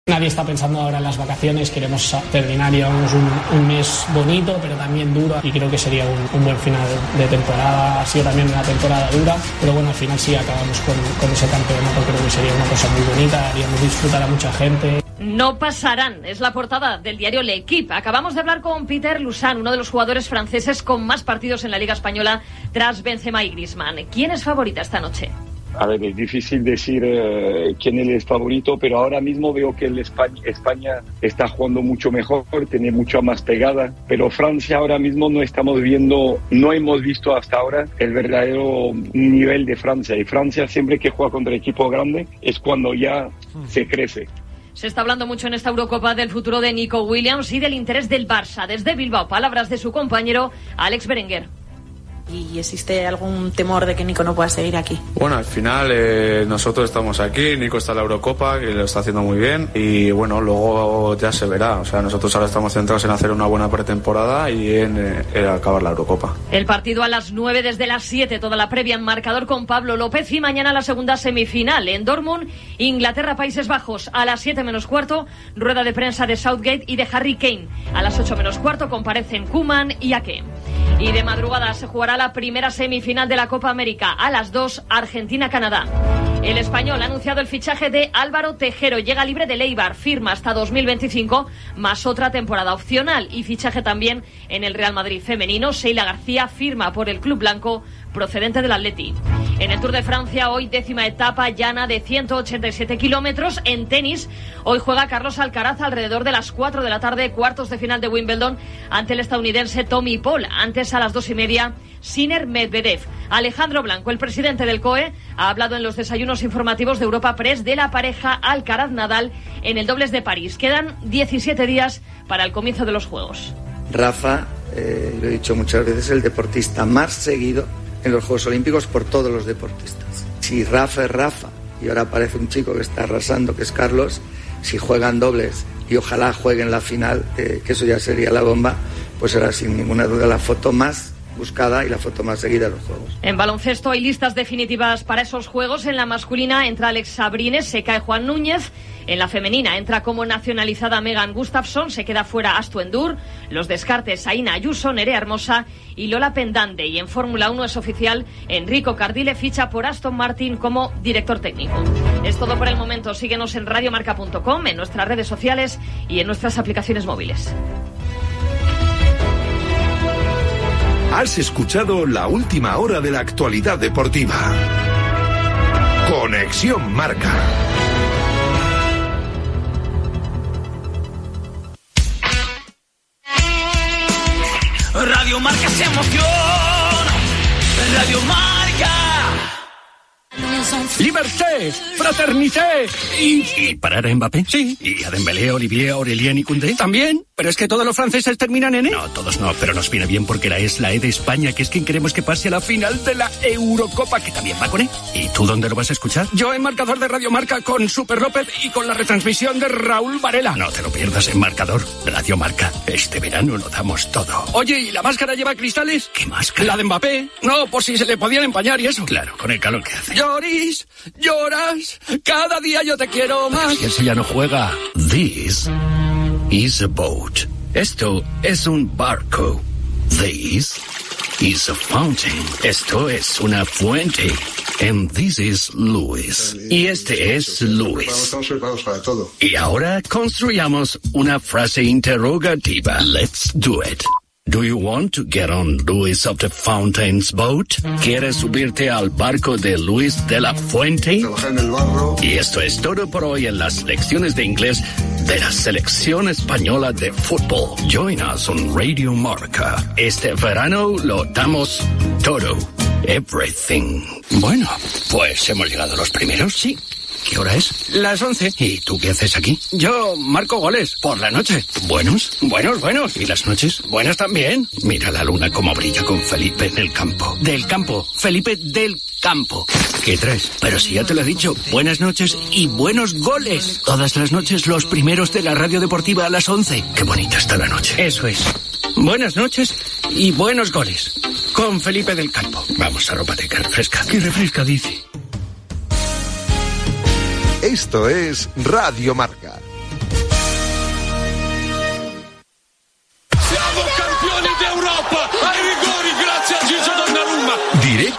Nadie está pensando ahora en las vacaciones, queremos terminar, llevamos un mes bonito, pero también duro, y creo que sería un buen final de temporada. Ha sido también una temporada dura, pero bueno, al final sí acabamos con ese campeonato, creo que sería una cosa muy bonita, haríamos disfrutar a mucha gente. No pasarán, es la portada del diario L'Equipe. Acabamos de hablar con Peter Lusán, uno de los jugadores franceses con más partidos en la Liga Española tras Benzema y Griezmann. ¿Quién es favorita esta noche? A ver, es difícil decir quién es el favorito, pero ahora mismo veo que España está jugando mucho mejor, tiene mucha más pegada, pero Francia ahora mismo no hemos visto hasta ahora el verdadero nivel de Francia, y Francia siempre que juega contra equipo grande es cuando ya se crece. Se está hablando mucho en esta Eurocopa del futuro de Nico Williams y del interés del Barça. Desde Bilbao, palabras de su compañero Alex Berenguer. ¿Y existe algún temor de que Nico no pueda seguir aquí? Bueno, al final nosotros estamos aquí, Nico está en la Eurocopa, que lo está haciendo muy bien, y bueno, luego ya se verá. O sea, nosotros ahora estamos centrados en hacer una buena pretemporada y en acabar la Eurocopa. El partido a las 9, desde las 7, toda la previa en marcador con Pablo López, y mañana la segunda semifinal en Dortmund, Inglaterra, Países Bajos, a las 7 menos cuarto, rueda de prensa de Southgate y de Harry Kane. A las 8 menos cuarto comparecen Koeman y Ake. Y de madrugada se jugará la primera semifinal de la Copa América. A las 2, Argentina-Canadá. El Español ha anunciado el fichaje de Álvaro Tejero. Llega libre del Eibar, firma hasta 2025, más otra temporada opcional. Y fichaje también en el Real Madrid femenino. Sheila García firma por el club blanco procedente del Atleti. En el Tour de Francia, hoy 10ª etapa llana de 187 kilómetros. En tenis, hoy juega Carlos Alcaraz alrededor de las 4 de la tarde, cuartos de final de Wimbledon, ante el estadounidense Tommy Paul. Antes, a las 2:30, Sinner Medvedev. Alejandro Blanco, el presidente del COE, ha hablado en los desayunos informativos de Europa Press de la pareja Alcaraz-Nadal en el dobles de París. Quedan 17 días para el comienzo de los Juegos. Rafa, lo he dicho muchas veces, el deportista más seguido en los Juegos Olímpicos por todos los deportistas. Si Rafa es Rafa y ahora aparece un chico que está arrasando, que es Carlos, si juegan dobles y ojalá jueguen la final, que eso ya sería la bomba, pues será sin ninguna duda la foto más buscada y la foto más seguida de los Juegos. En baloncesto hay listas definitivas para esos Juegos. En la masculina entra Alex Sabrines, se cae Juan Núñez. En la femenina entra como nacionalizada Megan Gustafsson, se queda fuera Astu Endur. Los descartes: Aina Ayuso, Nerea Hermosa y Lola Pendande. Y en Fórmula 1 es oficial, Enrico Cardile ficha por Aston Martin como director técnico. Es todo por el momento. Síguenos en radiomarca.com, en nuestras redes sociales y en nuestras aplicaciones móviles. Has escuchado la última hora de la actualidad deportiva. Conexión Marca. Radio Marca se emociona. Radio Marca. Liberté, fraternicé. ¿Y parar a Mbappé? Sí. ¿Y a Dembélé, Olivier, Aurelien y Koundé? También. Pero es que todos los franceses terminan en E. No, todos no, pero nos viene bien porque es la E de España, que es quien queremos que pase a la final de la Eurocopa, que también va con E. ¿Y tú dónde lo vas a escuchar? Yo en Marcador de Radio Marca con Super López y con la retransmisión de Raúl Varela. No te lo pierdas en Marcador, Radio Marca. Este verano lo damos todo. Oye, ¿y la máscara lleva cristales? ¿Qué máscara? La de Mbappé. No, por si se le podían empañar y eso. Claro, con el calor que hace. Lloris, lloras, cada día yo te quiero más. Si ese ya no juega. This is a boat. Esto es un barco. This is a fountain. Esto es una fuente. And this is Luis. Y este es Luis. Estamos preparados para todo. Y ahora construyamos una frase interrogativa. Let's do it. Do you want to get on Luis of the Fountain's boat? ¿Quieres subirte al barco de Luis de la Fuente? Trabajar en el barro. Y esto es todo por hoy en las lecciones de inglés de la selección española de fútbol. Join us on Radio Marca. Este verano lo damos todo. Everything. Bueno, pues hemos llegado a los primeros, sí. ¿Qué hora es? Las 11. ¿Y tú qué haces aquí? Yo marco goles por la noche. ¿Buenos? Buenos. ¿Y las noches? Buenas también. Mira la luna cómo brilla con Felipe en el campo. Del campo. Felipe del campo. ¿Qué traes? Pero si ya te lo he dicho, buenas noches y buenos goles. Todas las noches los primeros de la radio deportiva a las 11. Qué bonita está la noche. Eso es. Buenas noches y buenos goles. Con Felipe del campo. Vamos, arrópate, que refresca. ¿Qué refresca, dice? Esto es Radio Marca,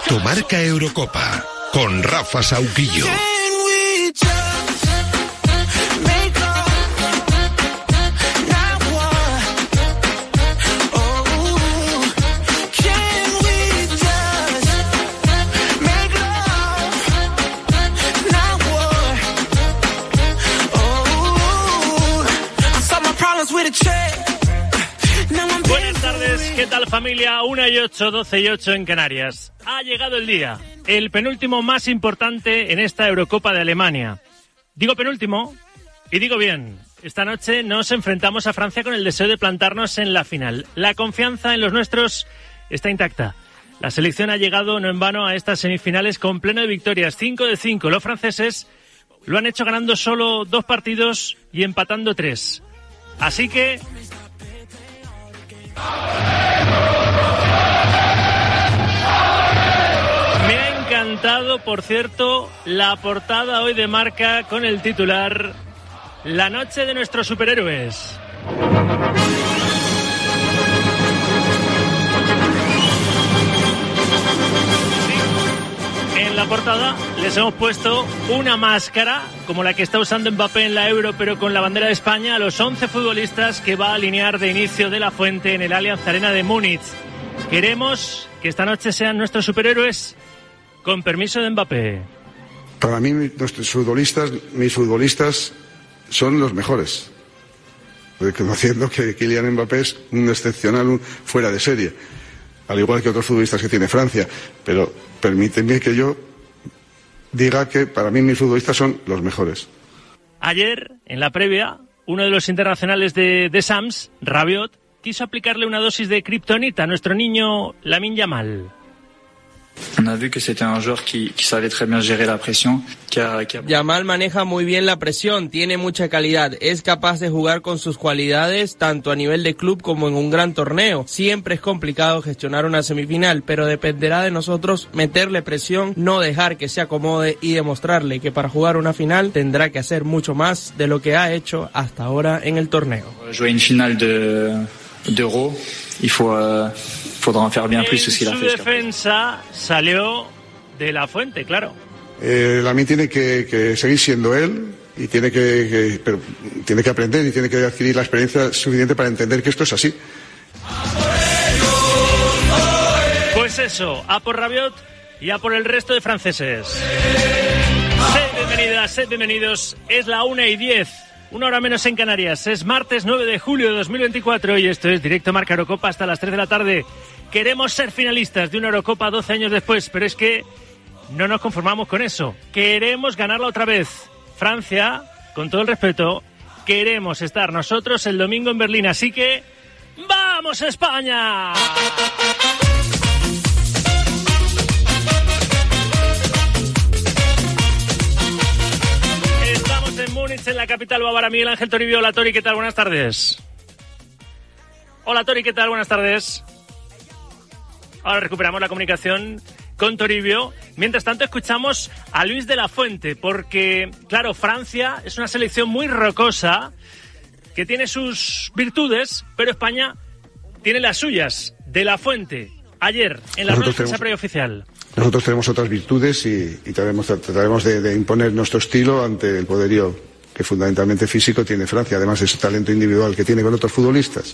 Directo Marca Eurocopa con Rafa Sauquillo. Buenas tardes, ¿qué tal familia? 1:08, 12:08 en Canarias. Ha llegado el día, el penúltimo más importante en esta Eurocopa de Alemania. Digo penúltimo, y digo bien, esta noche nos enfrentamos a Francia con el deseo de plantarnos en la final. La confianza en los nuestros está intacta. La selección ha llegado no en vano a estas semifinales con pleno de victorias, 5 de 5. Los franceses lo han hecho ganando solo 2 partidos y empatando 3. Así que... me ha encantado, por cierto, la portada hoy de Marca con el titular La noche de nuestros superhéroes. En la portada les hemos puesto una máscara como la que está usando Mbappé en la Euro, pero con la bandera de España, a los 11 futbolistas que va a alinear de inicio De La Fuente en el Allianz Arena de Múnich. Queremos que esta noche sean nuestros superhéroes, con permiso de Mbappé. Para mí, mis futbolistas son los mejores. Reconociendo que Kylian Mbappé es un excepcional, un fuera de serie, al igual que otros futbolistas que tiene Francia. Pero permíteme que yo diga que para mí mis futbolistas son los mejores. Ayer, en la previa, uno de los internacionales de Sams, Rabiot, quiso aplicarle una dosis de kriptonita a nuestro niño Lamine Yamal. On a vu que c'était un joueur qui savait très bien gérer la presión. Yamal maneja muy bien la presión, tiene mucha calidad, es capaz de jugar con sus cualidades tanto a nivel de club como en un gran torneo. Siempre es complicado gestionar una semifinal, pero dependerá de nosotros meterle presión, no dejar que se acomode y demostrarle que para jugar una final tendrá que hacer mucho más de lo que ha hecho hasta ahora en el torneo. Jouer une finale d'Euro, il faudra en faire bien plus que ce qu'il a fait. En su defensa salió De La Fuente, claro. Lamine tiene que seguir siendo él y tiene que aprender y tiene que adquirir la experiencia suficiente para entender que esto es así. Pues eso, a por Rabiot y a por el resto de franceses. Sed bienvenidas, sed bienvenidos. Es la 1:10. 1 hora menos en Canarias. Es martes 9 de julio de 2024 y esto es Directo Marca Eurocopa hasta las 3 de la tarde. Queremos ser finalistas de una Eurocopa 12 años después, pero es que no nos conformamos con eso. Queremos ganarla otra vez. Francia, con todo el respeto, queremos estar nosotros el domingo en Berlín. Así que ¡vamos, España! En Múnich, en la capital bávara, Miguel Ángel Toribio. Hola, Tori, ¿qué tal? Buenas tardes. Hola, Tori, ¿qué tal? Buenas tardes. Ahora recuperamos la comunicación con Toribio. Mientras tanto, escuchamos a Luis de la Fuente, porque, claro, Francia es una selección muy rocosa, que tiene sus virtudes, pero España tiene las suyas. De la Fuente, ayer, en la rueda de prensa preoficial. Nosotros tenemos otras virtudes y trataremos de imponer nuestro estilo ante el poderío que fundamentalmente físico tiene Francia, además de ese talento individual que tiene con otros futbolistas.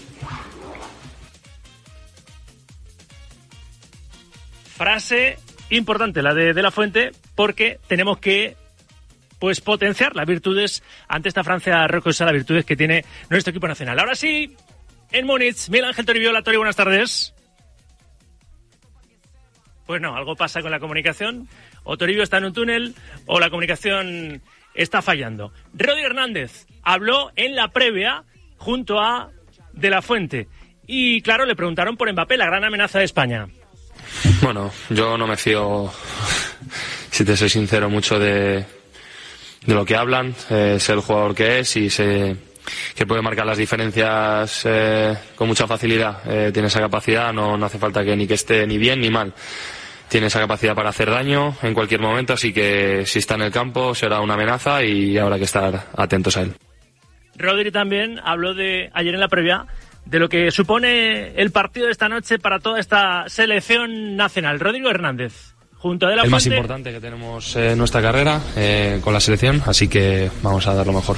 Frase importante la de La Fuente, porque tenemos que potenciar las virtudes ante esta Francia rocosa, las virtudes que tiene nuestro equipo nacional. Ahora sí, en Múnich, Miguel Ángel Toribio. Hola, Tori, buenas tardes. Pues no, algo pasa con la comunicación. O Toribio está en un túnel o la comunicación está fallando. Rodi Hernández habló en la previa junto a De La Fuente. Y claro, le preguntaron por Mbappé, la gran amenaza de España. Bueno, yo no me fío, si te soy sincero, mucho de lo que hablan. Sé el jugador que es y sé que puede marcar las diferencias con mucha facilidad. Tiene esa capacidad, no hace falta que esté ni bien ni mal. Tiene esa capacidad para hacer daño en cualquier momento, así que si está en el campo será una amenaza y habrá que estar atentos a él. Rodri también habló ayer en la previa de lo que supone el partido de esta noche para toda esta selección nacional. Rodrigo Hernández. junto a De La el Fuente. más importante que tenemos en nuestra carrera con la selección, así que vamos a dar lo mejor.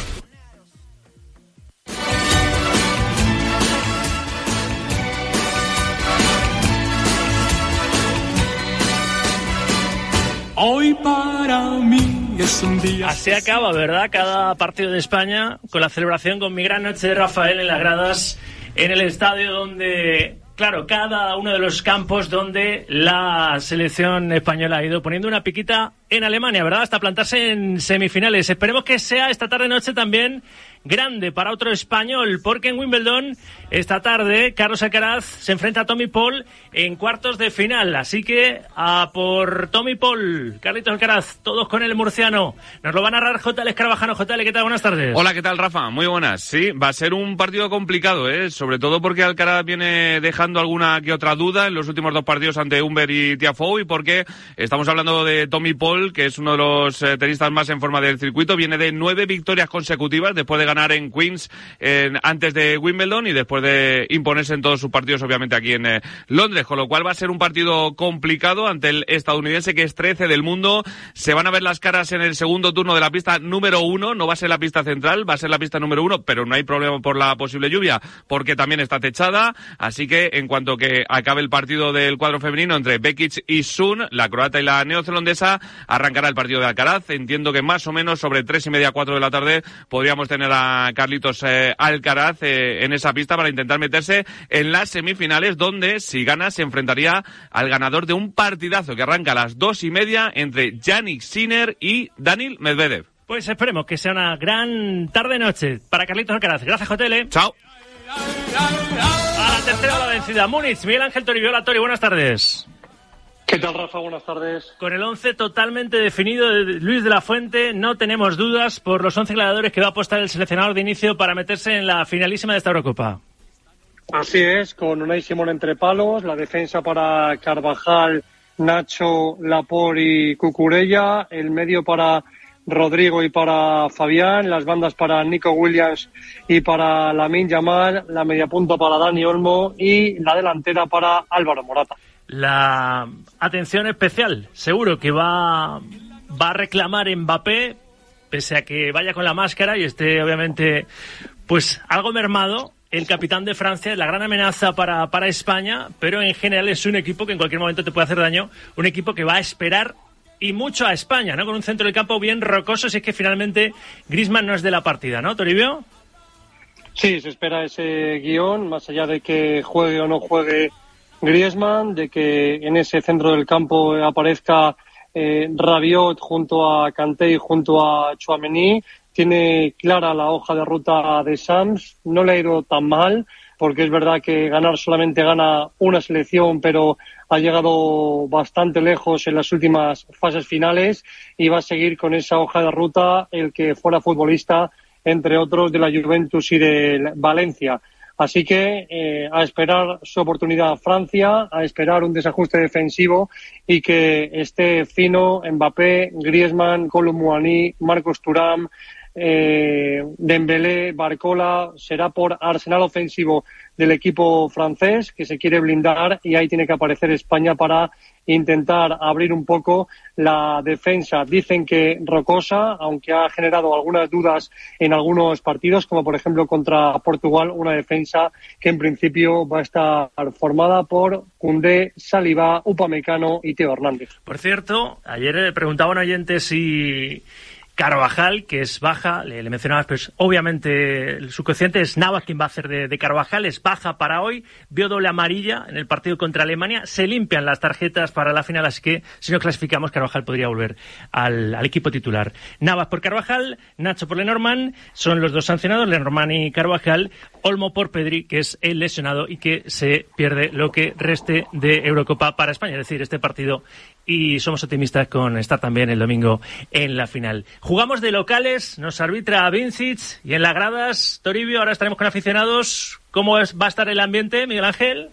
Hoy para mí es un día... Así acaba, ¿verdad? Cada partido de España con la celebración, con mi gran noche de Rafael en las gradas, en el estadio donde... Claro, cada uno de los campos donde la selección española ha ido poniendo una piquita en Alemania, ¿verdad? Hasta plantarse en semifinales. Esperemos que sea esta tarde-noche también grande para otro español, porque en Wimbledon esta tarde Carlos Alcaraz se enfrenta a Tommy Paul en cuartos de final. Así que a por Tommy Paul, Carlitos Alcaraz, todos con el murciano. Nos lo va a narrar J.L. Escarabajano. J.L., ¿qué tal? Buenas tardes. Hola, ¿qué tal, Rafa? Muy buenas. Sí, va a ser un partido complicado, sobre todo porque Alcaraz viene dejando alguna que otra duda en los últimos dos partidos ante Humbert y Tiafoe, y porque estamos hablando de Tommy Paul, que es uno de los tenistas más en forma del circuito. Viene de 9 victorias consecutivas después de ganar en Queens antes de Wimbledon y después de imponerse en todos sus partidos, obviamente aquí en Londres, con lo cual va a ser un partido complicado ante el estadounidense, que es 13 del mundo. Se van a ver las caras en el segundo turno de la pista número 1, no va a ser la pista central, va a ser la pista número 1, pero no hay problema por la posible lluvia, porque también está techada, así que en cuanto que acabe el partido del cuadro femenino entre Bekic y Sun, la croata y la neozelandesa, arrancará el partido de Alcaraz. Entiendo que más o menos sobre 3:30, 4 de la tarde podríamos tener a Carlitos Alcaraz en esa pista para intentar meterse en las semifinales, donde si gana se enfrentaría al ganador de un partidazo que arranca a las 2:30 entre Jannik Sinner y Daniil Medvedev. Pues esperemos que sea una gran tarde-noche para Carlitos Alcaraz. Gracias, JL. Chao. A la tercera hora vencida, Múnich. Miguel Ángel Toribio. Hola, Tori, buenas tardes. ¿Qué tal, Rafa? Buenas tardes. Con el 11 totalmente definido de Luis de la Fuente, no tenemos dudas por los 11 gladiadores que va a apostar el seleccionador de inicio para meterse en la finalísima de esta Eurocopa. Así es, con Unai Simón entre palos, la defensa para Carvajal, Nacho, Laporte y Cucurella, el medio para Rodrigo y para Fabián, las bandas para Nico Williams y para Lamine Yamal, la mediapunta para Dani Olmo y la delantera para Álvaro Morata. La atención especial, seguro que va a reclamar Mbappé, pese a que vaya con la máscara y esté obviamente pues algo mermado. El capitán de Francia es la gran amenaza para España, pero en general es un equipo que en cualquier momento te puede hacer daño, un equipo que va a esperar y mucho a España, ¿no? Con un centro del campo bien rocoso, si es que finalmente Griezmann no es de la partida, ¿no, Toribio? Sí, se espera ese guión, más allá de que juegue o no juegue Griezmann, de que en ese centro del campo aparezca Rabiot junto a Kanté y junto a Tchouaméni. Tiene clara la hoja de ruta de Sams, no le ha ido tan mal, porque es verdad que ganar solamente gana una selección, pero ha llegado bastante lejos en las últimas fases finales y va a seguir con esa hoja de ruta el que fuera futbolista, entre otros, de la Juventus y de Valencia. Así que a esperar su oportunidad Francia, a esperar un desajuste defensivo y que esté fino Mbappé, Griezmann, Kolo Muani, Marcos Thuram, Dembélé, Barcola. Será por arsenal ofensivo del equipo francés, que se quiere blindar, y ahí tiene que aparecer España para intentar abrir un poco la defensa. Dicen que rocosa, aunque ha generado algunas dudas en algunos partidos, como por ejemplo contra Portugal, una defensa que en principio va a estar formada por Koundé, Saliba, Upamecano y Teo Hernández. Por cierto, ayer le preguntaba a un oyente si Carvajal, que es baja, le mencionabas, pues obviamente su cociente es Navas, quien va a hacer de Carvajal, es baja para hoy, vio doble amarilla en el partido contra Alemania, se limpian las tarjetas para la final, así que si no clasificamos, Carvajal podría volver al equipo titular. Navas por Carvajal, Nacho por Lenormand, son los dos sancionados, Lenormand y Carvajal, Olmo por Pedri, que es el lesionado y que se pierde lo que reste de Eurocopa para España, es decir, este partido, y somos optimistas con estar también el domingo en la final. Jugamos de locales, nos arbitra Vincic y en las gradas, Toribio, ahora estaremos con aficionados. ¿Cómo va a estar el ambiente, Miguel Ángel?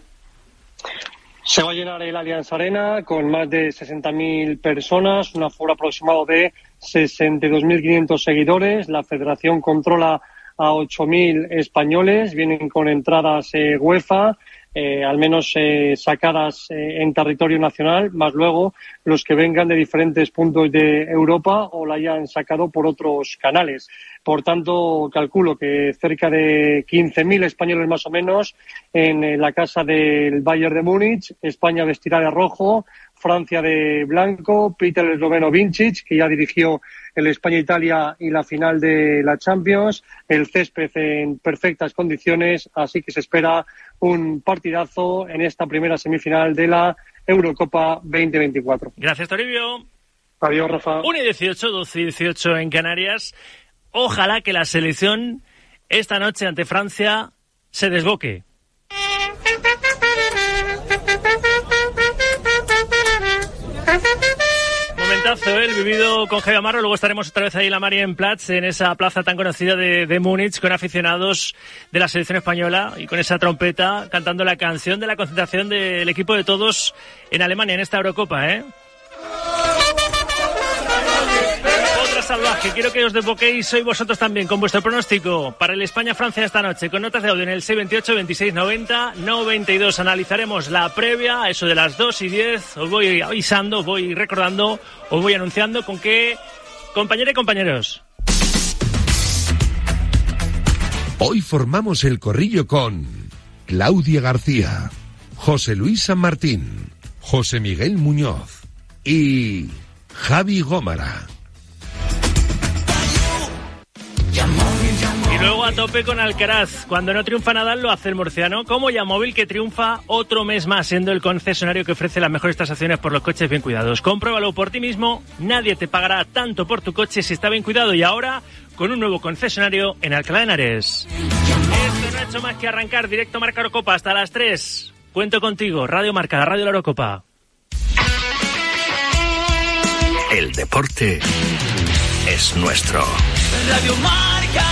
Se va a llenar el Allianz Arena con más de 60.000 personas, un aforo aproximado de 62.500 seguidores. La federación controla a 8.000 españoles, vienen con entradas UEFA. al menos sacadas en territorio nacional, más luego los que vengan de diferentes puntos de Europa o la hayan sacado por otros canales. Por tanto, calculo que cerca de 15.000 españoles más o menos en la casa del Bayern de Múnich. España vestirá de rojo, Francia de blanco, Peter el esloveno Vincic, que ya dirigió el España-Italia y la final de la Champions, el césped en perfectas condiciones, así que se espera un partidazo en esta primera semifinal de la Eurocopa 2024. Gracias, Toribio. Adiós, Rafa. 1:18, 12:18 en Canarias. Ojalá que la selección esta noche ante Francia se desboque. Momentazo, el vivido con Javier Amaro. Luego estaremos otra vez ahí en la Marienplatz, en esa plaza tan conocida de Múnich, con aficionados de la selección española y con esa trompeta cantando la canción de la concentración del equipo de todos en Alemania en esta Eurocopa, Otra salvaje, quiero que os desboquéis hoy vosotros también con vuestro pronóstico para el España-Francia esta noche, con notas de audio en el 628 26 90 92. Analizaremos la previa a eso de las 2:10. Os voy avisando, os voy recordando, os voy anunciando con qué compañeras y compañeros. Hoy formamos el corrillo con Claudia García, José Luis San Martín, José Miguel Muñoz y Javi Gómara. Y luego a tope con Alcaraz. Cuando no triunfa Nadal lo hace el murciano, como Yamóvil, que triunfa otro mes más, siendo el concesionario que ofrece las mejores tasaciones por los coches bien cuidados. Compruébalo por ti mismo, nadie te pagará tanto por tu coche si está bien cuidado. Y ahora, con un nuevo concesionario en Alcalá de Henares. Esto no ha hecho más que arrancar. Directo Marca Eurocopa hasta las 3. Cuento contigo, Radio Marca, la radio de la Eurocopa. El deporte es nuestro. Radio Marca.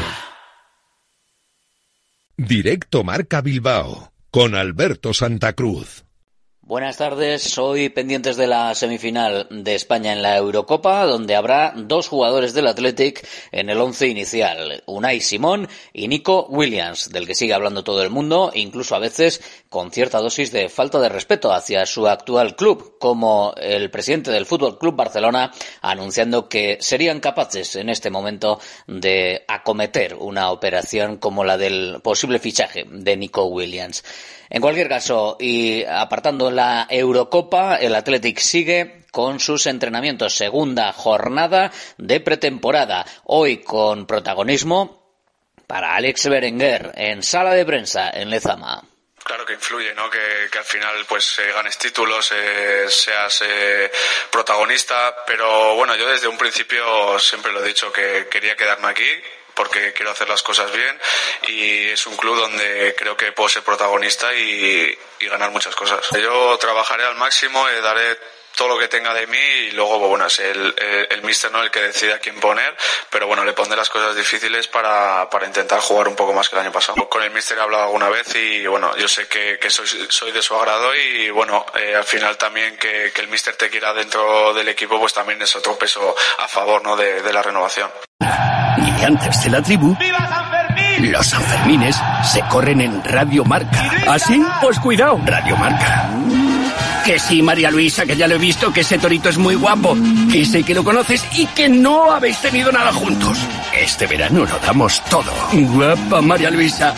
Directo Marca Bilbao, con Alberto Santa Cruz. Buenas tardes, hoy pendientes de la semifinal de España en la Eurocopa, donde habrá dos jugadores del Athletic en el once inicial, Unai Simón y Nico Williams, del que sigue hablando todo el mundo, incluso a veces con cierta dosis de falta de respeto hacia su actual club, como el presidente del Fútbol Club Barcelona anunciando que serían capaces en este momento de acometer una operación como la del posible fichaje de Nico Williams. En cualquier caso, y apartando la Eurocopa, el Athletic sigue con sus entrenamientos. Segunda jornada de pretemporada. Hoy con protagonismo para Alex Berenguer en sala de prensa en Lezama. Claro que influye, ¿no? Que al final pues ganes títulos, seas protagonista, pero bueno, yo desde un principio siempre lo he dicho que quería quedarme aquí, porque quiero hacer las cosas bien y es un club donde creo que puedo ser protagonista y ganar muchas cosas. Yo trabajaré al máximo, daré todo lo que tenga de mí y luego, bueno, es el míster, ¿no?, el que decide a quién poner, pero bueno, le pondré las cosas difíciles para intentar jugar un poco más que el año pasado. Con el míster he hablado alguna vez y bueno, yo sé que soy de su agrado y bueno, al final también que el míster te quiera dentro del equipo pues también es otro peso a favor, ¿no?, de la renovación. Y antes de la tribu, ¡Viva San Fermín! Los Sanfermines se corren en Radio Marca. ¿Así? Pues cuidado. Radio Marca. Que sí, María Luisa, que ya lo he visto, que ese torito es muy guapo, que sé que lo conoces y que no habéis tenido nada juntos. Este verano lo damos todo. Guapa, María Luisa.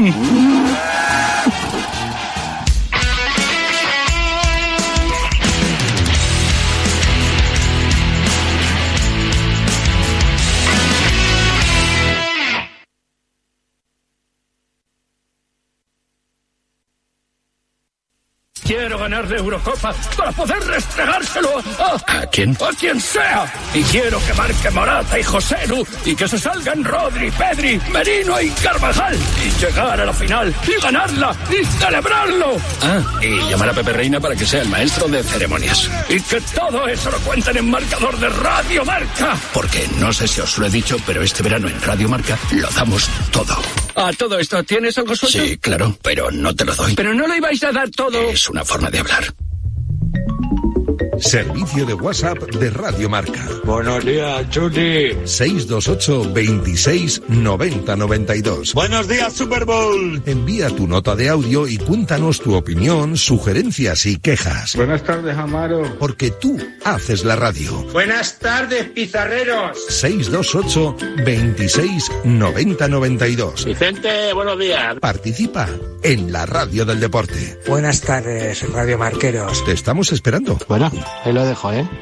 Quiero ganar la Eurocopa para poder restregárselo ¿A quién? A quien sea. Y quiero que marque Morata y Joselu y que se salgan Rodri, Pedri, Merino y Carvajal y llegar a la final y ganarla y celebrarlo. Y llamar a Pepe Reina para que sea el maestro de ceremonias. Y que todo eso lo cuenten en marcador de Radio Marca. Porque no sé si os lo he dicho, pero este verano en Radio Marca lo damos todo. ¿A todo esto tienes algo suelto? Sí, claro, pero no te lo doy. ¿Pero no lo ibais a dar todo? Es una forma de hablar. Servicio de WhatsApp de Radio Marca. Buenos días, Chuli. 628 26 90 92. Buenos días, Super Bowl. Envía tu nota de audio y cuéntanos tu opinión, sugerencias y quejas. Buenas tardes, Amaro. Porque tú haces la radio. Buenas tardes, pizarreros. 628 26 90 92. Vicente, buenos días. Participa en la radio del deporte. Buenas tardes, Radio Marqueros. Te estamos esperando. Bueno, ahí lo dejo, ¿eh?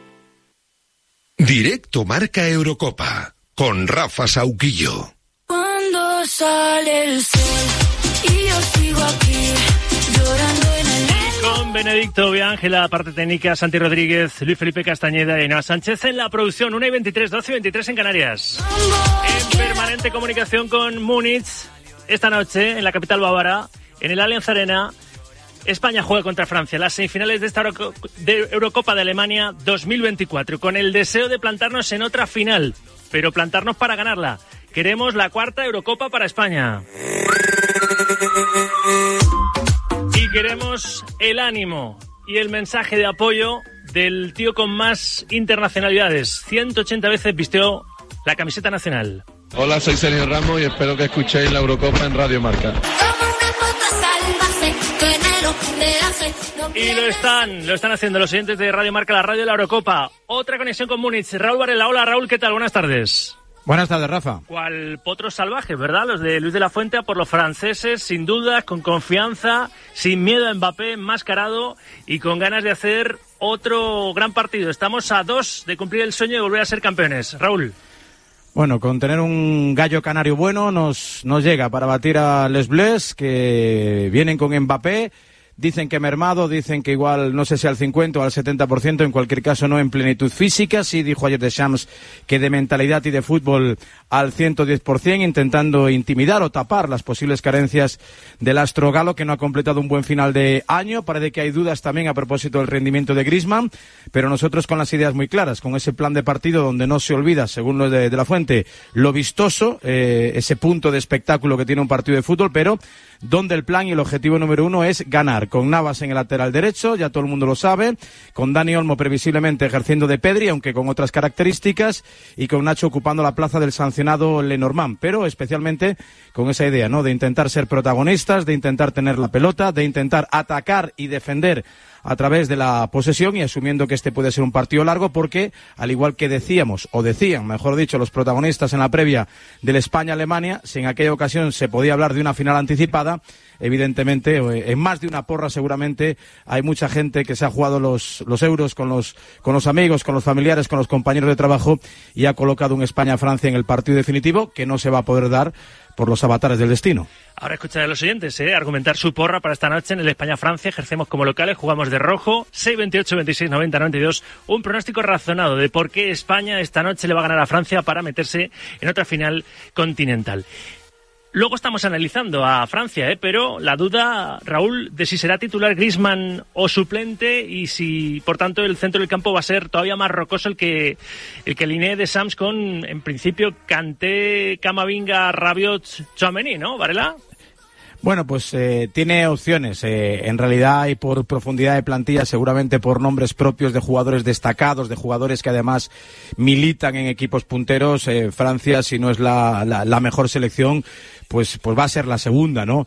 Directo Marca Eurocopa con Rafa Sauquillo. Cuando sale el sol y yo sigo aquí llorando en el... Con Benedicto Viángela, parte técnica, Santi Rodríguez, Luis Felipe Castañeda y Ainhoa Sánchez en la producción. 1:23, 12:23 en Canarias. En permanente comunicación con Múnich, esta noche en la capital bávara, en el Allianz Arena, España juega contra Francia, las semifinales de esta Eurocopa de Alemania 2024, con el deseo de plantarnos en otra final, pero plantarnos para ganarla. Queremos la cuarta Eurocopa para España. Y queremos el ánimo y el mensaje de apoyo del tío con más internacionalidades. 180 veces vistió la camiseta nacional. Hola, soy Sergio Ramos y espero que escuchéis la Eurocopa en Radio Marca. Y lo están haciendo los oyentes de Radio Marca, la radio de la Eurocopa. Otra conexión con Múnich. Raúl Varela. Hola, Raúl, ¿qué tal? Buenas tardes. Buenas tardes, Rafa. ¿Cuál potros salvajes, verdad? Los de Luis de la Fuente a por los franceses, sin dudas, con confianza, sin miedo a Mbappé, enmascarado y con ganas de hacer otro gran partido. Estamos a 2 de cumplir el sueño de volver a ser campeones. Raúl. Bueno, con tener un gallo canario bueno nos llega para batir a Les Bleus, que vienen con Mbappé. Dicen que mermado, dicen que igual, no sé si al 50 o al 70%, en cualquier caso no en plenitud física. Sí dijo ayer Deschamps que de mentalidad y de fútbol al 110%, intentando intimidar o tapar las posibles carencias del astro galo, que no ha completado un buen final de año. Parece que hay dudas también a propósito del rendimiento de Griezmann, pero nosotros con las ideas muy claras, con ese plan de partido donde no se olvida, según lo de la Fuente, lo vistoso, ese punto de espectáculo que tiene un partido de fútbol, pero donde el plan y el objetivo número 1 es ganar, con Navas en el lateral derecho, ya todo el mundo lo sabe, con Dani Olmo previsiblemente ejerciendo de Pedri, aunque con otras características, y con Nacho ocupando la plaza del sancionado Lenormand, pero especialmente con esa idea, ¿no?, de intentar ser protagonistas, de intentar tener la pelota, de intentar atacar y defender a través de la posesión, y asumiendo que este puede ser un partido largo, porque al igual que decían, mejor dicho, los protagonistas en la previa del España-Alemania, si en aquella ocasión se podía hablar de una final anticipada, evidentemente, en más de una porra seguramente hay mucha gente que se ha jugado los euros con los amigos, con los familiares, con los compañeros de trabajo, y ha colocado un España-Francia en el partido definitivo, que no se va a poder dar por los avatares del destino. Ahora escuchar a los oyentes, argumentar su porra para esta noche en el España-Francia. Ejercemos como locales, jugamos de rojo, 6-28, 26, 90, 92. Un pronóstico razonado de por qué España esta noche le va a ganar a Francia para meterse en otra final continental. Luego estamos analizando a Francia, pero la duda, Raúl, de si será titular Griezmann o suplente, y si, por tanto, el centro del campo va a ser todavía más rocoso el que alinee Deschamps con, en principio, Kanté, Camavinga, Rabiot, Tchouaméni, ¿no, Varela? Bueno, pues tiene opciones. En realidad, y por profundidad de plantilla, seguramente por nombres propios de jugadores destacados, de jugadores que además militan en equipos punteros, Francia, si no es la mejor selección, pues va a ser la segunda, ¿no?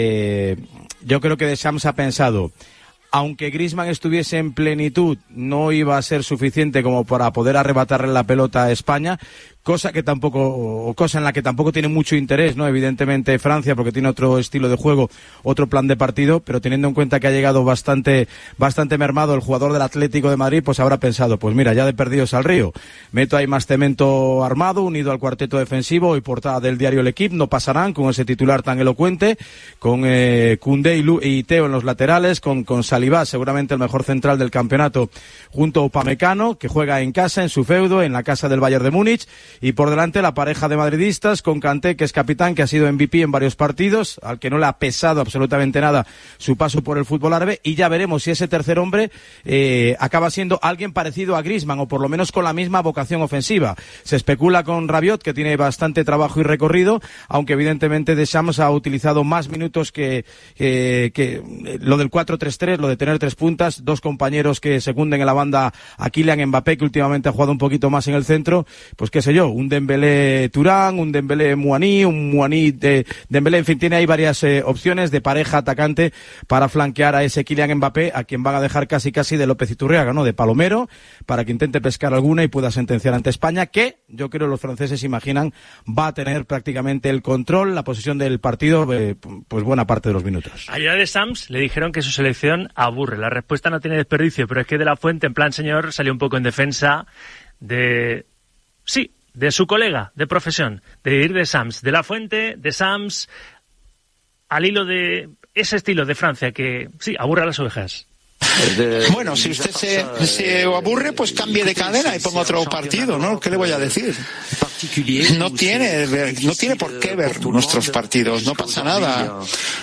Yo creo que Deschamps ha pensado, aunque Griezmann estuviese en plenitud, no iba a ser suficiente como para poder arrebatarle la pelota a España, cosa en la que tampoco tiene mucho interés, ¿no? Evidentemente Francia, porque tiene otro estilo de juego, otro plan de partido, pero teniendo en cuenta que ha llegado bastante mermado el jugador del Atlético de Madrid, pues habrá pensado, pues mira, ya de perdidos al río, meto ahí más cemento armado, unido al cuarteto defensivo, y portada del diario El Equipo, no pasarán con ese titular tan elocuente, con Koundé y Teo en los laterales, con Saliba, seguramente el mejor central del campeonato, junto a Upamecano, que juega en casa, en su feudo, en la casa del Bayern de Múnich, y por delante la pareja de madridistas con Kanté, que es capitán, que ha sido MVP en varios partidos, al que no le ha pesado absolutamente nada su paso por el fútbol árabe, y ya veremos si ese tercer hombre acaba siendo alguien parecido a Griezmann, o por lo menos con la misma vocación ofensiva. Se especula con Rabiot, que tiene bastante trabajo y recorrido, aunque evidentemente Deschamps ha utilizado más minutos que lo del 4-3-3, lo de tener 3 puntas, 2 compañeros que secunden en la banda a Kylian Mbappé, que últimamente ha jugado un poquito más en el centro, pues qué sé yo, un Dembélé Turán, un Dembélé Muani, un Muani de Dembélé, en fin, tiene ahí varias opciones de pareja atacante para flanquear a ese Kylian Mbappé, a quien van a dejar casi de López Iturriaga, ¿no? De palomero, para que intente pescar alguna y pueda sentenciar ante España, que yo creo los franceses imaginan va a tener prácticamente el control, la posesión del partido, pues buena parte de los minutos. Ayer a De Sams le dijeron que su selección aburre. La respuesta no tiene desperdicio, pero es que De La Fuente, en plan señor, salió un poco en defensa de su colega de profesión, de ir De Sams. De La Fuente, De Sams, al hilo de ese estilo de Francia que, sí, aburre a las ovejas. Bueno, si usted se aburre, pues cambie de cadena y ponga otro partido, ¿no? ¿Qué le voy a decir? No tiene por qué ver nuestros partidos, no pasa nada.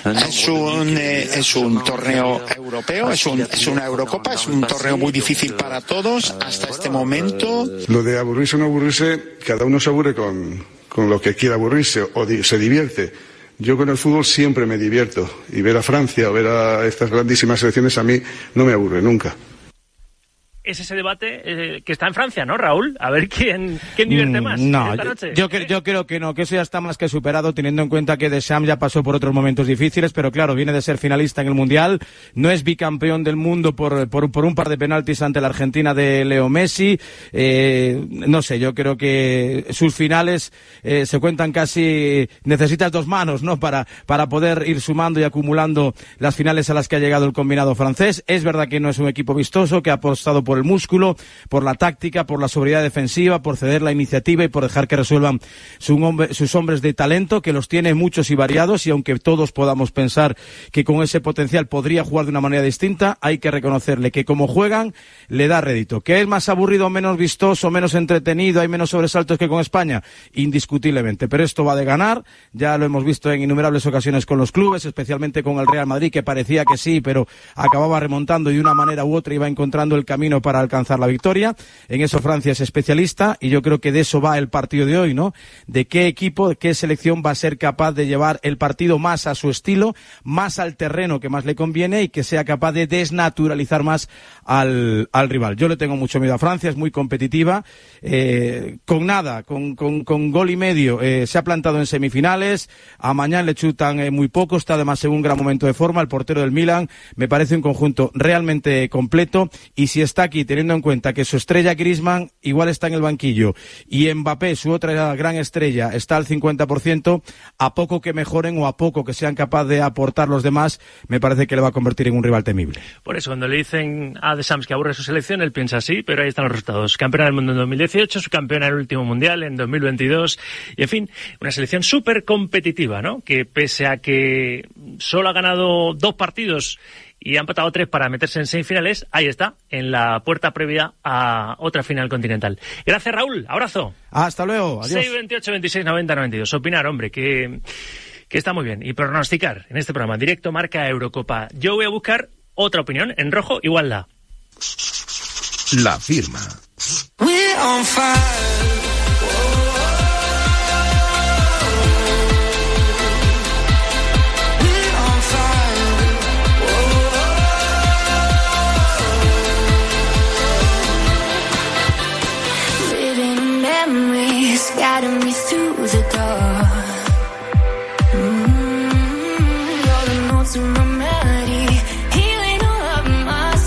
Es un torneo europeo, es una Eurocopa, es un torneo muy difícil para todos hasta este momento. Lo de aburrirse o no aburrirse, cada uno se aburre con lo que quiera aburrirse o se divierte. Yo con el fútbol siempre me divierto y ver a Francia o ver a estas grandísimas selecciones a mí no me aburre nunca. Es ese debate que está en Francia, ¿no, Raúl? A ver quién divierte más esta noche. Yo creo que no, que eso ya está más que superado, teniendo en cuenta que Deschamps ya pasó por otros momentos difíciles, pero claro, viene de ser finalista en el Mundial, no es bicampeón del mundo por un par de penaltis ante la Argentina de Leo Messi, no sé, yo creo que sus finales se cuentan casi, necesitas 2 manos, ¿no? Para poder ir sumando y acumulando las finales a las que ha llegado el combinado francés. Es verdad que no es un equipo vistoso, que ha apostado por el músculo, por la táctica, por la sobriedad defensiva, por ceder la iniciativa y por dejar que resuelvan sus hombres de talento, que los tiene muchos y variados, y aunque todos podamos pensar que con ese potencial podría jugar de una manera distinta, hay que reconocerle que como juegan le da rédito. ¿Que es más aburrido, menos vistoso, menos entretenido, hay menos sobresaltos que con España? Indiscutiblemente, pero esto va de ganar, ya lo hemos visto en innumerables ocasiones con los clubes, especialmente con el Real Madrid, que parecía que sí, pero acababa remontando y de una manera u otra iba encontrando el camino para alcanzar la victoria. En eso Francia es especialista y yo creo que de eso va el partido de hoy, ¿no? De qué equipo, de qué selección va a ser capaz de llevar el partido más a su estilo, más al terreno que más le conviene y que sea capaz de desnaturalizar más al rival. Yo le tengo mucho miedo a Francia, es muy competitiva, con gol y medio se ha plantado en semifinales, a mañana le chutan muy poco, está además en un gran momento de forma, el portero del Milan, me parece un conjunto realmente completo, y si está aquí teniendo en cuenta que su estrella Griezmann igual está en el banquillo y Mbappé, su otra gran estrella, está al 50%, a poco que mejoren o a poco que sean capaces de aportar los demás, me parece que le va a convertir en un rival temible. Por eso, cuando le dicen a De Sams que aburre su selección, él piensa así, pero ahí están los resultados. Campeona del mundo en 2018, subcampeona en el último mundial en 2022, y en fin, una selección súper competitiva, ¿no? Que pese a que solo ha ganado 2 partidos y ha empatado 3 para meterse en semifinales, ahí está, en la puerta previa a otra final continental. Gracias, Raúl, abrazo. Hasta luego, adiós. 628 26 90 92. Opinar, hombre, que está muy bien. Y pronosticar en este programa, Directo Marca Eurocopa. Yo voy a buscar otra opinión, en rojo, igual la. La firma. We're on fire. Guiding me through the dark. All the notes in my melody, healing all of my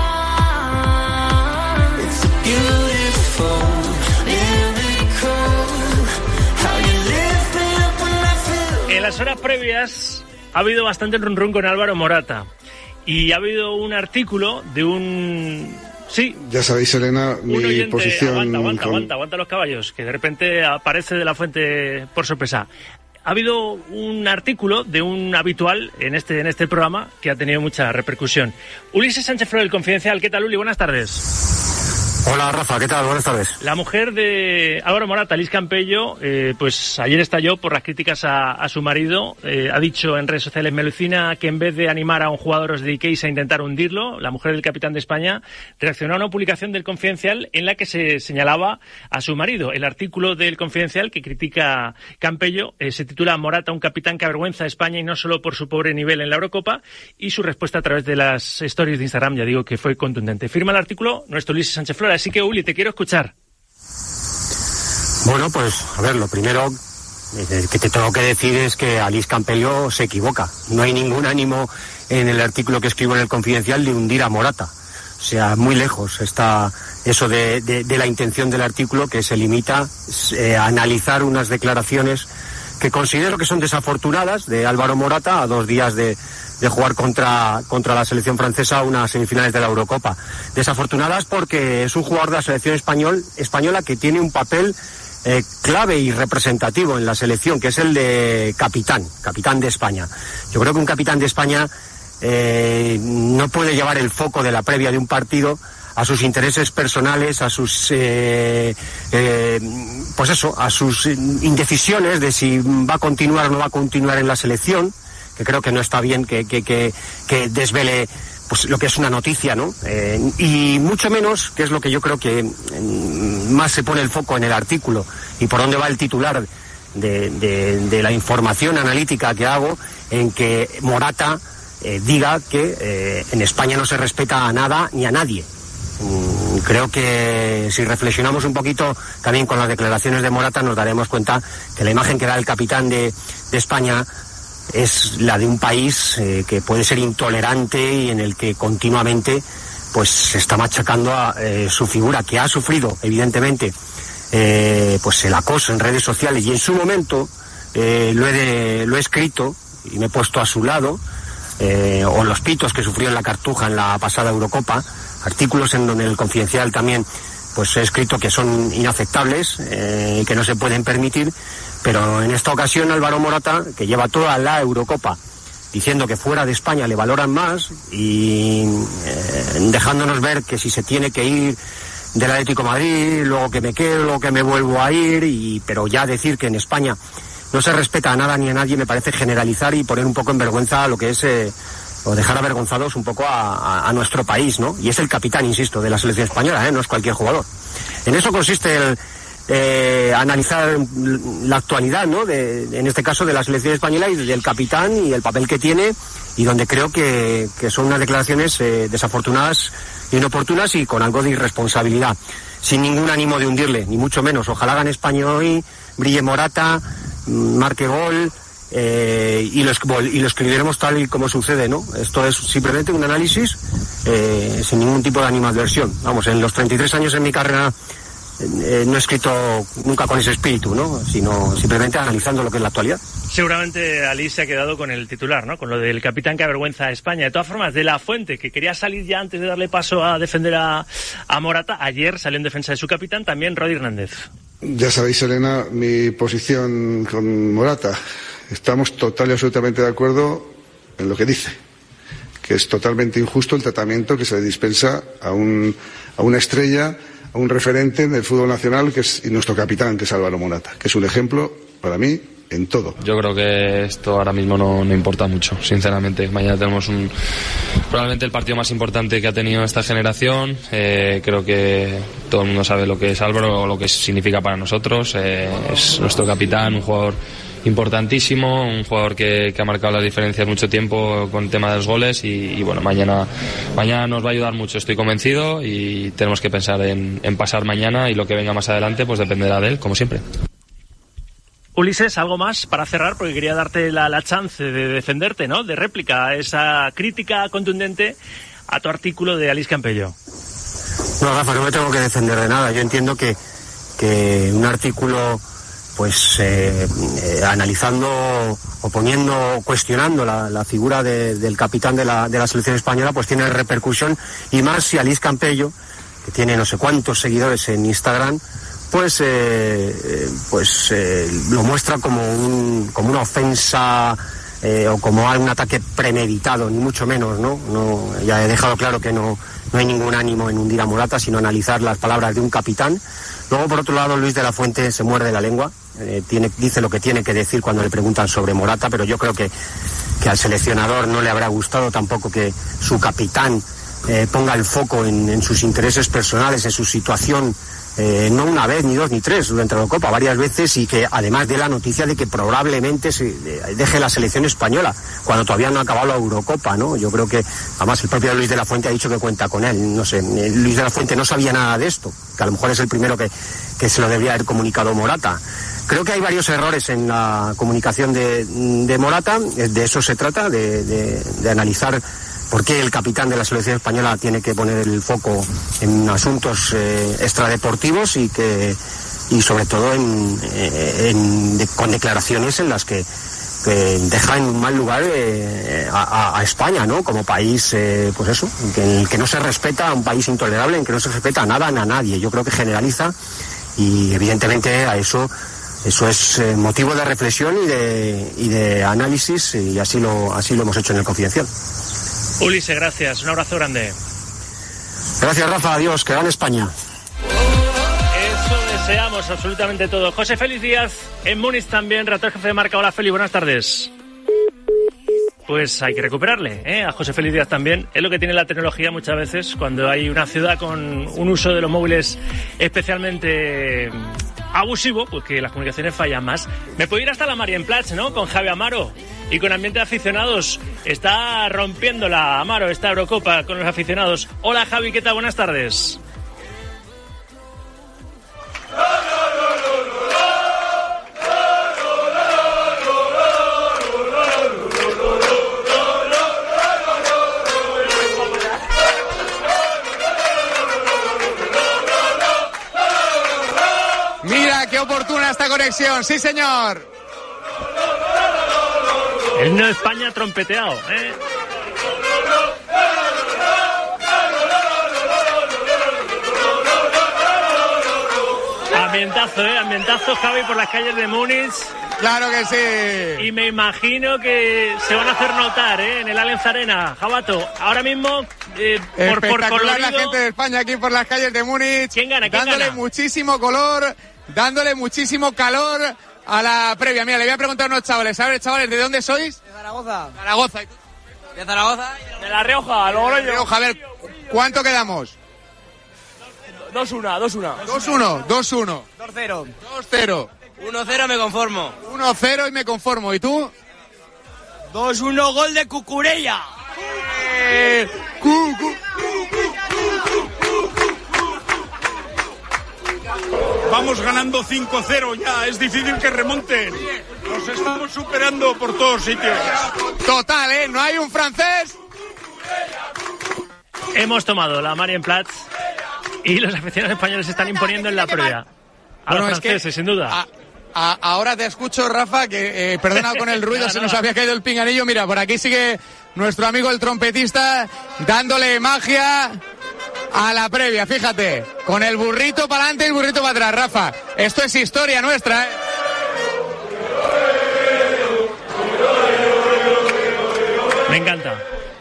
scars. It's a beautiful miracle. How you lift me up when I feel. En las horas previas ha habido bastante run con Álvaro Morata y ha habido un artículo de un... Sí. Ya sabéis, Elena, mi oyente, posición... Aguanta los caballos, que de repente aparece De La Fuente por sorpresa. Ha habido un artículo de un habitual en este programa que ha tenido mucha repercusión. Ulises Sánchez Flor, El Confidencial. ¿Qué tal, Uli? Buenas tardes. Hola Rafa, ¿qué tal? Buenas tardes. La mujer de Álvaro Morata, Lis Campello, pues ayer estalló por las críticas a su marido. Ha dicho en redes sociales: me alucina que en vez de animar a un jugador os dediquéis a intentar hundirlo. La mujer del capitán de España reaccionó a una publicación del Confidencial en la que se señalaba a su marido. El artículo del Confidencial que critica Campello se titula Morata, un capitán que avergüenza a España y no solo por su pobre nivel en la Eurocopa, y su respuesta a través de las stories de Instagram, ya digo que fue contundente. Firma el artículo nuestro Ulises Sánchez Flora. Así que, Uli, te quiero escuchar. Bueno, pues, a ver, lo primero que te tengo que decir es que Lis Campello se equivoca. No hay ningún ánimo en el artículo que escribo en el Confidencial de hundir a Morata. O sea, muy lejos está eso de la intención del artículo, que se limita a analizar unas declaraciones que considero que son desafortunadas de Álvaro Morata a 2 días de jugar contra la selección francesa unas semifinales de la Eurocopa. Desafortunadas porque es un jugador de la selección española que tiene un papel clave y representativo en la selección, que es el de capitán de España. Yo creo que un capitán de España no puede llevar el foco de la previa de un partido a sus intereses personales, a sus a sus indecisiones de si va a continuar o no va a continuar en la selección, que creo que no está bien que desvele pues lo que es una noticia, ¿no? Y mucho menos, que es lo que yo creo que más se pone el foco en el artículo y por dónde va el titular de la información analítica que hago, en que Morata diga que en España no se respeta a nada ni a nadie. Creo que si reflexionamos un poquito también con las declaraciones de Morata, nos daremos cuenta que la imagen que da el capitán de España es la de un país que puede ser intolerante y en el que continuamente pues se está machacando a su figura, que ha sufrido evidentemente pues el acoso en redes sociales, y en su momento lo he escrito y me he puesto a su lado, o los pitos que sufrió en la Cartuja en la pasada Eurocopa, artículos en donde el Confidencial también pues he escrito que son inaceptables, que no se pueden permitir. Pero en esta ocasión Álvaro Morata, que lleva toda la Eurocopa diciendo que fuera de España le valoran más y dejándonos ver que si se tiene que ir del Atlético de Madrid, luego que me quedo, luego que me vuelvo a ir, pero ya decir que en España no se respeta a nada ni a nadie me parece generalizar y poner un poco en vergüenza lo que es o dejar avergonzados un poco a nuestro país, ¿no? Y es el capitán, insisto, de la selección española, no es cualquier jugador. En eso consiste analizar la actualidad, ¿no? En este caso de la selección española y del capitán y el papel que tiene, y donde creo que son unas declaraciones desafortunadas, inoportunas y con algo de irresponsabilidad, sin ningún ánimo de hundirle, ni mucho menos. Ojalá gane España hoy, brille Morata, marque gol, y lo escribiremos tal y como sucede, ¿no? Esto es simplemente un análisis sin ningún tipo de animadversión. Vamos, en los 33 años en mi carrera no he escrito nunca con ese espíritu, ¿no? Sino simplemente analizando lo que es la actualidad. Seguramente Ali se ha quedado con el titular, ¿no? Con lo del capitán que avergüenza a España. De todas formas, De La Fuente, que quería salir ya antes de darle paso a defender a Morata, ayer salió en defensa de su capitán, también Rodi Hernández. Ya sabéis, Elena, mi posición con Morata. Estamos total y absolutamente de acuerdo en lo que dice, que es totalmente injusto el tratamiento que se le dispensa a una estrella, a un referente del fútbol nacional, que es nuestro capitán, que es Álvaro Morata, que es un ejemplo para mí en todo. Yo creo que esto ahora mismo no importa mucho, sinceramente. Mañana tenemos probablemente el partido más importante que ha tenido esta generación. Creo que todo el mundo sabe lo que es Álvaro, lo que significa para nosotros. Es nuestro capitán, un jugador importantísimo, un jugador que ha marcado las diferencias mucho tiempo con el tema de los goles y bueno, mañana nos va a ayudar mucho, estoy convencido, y tenemos que pensar en pasar mañana, y lo que venga más adelante pues dependerá de él, como siempre. Ulises, algo más para cerrar, porque quería darte la chance de defenderte, ¿no? De réplica a esa crítica contundente a tu artículo de Lis Campello. No, Rafa, no me tengo que defender de nada. Yo entiendo que un artículo pues analizando o poniendo, cuestionando la figura del capitán de la selección española, pues tiene repercusión, y más si Lis Campello, que tiene no sé cuántos seguidores en Instagram, pues lo muestra como una ofensa o como un ataque premeditado, ni mucho menos, ¿no? Ya he dejado claro que no no hay ningún ánimo en hundir a Morata, sino analizar las palabras de un capitán. Luego, por otro lado, Luis de la Fuente se muerde la lengua, dice lo que tiene que decir cuando le preguntan sobre Morata, pero yo creo que al seleccionador no le habrá gustado tampoco que su capitán ponga el foco en sus intereses personales, en su situación, no una vez, ni dos, ni tres durante la Eurocopa, varias veces, y que además de la noticia de que probablemente se deje la selección española cuando todavía no ha acabado la Eurocopa, ¿no? Yo creo que además el propio Luis de la Fuente ha dicho que cuenta con él. No sé, Luis de la Fuente no sabía nada de esto, que a lo mejor es el primero que se lo debería haber comunicado Morata. Creo que hay varios errores en la comunicación de Morata, de eso se trata, de analizar por qué el capitán de la selección española tiene que poner el foco en asuntos extradeportivos y sobre todo con declaraciones en las que deja en un mal lugar a España, ¿no? Como país, pues eso, en el que no se respeta, un país intolerable, en que no se respeta a nada ni a nadie. Yo creo que generaliza y evidentemente a eso es motivo de reflexión y de análisis, y así lo hemos hecho en el Confidencial. Ulises, gracias. Un abrazo grande. Gracias, Rafa. Adiós. Que gane España. Eso deseamos absolutamente todo. José Félix Díaz, en Múnich también, redactor jefe de Marca. Hola, Félix. Buenas tardes. Pues hay que recuperarle, a José Félix Díaz también. Es lo que tiene la tecnología muchas veces, cuando hay una ciudad con un uso de los móviles especialmente abusivo, pues que las comunicaciones fallan más. Me puedo ir hasta la Marienplatz, ¿no? Con Javi Amaro y con ambiente de aficionados. Está rompiéndola Amaro esta Eurocopa con los aficionados. Hola, Javi, ¿qué tal? Buenas tardes. Mira qué oportuna esta conexión, sí señor. El no España trompeteado, Ambientazo, Javi, por las calles de Múnich. Claro que sí. Y me imagino que se van a hacer notar, en el Allianz Arena. Jabato, ahora mismo, por colorido, la gente de España aquí por las calles de Múnich. ¿Quién gana? Dándole muchísimo color, dándole muchísimo calor a la previa. Mira, le voy a preguntar a unos chavales. A ver, chavales, ¿de dónde sois? De Zaragoza. Zaragoza. De Zaragoza. De La Rioja, Logroño. Rioja, a ver, ¿cuánto quedamos? 2-1. 2-1. 2-0. 2-0. 1-0 me conformo. 1-0 y me conformo. ¿Y tú? 2-1 gol de Cucurella. Vamos ganando 5-0 ya, es difícil que remonten. Nos estamos superando por todos sitios. Total, no hay un francés. Hemos tomado la Marienplatz y los aficionados españoles se están imponiendo en la previa. A los franceses, sin duda. Ahora te escucho, Rafa, que perdona con el ruido, se nos había caído el pinganillo. Mira, por aquí sigue nuestro amigo el trompetista dándole magia a la previa, fíjate, con el burrito para adelante y el burrito para atrás, Rafa. Esto es historia nuestra, Me encanta.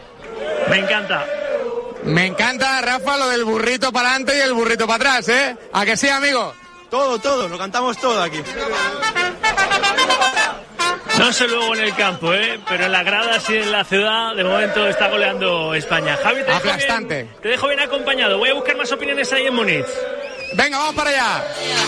Me encanta, Rafa, lo del burrito para adelante y el burrito para atrás, ¿A que sí, amigo? Todo, lo cantamos todo aquí. No sé luego en el campo, pero en las gradas y en la ciudad, de momento está goleando España. Javi, te dejo bien acompañado. Voy a buscar más opiniones ahí en Múnich. Venga, vamos para allá.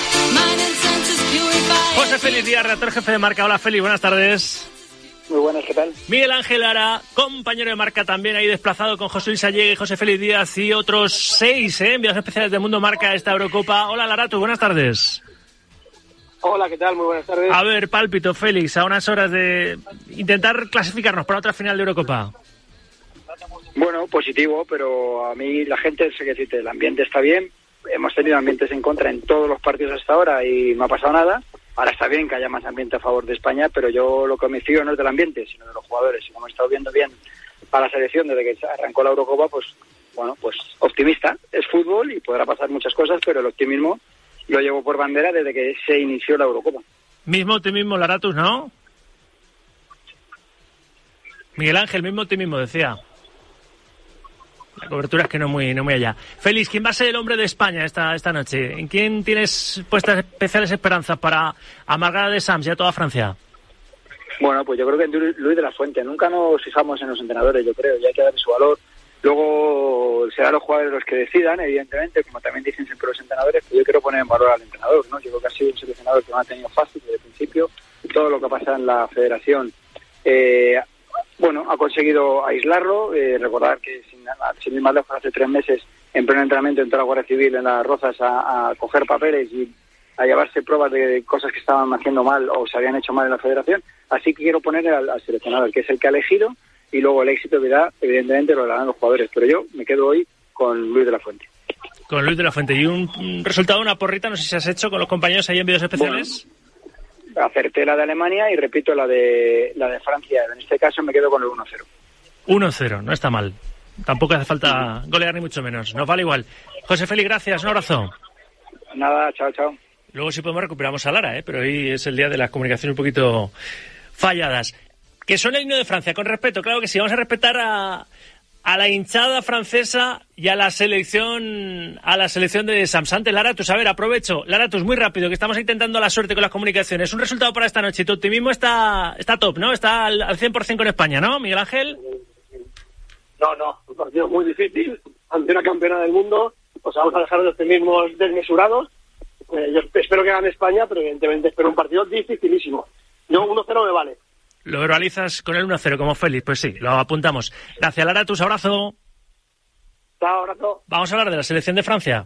José Félix Díaz, redactor jefe de Marca. Hola, Félix, buenas tardes. Muy buenas, ¿qué tal? Miguel Ángel Lara, compañero de Marca también ahí desplazado con José Luis Allegui, José Félix Díaz y otros 6 enviados especiales del Mundo Marca a esta Eurocopa. Hola, Larato, buenas tardes. Hola, ¿qué tal? Muy buenas tardes. A ver, pálpito, Félix, a unas horas de intentar clasificarnos para otra final de Eurocopa. Bueno, positivo, pero a mí la gente, sé que decirte, el ambiente está bien. Hemos tenido ambientes en contra en todos los partidos hasta ahora y no ha pasado nada. Ahora está bien que haya más ambiente a favor de España, pero yo lo que me fío no es del ambiente, sino de los jugadores. Y como he estado viendo bien a la selección desde que arrancó la Eurocopa, pues bueno, pues optimista. Es fútbol y podrá pasar muchas cosas, pero el optimismo lo llevo por bandera desde que se inició la Eurocopa. Mismo optimismo, Laratus, ¿no? Miguel Ángel, mismo optimismo, decía. La cobertura es que no muy allá. Félix, ¿quién va a ser el hombre de España esta noche? ¿En quién tienes puestas especiales esperanzas para amargar a Deschamps y a toda Francia? Bueno, pues yo creo que Luis de la Fuente. Nunca nos fijamos en los entrenadores, yo creo, y hay que darle su valor. Luego serán los jugadores los que decidan, evidentemente, como también dicen siempre los entrenadores, pero yo quiero poner en valor al entrenador, ¿no? Yo creo que ha sido un seleccionador que no ha tenido fácil desde el principio. Todo lo que pasa en la federación, ha conseguido aislarlo. Recordar que sin ir más lejos, hace 3 meses, en pleno entrenamiento, entró la Guardia Civil en Las Rozas a coger papeles y a llevarse pruebas de cosas que estaban haciendo mal o se habían hecho mal en la federación. Así que quiero poner al seleccionador, que es el que ha elegido, y luego el éxito, evidentemente, lo darán los jugadores. Pero yo me quedo hoy con Luis de la Fuente. Con Luis de la Fuente. ¿Y un resultado, una porrita? No sé si has hecho con los compañeros ahí en vídeos especiales. Bueno, acerté la de Alemania y repito la de Francia. En este caso me quedo con el 1-0. 1-0, no está mal. Tampoco hace falta golear ni mucho menos. Nos vale igual. José Félix, gracias. Un abrazo. Nada, chao. Luego si podemos recuperamos a Lara, pero hoy es el día de las comunicaciones un poquito falladas. Que suene el himno de Francia, con respeto, claro que sí. Vamos a respetar a la hinchada francesa y a la selección de Samsante. Laratus, a ver, aprovecho. Laratus, muy rápido, que estamos intentando la suerte con las comunicaciones. Un resultado para esta noche. Tu optimismo está top, ¿no? Está al 100% con España, ¿no, Miguel Ángel? No, un partido muy difícil ante una campeona del mundo. Pues vamos a dejar los optimismos desmesurados. Yo espero que gane España, pero evidentemente espero un partido dificilísimo. Yo 1-0 me vale. Lo verbalizas con el 1-0 como Félix, pues sí, lo apuntamos. Gracias, Laratus, abrazo. Chao, abrazo. Vamos a hablar de la selección de Francia.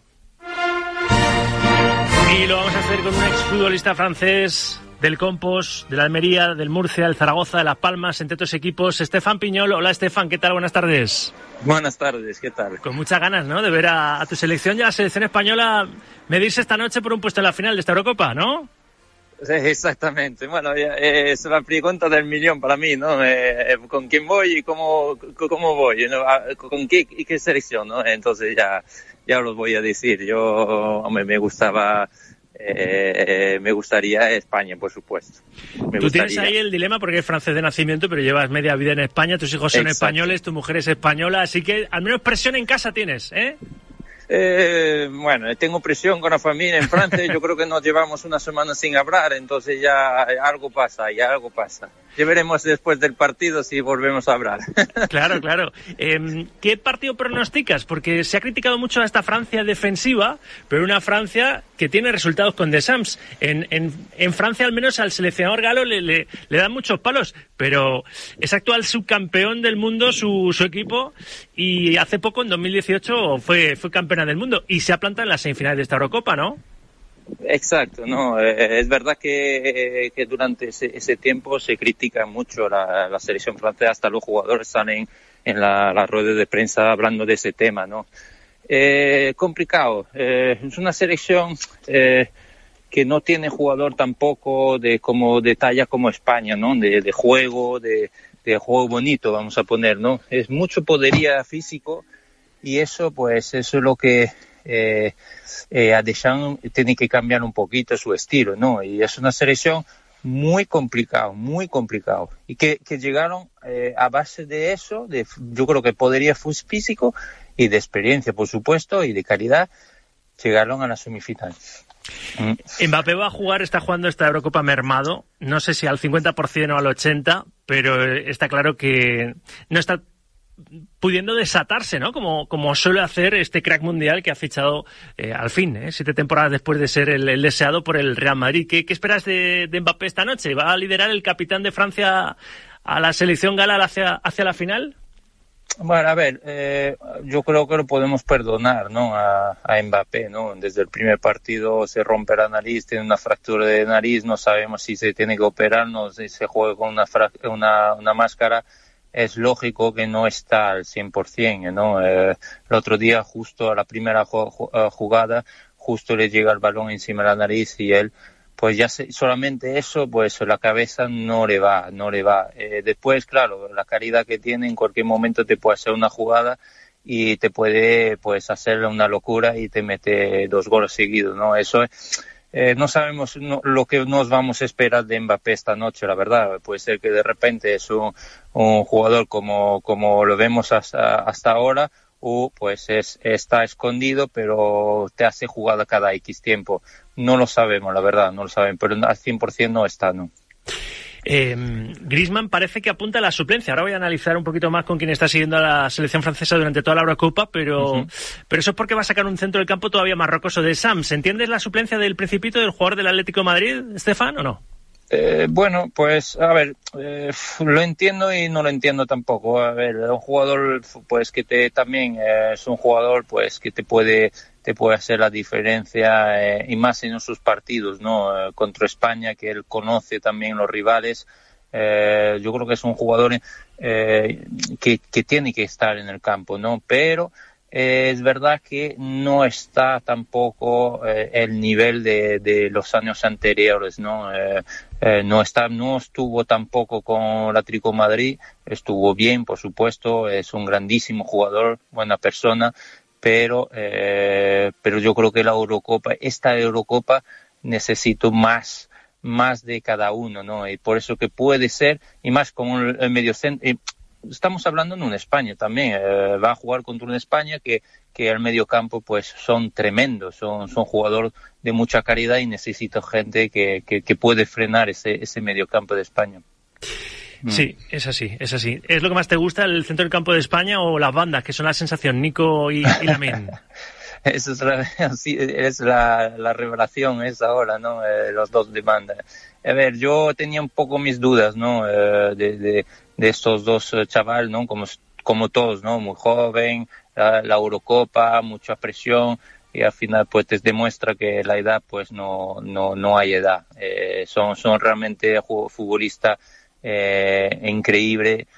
Y lo vamos a hacer con un exfutbolista francés del Compos, de la Almería, del Murcia, del Zaragoza, de Las Palmas, entre otros equipos. Estefan Piñol. Hola, Estefan, ¿qué tal? Buenas tardes. Buenas tardes, ¿qué tal? Con muchas ganas, ¿no?, de ver a tu selección y a la selección española medirse esta noche por un puesto en la final de esta Eurocopa, ¿no? Sí, exactamente. Bueno, es la pregunta del millón para mí, ¿no? ¿Con quién voy y cómo voy? ¿No? ¿Con qué selección, no? Entonces ya os voy a decir. Me gustaría España, por supuesto. Tú tienes ahí el dilema porque eres francés de nacimiento, pero llevas media vida en España, tus hijos son españoles, tu mujer es española, así que al menos presión en casa tienes, ¿eh? Bueno, tengo presión con la familia en Francia. Yo creo que nos llevamos una semana sin hablar, entonces ya algo pasa. Ya veremos después del partido si volvemos a hablar. Claro. ¿Qué partido pronosticas? Porque se ha criticado mucho a esta Francia defensiva, pero una Francia que tiene resultados con Deschamps. En Francia, al menos al seleccionador galo le dan muchos palos, pero es actual subcampeón del mundo su equipo, y hace poco, en 2018, fue campeona del mundo y se ha plantado en las semifinales de esta Eurocopa, ¿no? Exacto, no, es verdad que durante ese tiempo se critica mucho la selección francesa, hasta los jugadores salen en la rueda de prensa hablando de ese tema, ¿no? Complicado, es una selección que no tiene jugador tampoco de talla como España, ¿no? De juego, de juego bonito, vamos a poner, ¿no? Es mucho poderío físico y eso es lo que a Deschamps tiene que cambiar un poquito su estilo, ¿no? Y es una selección muy complicado. Y que llegaron a base de eso, yo creo que poderío físico y de experiencia, por supuesto, y de calidad, llegaron a la semifinal. Mbappé está jugando esta Eurocopa mermado, no sé si al 50% o al 80%, pero está claro que no está pudiendo desatarse, ¿no? Como suele hacer este crack mundial que ha fichado al fin, 7 temporadas después de ser el deseado por el Real Madrid. ¿Qué esperas de Mbappé esta noche? ¿Va a liderar el capitán de Francia a la selección gala hacia la final? Bueno, a ver, yo creo que lo podemos perdonar, ¿no? A Mbappé, ¿no? Desde el primer partido se rompe la nariz, tiene una fractura de nariz, no sabemos si se tiene que operar, no sé si se juega con una máscara. Es lógico que no está al 100%, ¿no? El otro día, justo a la primera jugada, justo le llega el balón encima de la nariz y él, pues ya solamente eso, pues la cabeza no le va. Después, claro, la calidad que tiene, en cualquier momento te puede hacer una jugada y te puede, pues, hacerle una locura y te mete 2 goles seguidos, ¿no? Eso es... no sabemos lo que nos vamos a esperar de Mbappé esta noche, la verdad. Puede ser que de repente es un jugador como lo vemos hasta ahora, pues está escondido, pero te hace jugada cada X tiempo. No lo sabemos, la verdad, no lo saben, pero al 100% no está, ¿no? Griezmann parece que apunta a la suplencia. Ahora voy a analizar un poquito más con quien está siguiendo a la selección francesa durante toda la Eurocopa, pero eso es porque va a sacar un centro del campo todavía más rocoso de Sams. ¿Entiendes la suplencia del Principito, del jugador del Atlético de Madrid, Estefan, o no? Bueno, pues a ver, lo entiendo y no lo entiendo tampoco. A ver, un jugador pues que también es un jugador pues que te puede hacer la diferencia, y más en sus partidos, ¿no? Contra España, que él conoce también los rivales. Yo creo que es un jugador que tiene que estar en el campo, ¿no? Pero es verdad que no está tampoco el nivel de los años anteriores, ¿no? No estuvo tampoco con el Atlético de Madrid, estuvo bien, por supuesto, es un grandísimo jugador, buena persona, pero yo creo que esta Eurocopa necesito más de cada uno, ¿no? Y por eso que puede ser, y más con el mediocentro. Estamos hablando de una España también, va a jugar contra una España que el mediocampo pues son tremendos, son jugadores de mucha calidad, y necesito gente que puede frenar ese mediocampo de España. Sí, es así. ¿Es lo que más te gusta, el centro del campo de España o las bandas, que son la sensación, Nico y Lamine? Eso es la revelación, es ahora, ¿no? Los dos de banda. A ver, yo tenía un poco mis dudas, ¿no? De estos dos chavales, ¿no? Como todos, ¿no? Muy joven, la Eurocopa, mucha presión, y al final pues te demuestra que la edad pues no hay edad. Son realmente futbolistas increíbles.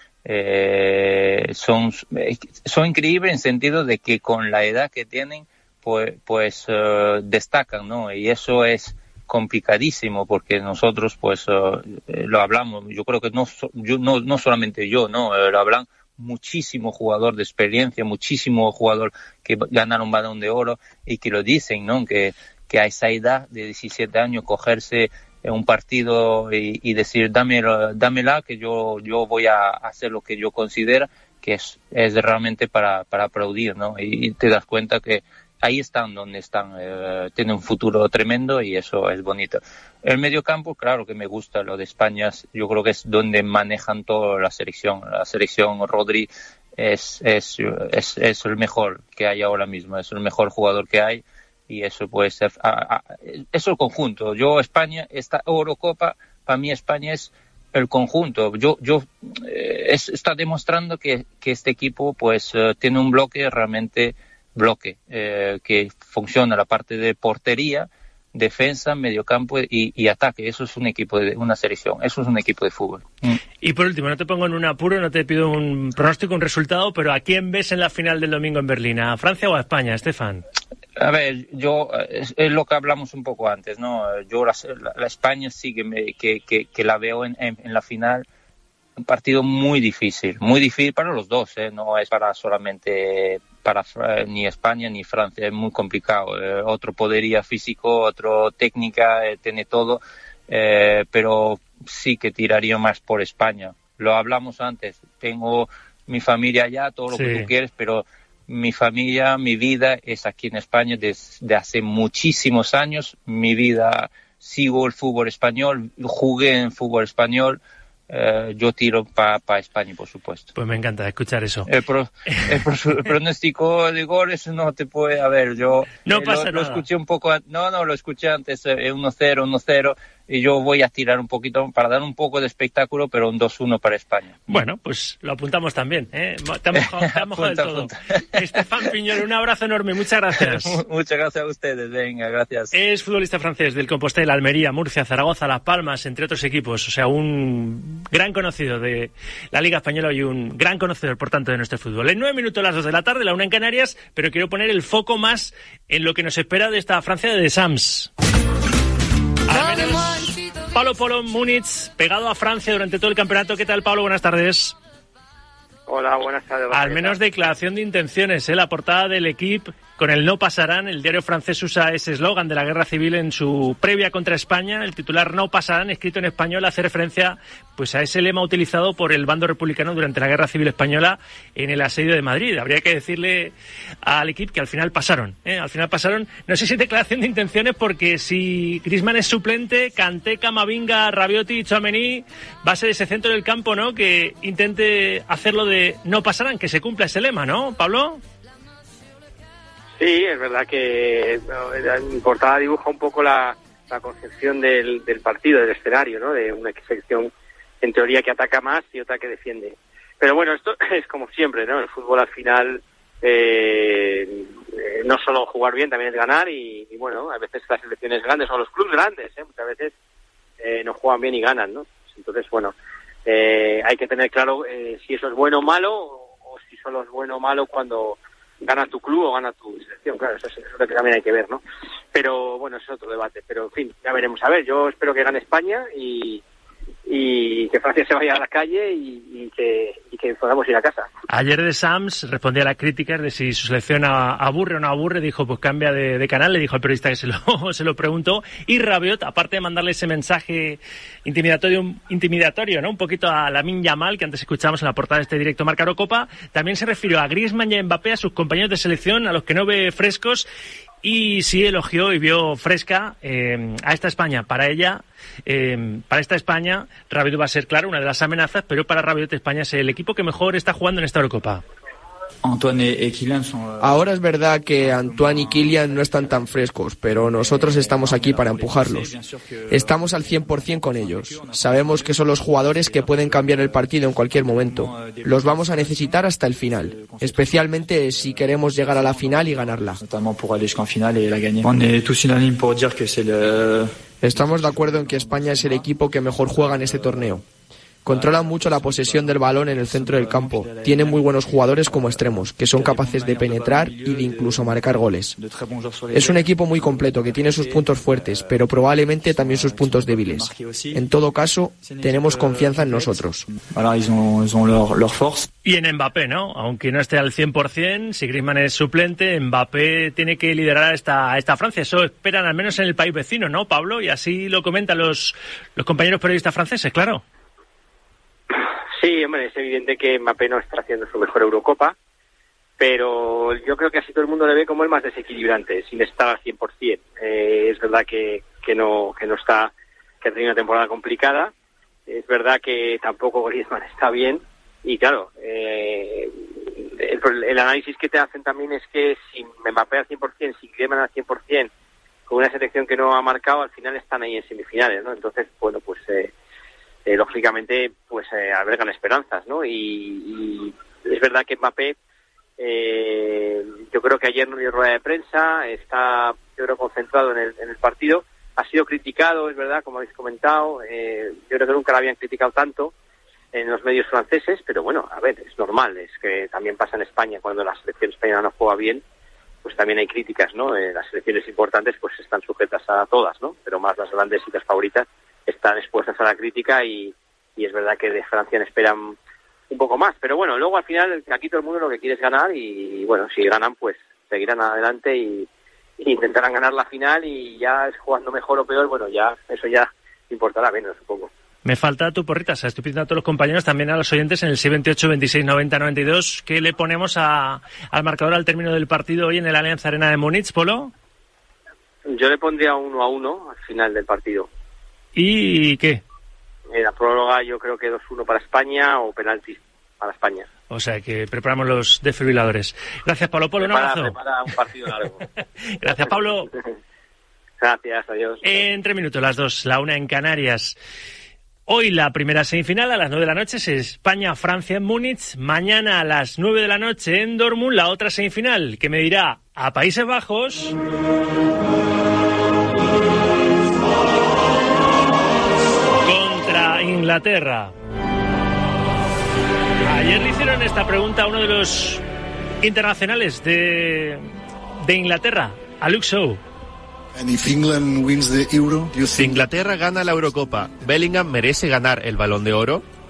Son increíbles en sentido de que con la edad que tienen pues destacan, ¿no? Y eso es complicadísimo, porque nosotros pues lo hablamos. Yo creo que no solamente yo, ¿no? Lo hablan muchísimo jugador de experiencia, muchísimo jugador que ganaron Balón de Oro, y que lo dicen, ¿no? Que a esa edad de 17 años cogerse un partido y decir dámela, que yo voy a hacer lo que yo considero que es realmente para aplaudir, ¿no? Y te das cuenta que ahí están donde están, tienen un futuro tremendo, y eso es bonito. El mediocampo, claro que me gusta lo de España, yo creo que es donde manejan toda la selección. La selección, Rodri es el mejor que hay ahora mismo, es el mejor jugador que hay, y eso puede ser, es el conjunto. Esta Eurocopa, para mí España es el conjunto. Está demostrando que este equipo pues tiene un bloque que funciona la parte de portería, defensa, mediocampo y ataque. Eso es un equipo una selección, eso es un equipo de fútbol. Y por último, no te pongo en un apuro, no te pido un pronóstico, un resultado, pero ¿a quién ves en la final del domingo en Berlín? ¿A Francia o a España, Estefan? A ver, es lo que hablamos un poco antes, ¿no? Yo la España sí que la veo en la final. Un partido muy difícil para los dos, no es para solamente para ni España ni Francia, es muy complicado. Otro poderío físico, otro técnica, tiene todo, pero sí que tiraría más por España. Lo hablamos antes, tengo mi familia allá, todo lo que tú quieres, pero mi familia, mi vida es aquí en España desde hace muchísimos años. Mi vida, sigo el fútbol español, jugué en fútbol español. Yo tiro para España, por supuesto. Pues me encanta escuchar eso. El pronóstico de goles no te puede... A ver, yo no pasa nada. Lo escuché un poco... lo escuché antes, 1-0, 1-0, y yo voy a tirar un poquito para dar un poco de espectáculo, pero un 2-1 para España. Bueno, pues lo apuntamos también, ¿eh? Te has mojado del todo. Estefan Piñol, un abrazo enorme, muchas gracias. Muchas gracias a ustedes, venga, gracias. Es futbolista francés del Compostela, Almería, Murcia, Zaragoza, Las Palmas, entre otros equipos. O sea, un gran conocido de la Liga Española y un gran conocedor, por tanto, de nuestro fútbol. En 9 minutos las 2 de la tarde, la 1 en Canarias, pero quiero poner el foco más en lo que nos espera de esta Francia de Sams. Al menos Pablo Múnich, pegado a Francia durante todo el campeonato. ¿Qué tal, Pablo? Buenas tardes. Hola, buenas tardes. Al menos declaración de intenciones, la portada del equipo con el no pasarán. El diario francés usa ese eslogan de la guerra civil en su previa contra España. El titular no pasarán, escrito en español, hace referencia pues a ese lema utilizado por el bando republicano durante la guerra civil española en el asedio de Madrid. Habría que decirle al equipo que al final pasaron, al final pasaron. No sé si declaración de intenciones, porque si Griezmann es suplente, Kanté, Camavinga, Rabiot y Tchouaméni, va a ser ese centro del campo, ¿no?, que intente hacerlo de no pasarán, que se cumpla ese lema, ¿no, Pablo? Sí, es verdad que en portada dibuja un poco la concepción del partido, del escenario, ¿no? De una sección en teoría que ataca más y otra que defiende. Pero bueno, esto es como siempre, ¿no? El fútbol al final no solo jugar bien, también es ganar y bueno, a veces las selecciones grandes o los clubes grandes, muchas veces no juegan bien y ganan, ¿no? Entonces, bueno, hay que tener claro si eso es bueno o malo, o si solo es bueno o malo cuando gana tu club o gana tu selección. Claro, eso es lo que también hay que ver, ¿no? Pero bueno, eso es otro debate. Pero en fin, ya veremos. A ver, yo espero que gane España y que Francia se vaya a la calle y que podamos ir a casa. Ayer de Sams respondía a las críticas de si su selección aburre o no aburre. Dijo, pues cambia de canal. Le dijo al periodista que se lo preguntó. Y Rabiot, aparte de mandarle ese mensaje intimidatorio, ¿no?, un poquito a Lamine Yamal, que antes escuchábamos en la portada de este directo Marca Eurocopa, también se refirió a Griezmann y a Mbappé, a sus compañeros de selección, a los que no ve frescos. Y sí elogió y vio fresca a esta España. Para esta España, Rabiot va a ser, claro, una de las amenazas, pero para Rabiot España es el equipo que mejor está jugando en esta Eurocopa. Ahora es verdad que Antoine y Kylian no están tan frescos, pero nosotros estamos aquí para empujarlos. Estamos al 100% con ellos. Sabemos que son los jugadores que pueden cambiar el partido en cualquier momento. Los vamos a necesitar hasta el final, especialmente si queremos llegar a la final y ganarla. Estamos de acuerdo en que España es el equipo que mejor juega en este torneo. Controlan mucho la posesión del balón en el centro del campo. Tienen muy buenos jugadores como extremos, que son capaces de penetrar y de incluso marcar goles. Es un equipo muy completo, que tiene sus puntos fuertes, pero probablemente también sus puntos débiles. En todo caso, tenemos confianza en nosotros. Y en Mbappé, ¿no? Aunque no esté al 100%, si Griezmann es suplente, Mbappé tiene que liderar esta Francia. Eso esperan al menos en el país vecino, ¿no, Pablo? Y así lo comentan los compañeros periodistas franceses, claro. Sí, hombre, es evidente que Mbappé no está haciendo su mejor Eurocopa, pero yo creo que así todo el mundo le ve como el más desequilibrante, sin estar al 100%. Es verdad que no está, que ha tenido una temporada complicada. Es verdad que tampoco Griezmann está bien. Y claro, el análisis que te hacen también es que si Mbappé al 100%, si Griezmann al 100%, con una selección que no ha marcado, al final están ahí en semifinales, ¿no? Entonces, bueno, pues lógicamente, pues albergan esperanzas, ¿no? Y es verdad que Mbappé, yo creo que ayer no dio rueda de prensa, está, yo creo, concentrado en el partido. Ha sido criticado, es verdad, como habéis comentado. Yo creo que nunca lo habían criticado tanto en los medios franceses, pero bueno, a ver, es normal, es que también pasa en España cuando la selección española no juega bien, pues también hay críticas, ¿no? Las selecciones importantes pues están sujetas a todas, ¿no? Pero más las grandes y las favoritas están expuestas a la crítica y es verdad que de Francia esperan un poco más. Pero bueno, luego al final aquí todo el mundo lo que quiere es ganar y bueno, si ganan pues seguirán adelante y intentarán ganar la final y ya es jugando mejor o peor, bueno, ya eso ya importará menos, supongo. Me falta tu porrita, o sea, estoy pidiendo a todos los compañeros, también a los oyentes en el 628 26 90 92, ¿qué le ponemos al marcador al término del partido hoy en el Allianz Arena de Múnich, Polo? Yo le pondría 1-1 al final del partido. ¿Y qué? En la prórroga yo creo que 2-1 para España o penaltis para España. O sea que preparamos los desfibriladores. Gracias, Pablo. Un abrazo. Prepara un partido largo. Gracias, Pablo. Gracias, adiós. En 3 minutos, las 2, la 1 en Canarias. Hoy la primera semifinal a las 9 de la noche es España-Francia en Múnich. Mañana a las 9 de la noche en Dortmund la otra semifinal que medirá a Países Bajos contra Inglaterra. Ayer le hicieron esta pregunta a uno de los internacionales de Inglaterra, a Luke Shaw. Si Inglaterra gana la Eurocopa, ¿Bellingham merece ganar el Balón de Oro?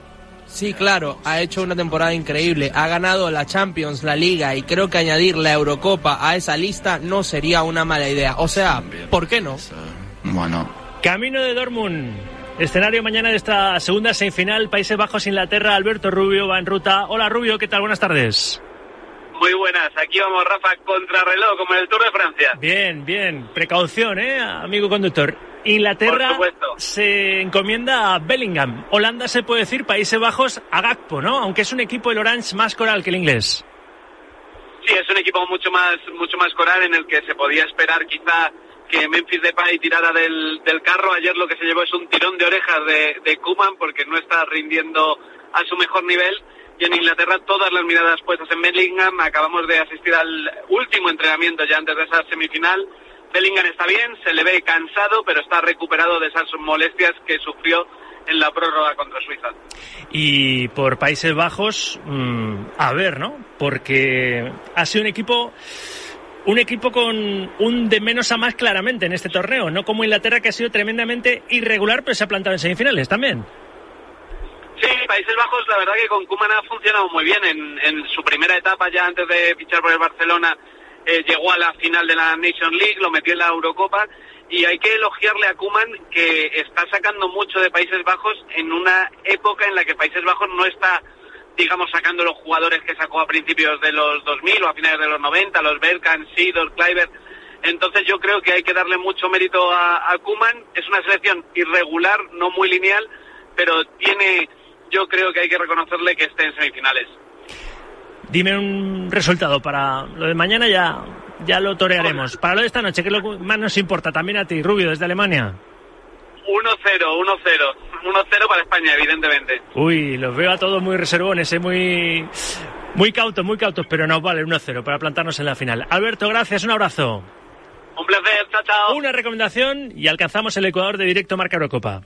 Sí, claro, ha hecho una temporada increíble, ha ganado la Champions, la Liga, y creo que añadir la Eurocopa a esa lista no sería una mala idea. O sea, ¿por qué no? Bueno. Camino de Dortmund. Escenario mañana de esta segunda semifinal, Países Bajos-Inglaterra. Alberto Rubio va en ruta. Hola Rubio, ¿qué tal? Buenas tardes. Muy buenas, aquí vamos, Rafa, contrarreloj, como en el Tour de Francia. Bien, bien. Precaución, amigo conductor. Inglaterra se encomienda a Bellingham. Holanda se puede decir, Países Bajos a Gakpo, ¿no? Aunque es un equipo el Orange más coral que el inglés. Sí, es un equipo mucho más coral, en el que se podía esperar quizá que Memphis Depay tirara del carro. Ayer lo que se llevó es un tirón de orejas de Koeman, porque no está rindiendo a su mejor nivel. Y en Inglaterra todas las miradas puestas en Bellingham. Acabamos de asistir al último entrenamiento ya antes de esa semifinal. Bellingham está bien, se le ve cansado, pero está recuperado de esas molestias que sufrió en la prórroga contra Suiza. Y por Países Bajos, a ver, ¿no? Porque ha sido un equipo con un de menos a más claramente en este torneo, no como Inglaterra, que ha sido tremendamente irregular, pero se ha plantado en semifinales también. Sí, Países Bajos, la verdad que con Koeman ha funcionado muy bien. En su primera etapa, ya antes de fichar por el Barcelona, llegó a la final de la Nations League, lo metió en la Eurocopa, y hay que elogiarle a Koeman, que está sacando mucho de Países Bajos en una época en la que Países Bajos no está, digamos, sacando los jugadores que sacó a principios de los 2000 o a finales de los 90, los Bergkamp, Seedorf, Kluivert. Entonces yo creo que hay que darle mucho mérito a Koeman. Es una selección irregular, no muy lineal, pero yo creo que hay que reconocerle que esté en semifinales. Dime un resultado para lo de mañana, ya lo torearemos. Para lo de esta noche, que es lo que más nos importa también a ti, Rubio, desde Alemania. 1-0 para España, evidentemente. Uy, los veo a todos muy reservones, muy cautos, pero nos vale 1-0 para plantarnos en la final. Alberto, gracias, un abrazo. Un placer, chao, chao. Una recomendación y alcanzamos el Ecuador de directo Marca Eurocopa.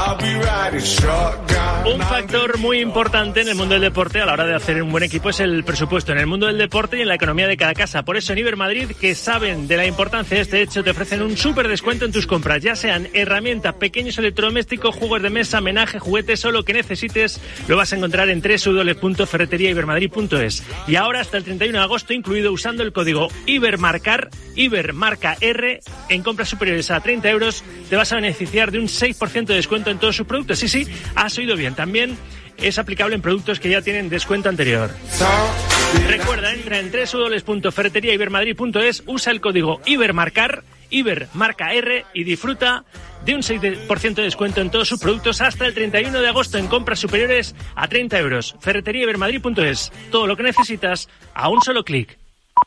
Un factor muy importante en el mundo del deporte a la hora de hacer un buen equipo es el presupuesto en el mundo del deporte y en la economía de cada casa. Por eso en Ibermadrid, que saben de la importancia de este hecho, te ofrecen un súper descuento en tus compras, ya sean herramientas, pequeños electrodomésticos, juegos de mesa, menaje, juguetes o lo que necesites, lo vas a encontrar en www.ferreteriaibermadrid.es. Y ahora hasta el 31 de agosto incluido, usando el código IBERMARCAR, IBERMARCA R, en compras superiores a 30 euros, te vas a beneficiar de un 6% de descuento en todos sus productos. Sí, has oído bien. También es aplicable en productos que ya tienen descuento anterior. Recuerda, entra en www.ferreteriaibermadrid.es, usa el código IBERMARCAR, IBERMARCA R, y disfruta de un 6% de descuento en todos sus productos hasta el 31 de agosto en compras superiores a 30 euros. Ferreteriaibermadrid.es. Todo lo que necesitas a un solo clic.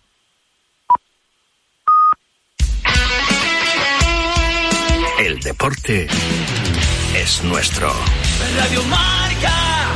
El deporte es nuestro. Radio Marca.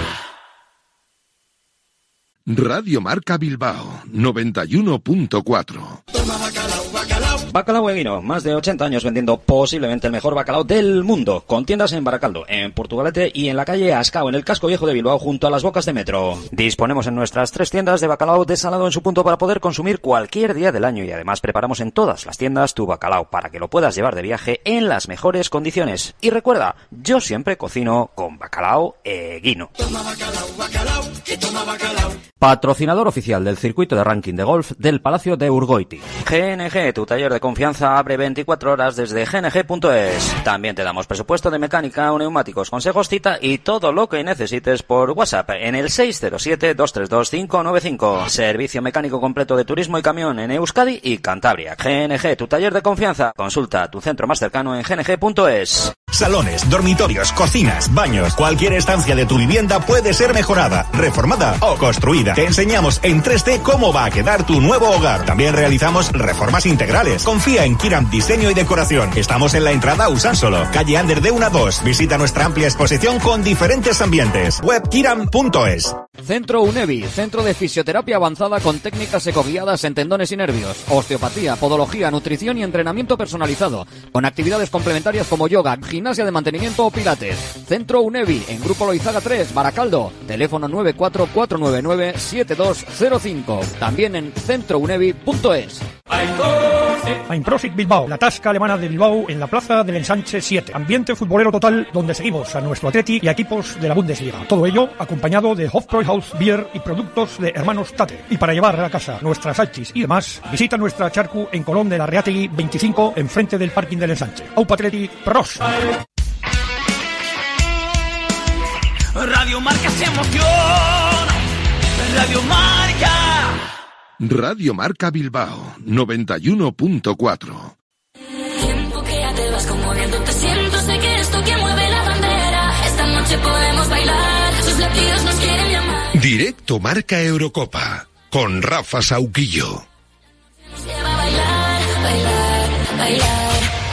Radio Marca Bilbao 91.4. Bacalao Eguino, más de 80 años vendiendo posiblemente el mejor bacalao del mundo, con tiendas en Baracaldo, en Portugalete y en la calle Ascao, en el casco viejo de Bilbao, junto a las bocas de metro. Disponemos en nuestras 3 tiendas de bacalao desalado en su punto para poder consumir cualquier día del año, y además preparamos en todas las tiendas tu bacalao para que lo puedas llevar de viaje en las mejores condiciones. Y recuerda, yo siempre cocino con Bacalao Eguino. Toma bacalao, bacalao, que toma bacalao. Patrocinador oficial del circuito de ranking de golf del Palacio de Urgoiti. GNG, tu taller de confianza, abre 24 horas desde gng.es. También te damos presupuesto de mecánica, neumáticos, consejos, cita y todo lo que necesites por WhatsApp en el 607-232-595. Servicio mecánico completo de turismo y camión en Euskadi y Cantabria. GNG, tu taller de confianza. Consulta tu centro más cercano en gng.es. Salones, dormitorios, cocinas, baños, cualquier estancia de tu vivienda puede ser mejorada, reformada o construida. Te enseñamos en 3D cómo va a quedar tu nuevo hogar. También realizamos reformas integrales. Confía en Kiram Diseño y Decoración. Estamos en la entrada a Usánsolo, calle Ander de 1 a 2. Visita nuestra amplia exposición con diferentes ambientes. Web kiram.es. Centro UNEVI, centro de fisioterapia avanzada con técnicas ecoguiadas en tendones y nervios, osteopatía, podología, nutrición y entrenamiento personalizado, con actividades complementarias como yoga, gimnasia de mantenimiento o pilates. Centro UNEVI, en Grupo Loizaga 3, Baracaldo, teléfono 944997205. También en centrounevi.es. Einprosit Bilbao, la tasca alemana de Bilbao en la plaza del Ensanche 7. Ambiente futbolero total donde seguimos a nuestro Atleti y a equipos de la Bundesliga. Todo ello acompañado de Hofbräuhaus Bier y productos de Hermanos Tate. Y para llevar a casa nuestras salchis y demás, visita nuestra charcu en Colón de la Reategui 25, enfrente del parking del Ensanche. Aupa Atleti, pros. Radio Marca se emociona. Radio Marca. Radio Marca Bilbao 91.4. Tiempo que ya te vas como viento, te siento, sé que esto que mueve la bandera. Esta noche podemos bailar, sus latidos nos quieren llamar. Directo Marca Eurocopa con Rafa Sauquillo. Nos lleva a bailar, bailar, bailar.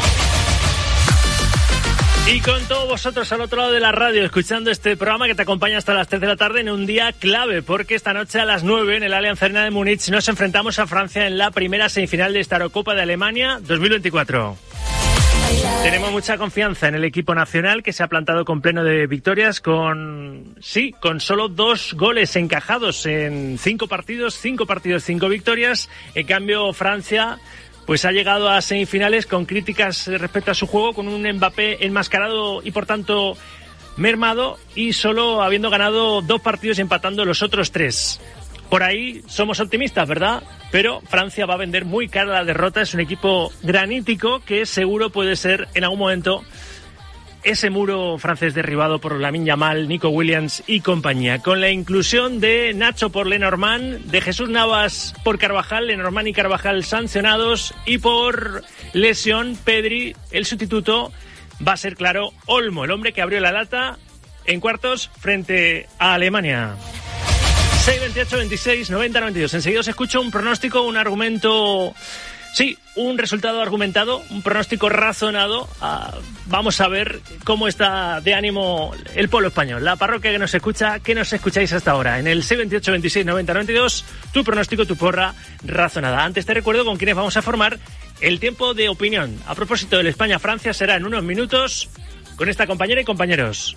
Y con todos vosotros al otro lado de la radio, escuchando este programa que te acompaña hasta las 3 de la tarde en un día clave, porque esta noche a las 9 en el Allianz Arena de Múnich nos enfrentamos a Francia en la primera semifinal de esta Eurocopa de Alemania 2024. Tenemos mucha confianza en el equipo nacional, que se ha plantado con pleno de victorias, con solo 2 goles encajados en 5 partidos, 5 victorias. En cambio, Francia pues ha llegado a semifinales con críticas respecto a su juego, con un Mbappé enmascarado y por tanto mermado, y solo habiendo ganado 2 partidos y empatando los otros 3. Por ahí somos optimistas, ¿verdad? Pero Francia va a vender muy cara la derrota. Es un equipo granítico que seguro puede ser en algún momento ese muro francés derribado por Lamine Yamal, Nico Williams y compañía. Con la inclusión de Nacho por Lenormand, de Jesús Navas por Carvajal, Lenormand y Carvajal sancionados, y por lesión Pedri, el sustituto, va a ser, claro, Olmo, el hombre que abrió la lata en cuartos frente a Alemania. 6-28, 26, 90, 92. Enseguida os escucho un pronóstico, un argumento... Sí, un resultado argumentado, un pronóstico razonado. Vamos a ver cómo está de ánimo el pueblo español. La parroquia que nos escucha, ¿qué nos escucháis hasta ahora? En el 628 26 90 92, tu pronóstico, tu porra razonada. Antes te recuerdo con quiénes vamos a formar el tiempo de opinión. A propósito del España-Francia, será en unos minutos con esta compañera y compañeros.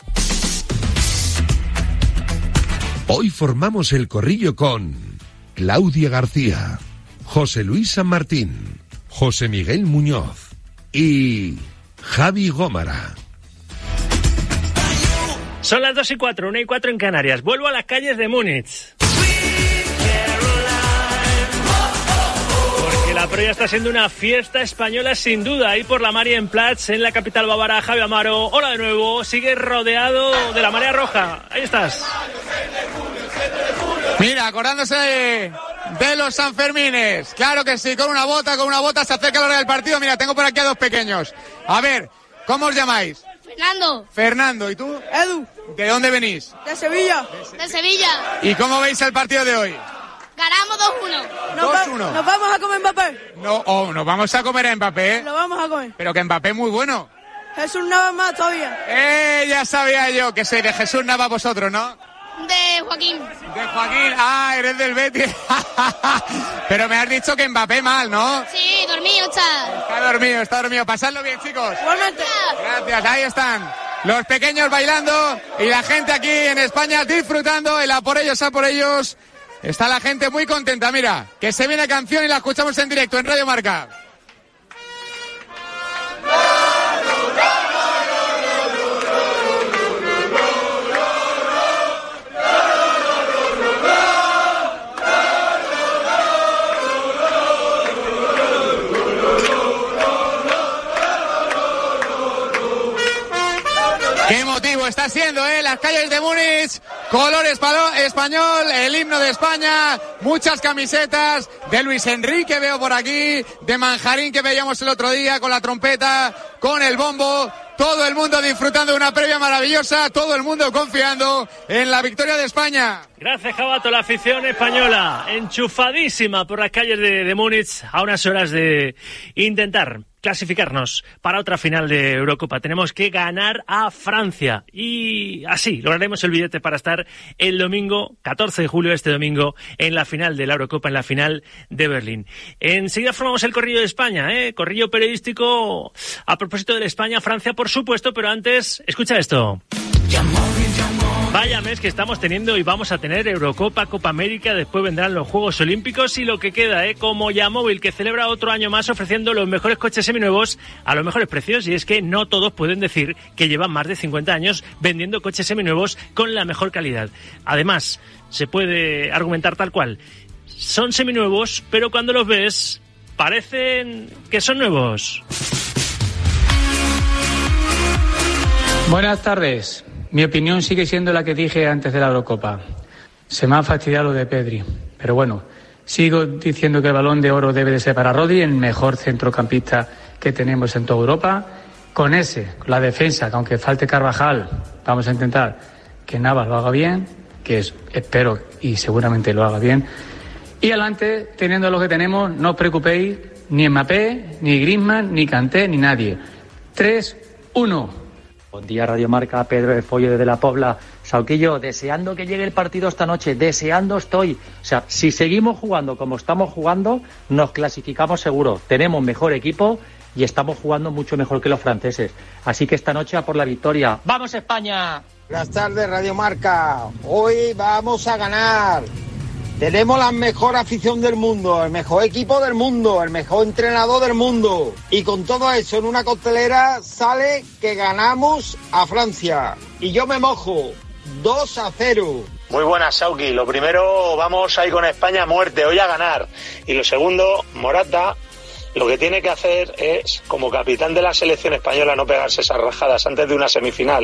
Hoy formamos el corrillo con Claudia García, José Luis San Martín, José Miguel Muñoz y Javi Gómara. Son las 2:04, 1:04 en Canarias. Vuelvo a las calles de Múnich. Porque la previa está siendo una fiesta española sin duda. Ahí por la Marienplatz, en la capital bávara. Javi Amaro, hola de nuevo. Sigue rodeado de la marea roja. Ahí estás. Mira, acordándose de los Sanfermines. Claro que sí, con una bota se acerca la hora del partido. Mira, tengo por aquí a 2 pequeños. A ver, ¿cómo os llamáis? Fernando, ¿y tú? Edu. ¿De dónde venís? De Sevilla. De Sevilla. ¿Y cómo veis el partido de hoy? Ganamos 2-1. ¿Nos vamos a comer Mbappé? No, nos vamos a comer a Mbappé. Lo vamos a comer. Pero que Mbappé es muy bueno. Jesús Navas más todavía. Ya sabía yo que sois de Jesús Navas vosotros, ¿no? De Joaquín. De Joaquín, eres del Betis. Pero me has dicho que Mbappé mal, ¿no? Sí, dormido está. Está dormido. Pasadlo bien, chicos. Igualmente. Gracias, ahí están los pequeños bailando y la gente aquí en España disfrutando. El a por ellos. Está la gente muy contenta, mira, que se viene canción y la escuchamos en directo en Radio Marca. Qué emotivo está siendo, las calles de Múnich, color español, el himno de España, muchas camisetas de Luis Enrique veo por aquí, de Manjarín que veíamos el otro día con la trompeta, con el bombo, todo el mundo disfrutando de una previa maravillosa, todo el mundo confiando en la victoria de España. Gracias, Jabato, la afición española, enchufadísima por las calles de Múnich, a unas horas de intentar clasificarnos para otra final de Eurocopa. Tenemos que ganar a Francia y así lograremos el billete para estar el domingo, 14 de julio, este domingo, en la final de la Eurocopa, en la final de Berlín. Enseguida formamos el corrillo de España, corrillo periodístico a propósito de España-Francia, por supuesto, pero antes, escucha esto. Vaya mes que estamos teniendo y vamos a tener Eurocopa, Copa América, después vendrán los Juegos Olímpicos y lo que queda, como Yamóvil, que celebra otro año más ofreciendo los mejores coches seminuevos a los mejores precios, y es que no todos pueden decir que llevan más de 50 años vendiendo coches seminuevos con la mejor calidad. Además, se puede argumentar tal cual. Son seminuevos, pero cuando los ves, parecen que son nuevos. Buenas tardes. Mi opinión sigue siendo la que dije antes de la Eurocopa. Se me ha fastidiado lo de Pedri, pero bueno, sigo diciendo que el Balón de Oro debe de ser para Rodri, el mejor centrocampista que tenemos en toda Europa. Con la defensa, que aunque falte Carvajal, vamos a intentar que Navas lo haga bien, espero y seguramente lo haga bien. Y adelante, teniendo lo que tenemos, no os preocupéis, ni Mbappé, ni Griezmann, ni Kanté, ni nadie. 3-1. Buen día, Radio Marca, Pedro de Follo desde La Pobla. Sauquillo, deseando que llegue el partido esta noche, deseando estoy. O sea, si seguimos jugando como estamos jugando, nos clasificamos seguro. Tenemos mejor equipo y estamos jugando mucho mejor que los franceses. Así que esta noche a por la victoria. ¡Vamos, España! Buenas tardes, Radio Marca. Hoy vamos a ganar. Tenemos la mejor afición del mundo, el mejor equipo del mundo, el mejor entrenador del mundo. Y con todo eso en una costelera sale que ganamos a Francia. Y yo me mojo, 2-0. Muy buenas, Sauki. Lo primero, vamos ahí con España a muerte, hoy a ganar. Y lo segundo, Morata lo que tiene que hacer es, como capitán de la selección española, no pegarse esas rajadas antes de una semifinal.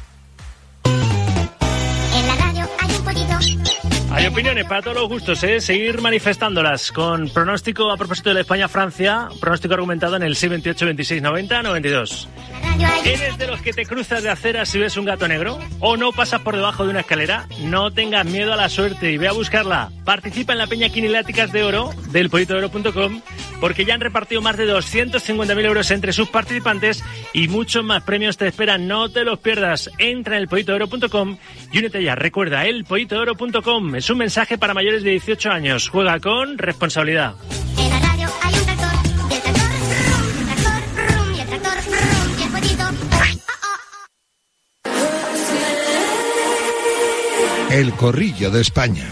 Hay opiniones para todos los gustos, seguir manifestándolas con pronóstico a propósito de la España-Francia, pronóstico argumentado en el 628 26 90 92. ¿Eres de los que te cruzas de acera si ves un gato negro? ¿O no pasas por debajo de una escalera? No tengas miedo a la suerte y ve a buscarla. Participa en la Peña Quiniláticas de Oro del pollitodeoro.com, porque ya han repartido más de 250.000 euros entre sus participantes y muchos más premios te esperan. No te los pierdas. Entra en elpollitodeoro.com y únete ya. Recuerda, elpollitodeoro.com es un mensaje para mayores de 18 años. Juega con responsabilidad. En la radio hay un tractor, y el tractor, rum, y el tractor, rum, y el tractor, rum, y el pollito. El Corrillo de España.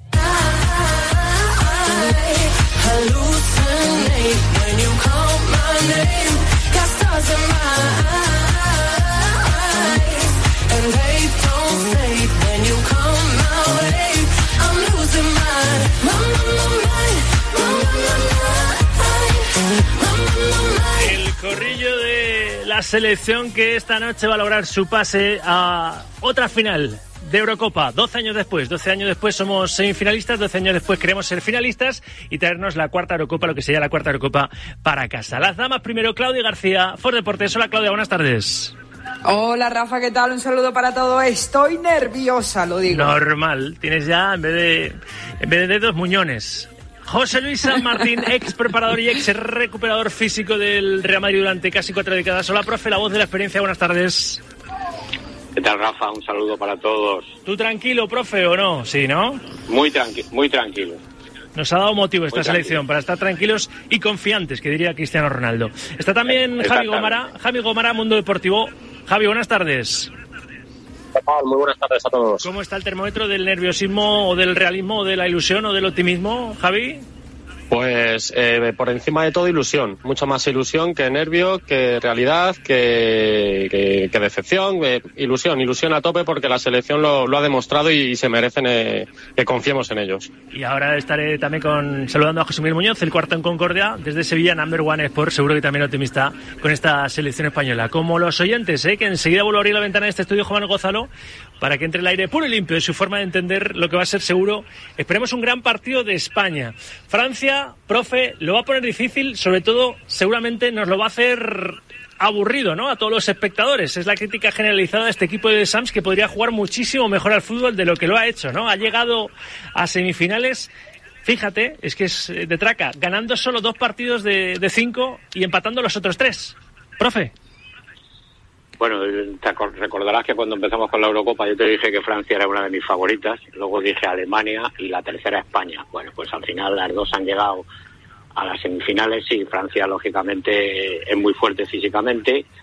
Corrillo de la selección que esta noche va a lograr su pase a otra final de Eurocopa. 12 años después somos semifinalistas, 12 años después queremos ser finalistas y traernos la cuarta Eurocopa, lo que sería la cuarta Eurocopa para casa. Las damas primero, Claudia García, Ford Deportes. Hola Claudia, buenas tardes. Hola Rafa, ¿qué tal? Un saludo para todo. Estoy nerviosa, lo digo. Normal, tienes ya en vez de dedos muñones. José Luis San Martín, ex preparador y ex recuperador físico del Real Madrid durante casi 4 décadas. Hola, profe, la voz de la experiencia, buenas tardes. ¿Qué tal, Rafa? Un saludo para todos. ¿Tú tranquilo, profe, o no? Sí, ¿no? Muy tranquilo. Nos ha dado motivo esta selección para estar tranquilos y confiantes, que diría Cristiano Ronaldo. Está también Javi Gómara, Mundo Deportivo. Javi, buenas tardes. Muy buenas tardes a todos. ¿Cómo está el termómetro del nerviosismo o del realismo o de la ilusión o del optimismo, Javi? Pues por encima de todo ilusión, mucho más ilusión que nervio, que realidad, que decepción, ilusión a tope porque la selección lo ha demostrado y se merecen que confiemos en ellos. Y ahora estaré también saludando a José Miguel Muñoz, el cuarto en Concordia, desde Sevilla, Number One Sport, seguro que también optimista con esta selección española. Como los oyentes, que enseguida vuelvo a abrir la ventana de este estudio, Juan Gonzalo, para que entre el aire puro y limpio de su forma de entender lo que va a ser seguro. Esperemos un gran partido de España. Francia, profe, lo va a poner difícil, sobre todo seguramente nos lo va a hacer aburrido, ¿no? A todos los espectadores. Es la crítica generalizada de este equipo de Sams, que podría jugar muchísimo mejor al fútbol de lo que lo ha hecho, ¿no? Ha llegado a semifinales, fíjate, es que es de traca, ganando solo 2 partidos de 5 y empatando los otros 3. Profe. Bueno, recordarás que cuando empezamos con la Eurocopa yo te dije que Francia era una de mis favoritas, luego dije Alemania y la tercera España. Bueno, pues al final las dos han llegado a las semifinales y Francia lógicamente es muy fuerte físicamente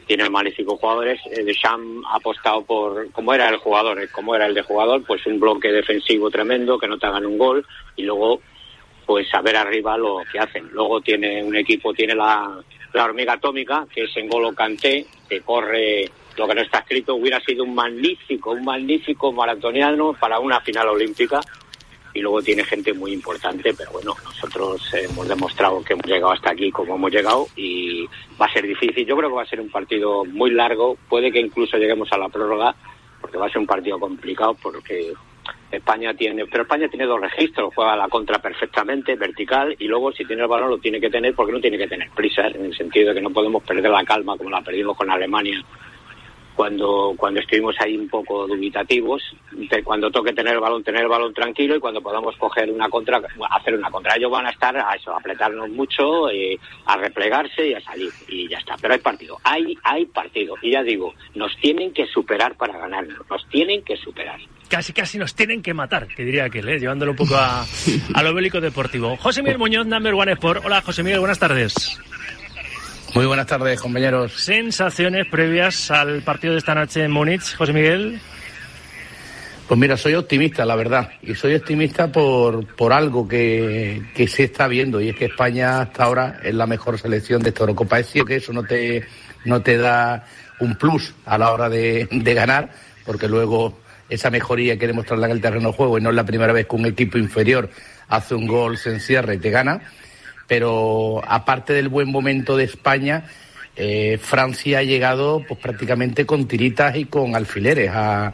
tiene magníficos jugadores. Deschamps ha apostado por, como era el de jugador, pues un bloque defensivo tremendo, que no te hagan un gol, y luego pues saber arriba lo que hacen. Luego tiene un equipo, tiene la hormiga atómica, que es N'Golo Kanté, que corre lo que no está escrito. Hubiera sido un magnífico maratoniano para una final olímpica. Y luego tiene gente muy importante, pero bueno, nosotros hemos demostrado que hemos llegado hasta aquí como hemos llegado, y va a ser difícil. Yo creo que va a ser un partido muy largo, puede que incluso lleguemos a la prórroga, porque va a ser un partido complicado, porque España tiene dos registros, juega la contra perfectamente, vertical, y luego si tiene el balón lo tiene que tener, porque no tiene que tener prisa, en el sentido de que no podemos perder la calma como la perdimos con Alemania cuando estuvimos ahí un poco dubitativos. Cuando toque tener el balón tranquilo, y cuando podamos coger una contra, hacer una contra. Ellos van a estar a apretarnos mucho, a replegarse y a salir, y ya está. Pero hay partido, y ya digo, nos tienen que superar para ganarnos, nos tienen que superar. Casi nos tienen que matar, que diría aquel, llevándolo un poco a lo bélico deportivo. José Miguel Muñoz, Number One Sport. Hola, José Miguel, buenas tardes. Muy buenas tardes, compañeros. ¿Sensaciones previas al partido de esta noche en Múnich, José Miguel? Pues mira, soy optimista, la verdad. Y soy optimista por algo que se está viendo. Y es que España hasta ahora es la mejor selección de esta Eurocopa. Es cierto que eso no te da un plus a la hora de ganar, porque luego esa mejoría hay que demostrarla en el terreno de juego, y no es la primera vez que un equipo inferior hace un gol, se encierra y te gana. Pero aparte del buen momento de España, Francia ha llegado pues prácticamente con tiritas y con alfileres a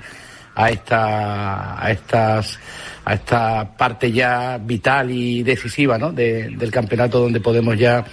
esta parte ya vital y decisiva, ¿no?, del campeonato, donde podemos ya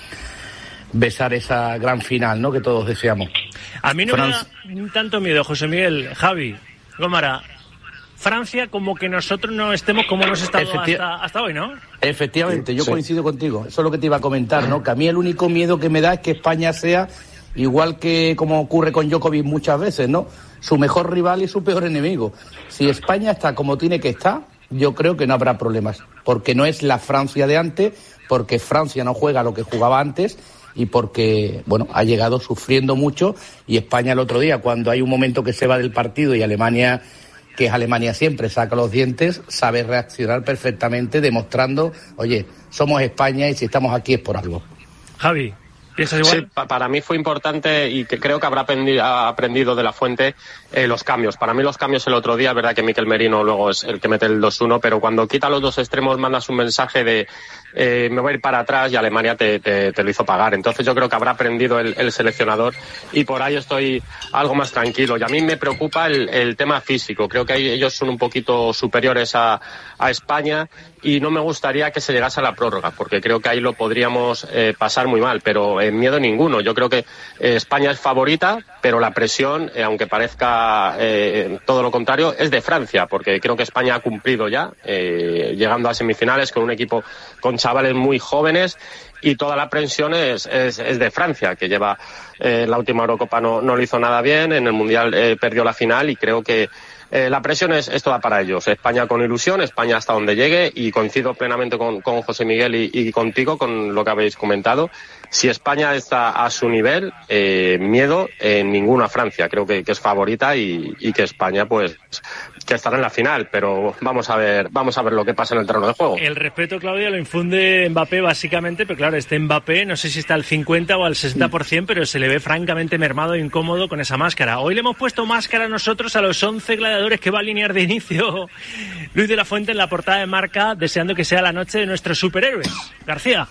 besar esa gran final, ¿no?, que todos deseamos. A mí no me da tanto miedo, José Miguel, Javi, Gómara. Francia, como que nosotros no estemos como hemos estado hasta hoy, ¿no? Efectivamente, yo coincido contigo. Eso es lo que te iba a comentar, ¿no? Que a mí el único miedo que me da es que España sea, igual que como ocurre con Djokovic muchas veces, ¿no?, su mejor rival y su peor enemigo. Si España está como tiene que estar, yo creo que no habrá problemas. Porque no es la Francia de antes, porque Francia no juega lo que jugaba antes, y porque, bueno, ha llegado sufriendo mucho. Y España el otro día, cuando hay un momento que se va del partido y Alemania, que es Alemania siempre, saca los dientes, sabe reaccionar perfectamente, demostrando, oye, somos España y si estamos aquí es por algo. Javi, ¿piensas igual? Sí, para mí fue importante, y que creo que habrá aprendido de la Fuente, los cambios. Para mí los cambios el otro día, es verdad que Mikel Merino luego es el que mete el 2-1, pero cuando quita los dos extremos mandas un mensaje de me voy a ir para atrás, y Alemania te lo hizo pagar. Entonces yo creo que habrá aprendido el seleccionador, y por ahí estoy algo más tranquilo. Y a mí me preocupa el tema físico. Creo que ellos son un poquito superiores a España, y no me gustaría que se llegase a la prórroga, porque creo que ahí lo podríamos pasar muy mal, pero miedo ninguno. Yo creo que España es favorita, pero la presión, aunque parezca todo lo contrario, es de Francia, porque creo que España ha cumplido ya, llegando a semifinales con un equipo con chavales muy jóvenes, y toda la presión es de Francia, que lleva la última Eurocopa no lo hizo nada bien, en el Mundial perdió la final, y creo que la presión es toda para ellos. España con ilusión, España hasta donde llegue, y coincido plenamente con José Miguel y contigo con lo que habéis comentado. Si España está a su nivel, miedo ninguno a Francia. Creo que es favorita, y que España pues que estará en la final, pero vamos a ver lo que pasa en el terreno de juego. El respeto, Claudia, lo infunde Mbappé básicamente, pero claro, Mbappé no sé si está al 50 o al 60%, pero se le ve francamente mermado e incómodo con esa máscara. Hoy le hemos puesto máscara nosotros a los 11 gladiadores que va a alinear de inicio Luis de la Fuente en la portada de Marca, deseando que sea la noche de nuestros superhéroes. García.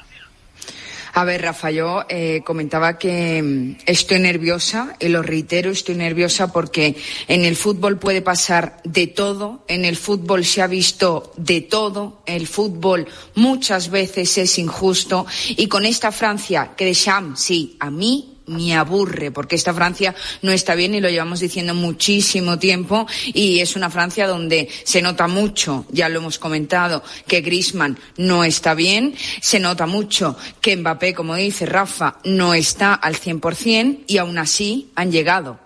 A ver, Rafa, yo comentaba que estoy nerviosa, y lo reitero, estoy nerviosa porque en el fútbol puede pasar de todo, en el fútbol se ha visto de todo, el fútbol muchas veces es injusto, y con esta Francia, que Deschamps, sí, a mí me aburre, porque esta Francia no está bien, y lo llevamos diciendo muchísimo tiempo, y es una Francia donde se nota mucho, ya lo hemos comentado, que Griezmann no está bien, se nota mucho que Mbappé, como dice Rafa, no está al 100%, y aún así han llegado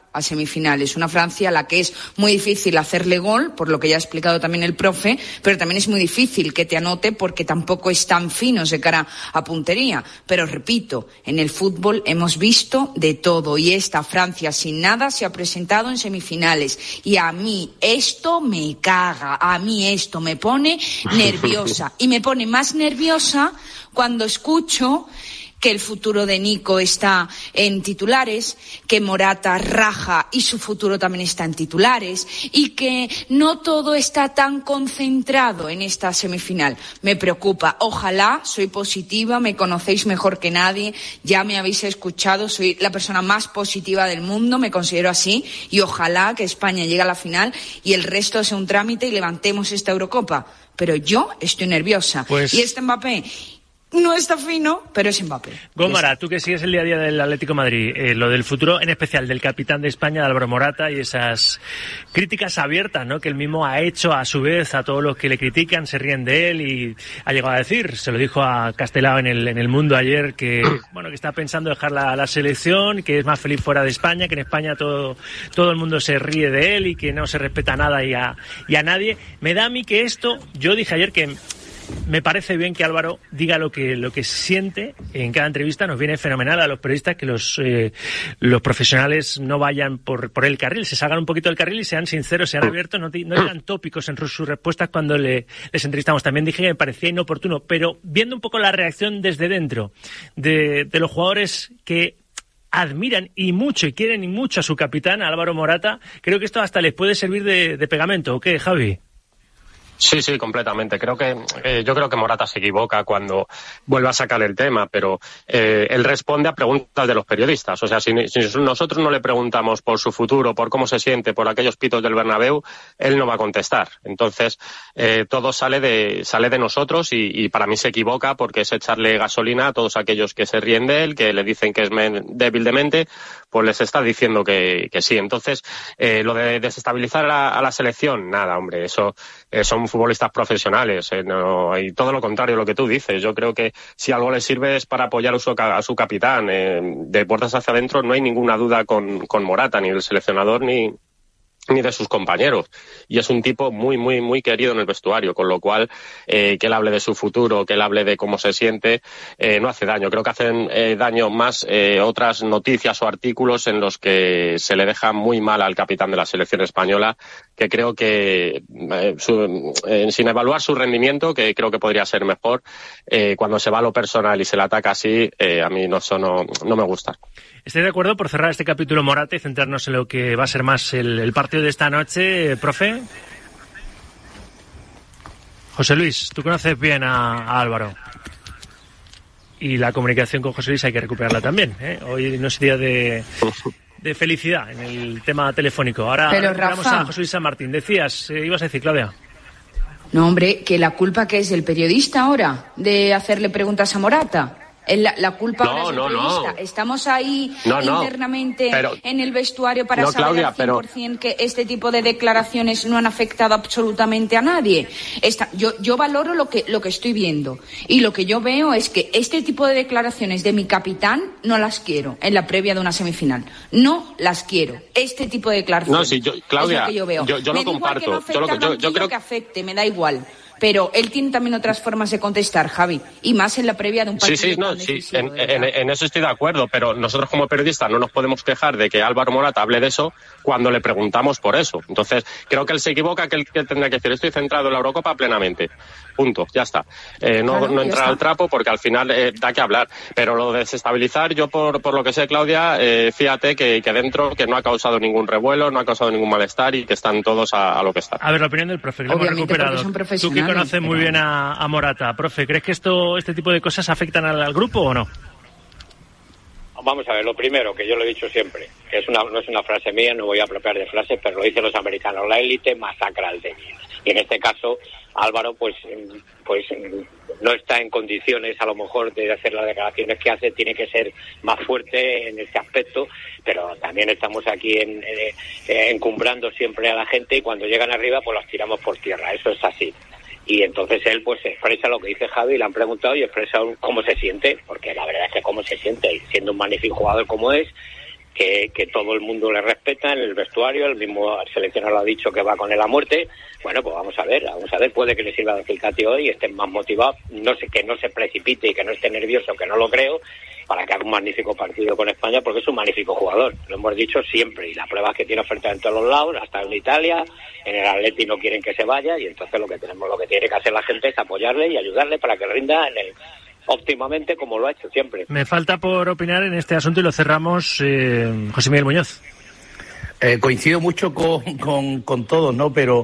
a semifinales. Una Francia a la que es muy difícil hacerle gol, por lo que ya ha explicado también el profe, pero también es muy difícil que te anote porque tampoco están finos de cara a puntería. Pero repito, en el fútbol hemos visto de todo y esta Francia sin nada se ha presentado en semifinales. Y a mí esto me caga, a mí esto me pone nerviosa. Y me pone más nerviosa cuando escucho que el futuro de Nico está en titulares, que Morata raja y su futuro también está en titulares, y que no todo está tan concentrado en esta semifinal. Me preocupa. Ojalá, soy positiva, me conocéis mejor que nadie, ya me habéis escuchado, soy la persona más positiva del mundo, me considero así, y ojalá que España llegue a la final y el resto sea un trámite y levantemos esta Eurocopa. Pero yo estoy nerviosa. Y este Mbappé no está fino, pero es Mbappé. Gómara, tú que sigues el día a día del Atlético de Madrid, lo del futuro, en especial del capitán de España, Álvaro Morata, y esas críticas abiertas, ¿no?, que él mismo ha hecho a su vez a todos los que le critican, se ríen de él, y ha llegado a decir, se lo dijo a Castelao en el Mundo ayer, que bueno, que está pensando dejar la selección, que es más feliz fuera de España, que en España todo el mundo se ríe de él y que no se respeta nada y a nadie. Me da a mí que esto, yo dije ayer que me parece bien que Álvaro diga lo que siente en cada entrevista. Nos viene fenomenal a los periodistas que los profesionales no vayan por el carril, se salgan un poquito del carril y sean sinceros, sean abiertos, no digan tópicos en sus respuestas cuando les entrevistamos. También dije que me parecía inoportuno, pero viendo un poco la reacción desde dentro de los jugadores que admiran y mucho y quieren y mucho a su capitán, a Álvaro Morata, creo que esto hasta les puede servir de pegamento. ¿O qué, Javi? Sí, completamente. Yo creo que Morata se equivoca cuando vuelve a sacar el tema, pero él responde a preguntas de los periodistas. O sea, si nosotros no le preguntamos por su futuro, por cómo se siente, por aquellos pitos del Bernabéu, él no va a contestar. Entonces, todo sale de nosotros y para mí se equivoca porque es echarle gasolina a todos aquellos que se ríen de él, que le dicen que es débil de mente, pues les está diciendo que sí. Entonces, lo de desestabilizar a la selección, nada, hombre, eso son futbolistas profesionales, y todo lo contrario a lo que tú dices. Yo creo que si algo le sirve es para apoyar a su capitán. De puertas hacia adentro no hay ninguna duda con Morata, ni del seleccionador ni de sus compañeros, y es un tipo muy, muy, muy querido en el vestuario, con lo cual que él hable de su futuro, que él hable de cómo se siente, no hace daño. Creo que hacen daño más otras noticias o artículos en los que se le deja muy mal al capitán de la selección española, que creo que sin evaluar su rendimiento, que creo que podría ser mejor, cuando se va a lo personal y se le ataca así, a mí no me gusta. Estoy de acuerdo por cerrar este capítulo Morata y centrarnos en lo que va a ser más el partido de esta noche, profe. José Luis, tú conoces bien a Álvaro. Y la comunicación con José Luis hay que recuperarla también, ¿eh? Hoy no es día de felicidad en el tema telefónico. Ahora vamos a José Luis San Martín. Decías, ibas a decir, Claudia. No, hombre, que la culpa que es del periodista ahora, de hacerle preguntas a Morata. La culpa ahora es del periodista. Estamos ahí internamente en el vestuario para saber Claudia, al 100% que este tipo de declaraciones no han afectado absolutamente a nadie. Yo valoro lo que estoy viendo, y lo que yo veo es que este tipo de declaraciones de mi capitán no las quiero en la previa de una semifinal. No las quiero. Este tipo de declaraciones. Claudia, es lo que yo veo. Yo lo comparto. Que no afecte yo creo que afecte, me da igual. Pero él tiene también otras formas de contestar, Javi, y más en la previa de un partido. En eso estoy de acuerdo, pero nosotros como periodistas no nos podemos quejar de que Álvaro Morata hable de eso cuando le preguntamos por eso. Entonces, creo que él se equivoca, que él tendrá que decir, estoy centrado en la Eurocopa plenamente. Punto, ya está. No entrar al trapo porque al final da que hablar. Pero lo de desestabilizar, yo por lo que sé, Claudia, fíjate que dentro que no ha causado ningún revuelo, no ha causado ningún malestar y que están todos a lo que está. A ver, la opinión del profe, que lo hemos recuperado. Tú que conoces muy bien a Morata, profe, ¿crees que este tipo de cosas afectan al grupo o no? Vamos a ver, lo primero, que yo lo he dicho siempre, no es una frase mía, no voy a apropiar de frases, pero lo dicen los americanos, la élite masacra al débil. Y en este caso, Álvaro, pues no está en condiciones a lo mejor de hacer las declaraciones que hace, tiene que ser más fuerte en este aspecto, pero también estamos aquí encumbrando siempre a la gente, y cuando llegan arriba pues los tiramos por tierra, eso es así. Y entonces él pues expresa lo que dice Javi, le han preguntado y expresa cómo se siente, porque la verdad es que cómo se siente, siendo un magnífico jugador como es, que todo el mundo le respeta en el vestuario, el mismo seleccionador ha dicho que va con él a muerte. Bueno, pues vamos a ver, puede que le sirva de acicate hoy y estén más motivados, que no se precipite y que no esté nervioso, que no lo creo, para que haga un magnífico partido con España, porque es un magnífico jugador, lo hemos dicho siempre, y las pruebas que tiene oferta en todos los lados, hasta en Italia, en el Atleti no quieren que se vaya, y entonces lo que tiene que hacer la gente es apoyarle y ayudarle para que rinda óptimamente como lo ha hecho siempre. Me falta por opinar en este asunto y lo cerramos, José Miguel Muñoz. Coincido mucho con todos, ¿no? Pero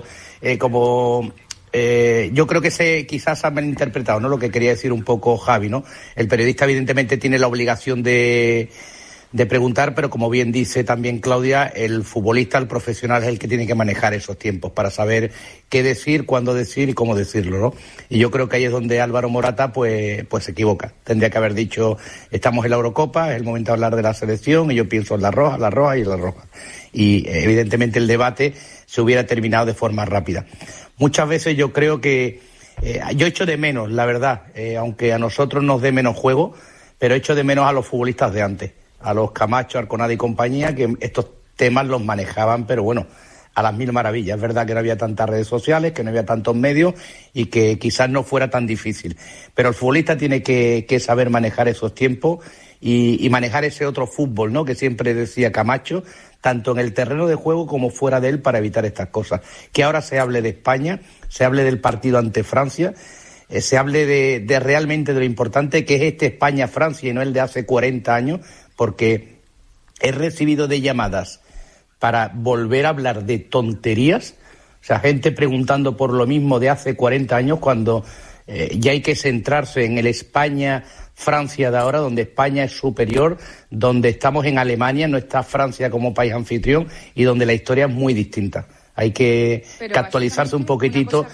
yo creo que quizás ha malinterpretado, ¿no? Lo que quería decir un poco Javi, ¿no? El periodista evidentemente tiene la obligación de preguntar, pero como bien dice también Claudia, el futbolista, el profesional es el que tiene que manejar esos tiempos para saber qué decir, cuándo decir y cómo decirlo, ¿no? Y yo creo que ahí es donde Álvaro Morata pues se equivoca. Tendría que haber dicho, estamos en la Eurocopa, es el momento de hablar de la selección, y yo pienso en la roja y la roja. Y evidentemente el debate se hubiera terminado de forma rápida. Muchas veces yo creo que yo echo de menos, la verdad, aunque a nosotros nos dé menos juego, pero echo de menos a los futbolistas de antes, a los Camacho, Arconada y compañía, que estos temas los manejaban, pero bueno, a las mil maravillas. Es verdad que no había tantas redes sociales, que no había tantos medios y que quizás no fuera tan difícil. Pero el futbolista tiene que saber manejar esos tiempos y manejar ese otro fútbol, ¿no? Que siempre decía Camacho, tanto en el terreno de juego como fuera de él, para evitar estas cosas. Que ahora se hable de España, se hable del partido ante Francia, se hable de realmente de lo importante que es este España-Francia y no el de hace 40 años, porque he recibido de llamadas para volver a hablar de tonterías, o sea, gente preguntando por lo mismo de hace 40 años, cuando ya hay que centrarse en el España-Francia de ahora, donde España es superior, donde estamos en Alemania, no está Francia como país anfitrión, y donde la historia es muy distinta. Hay que actualizarse un poquitito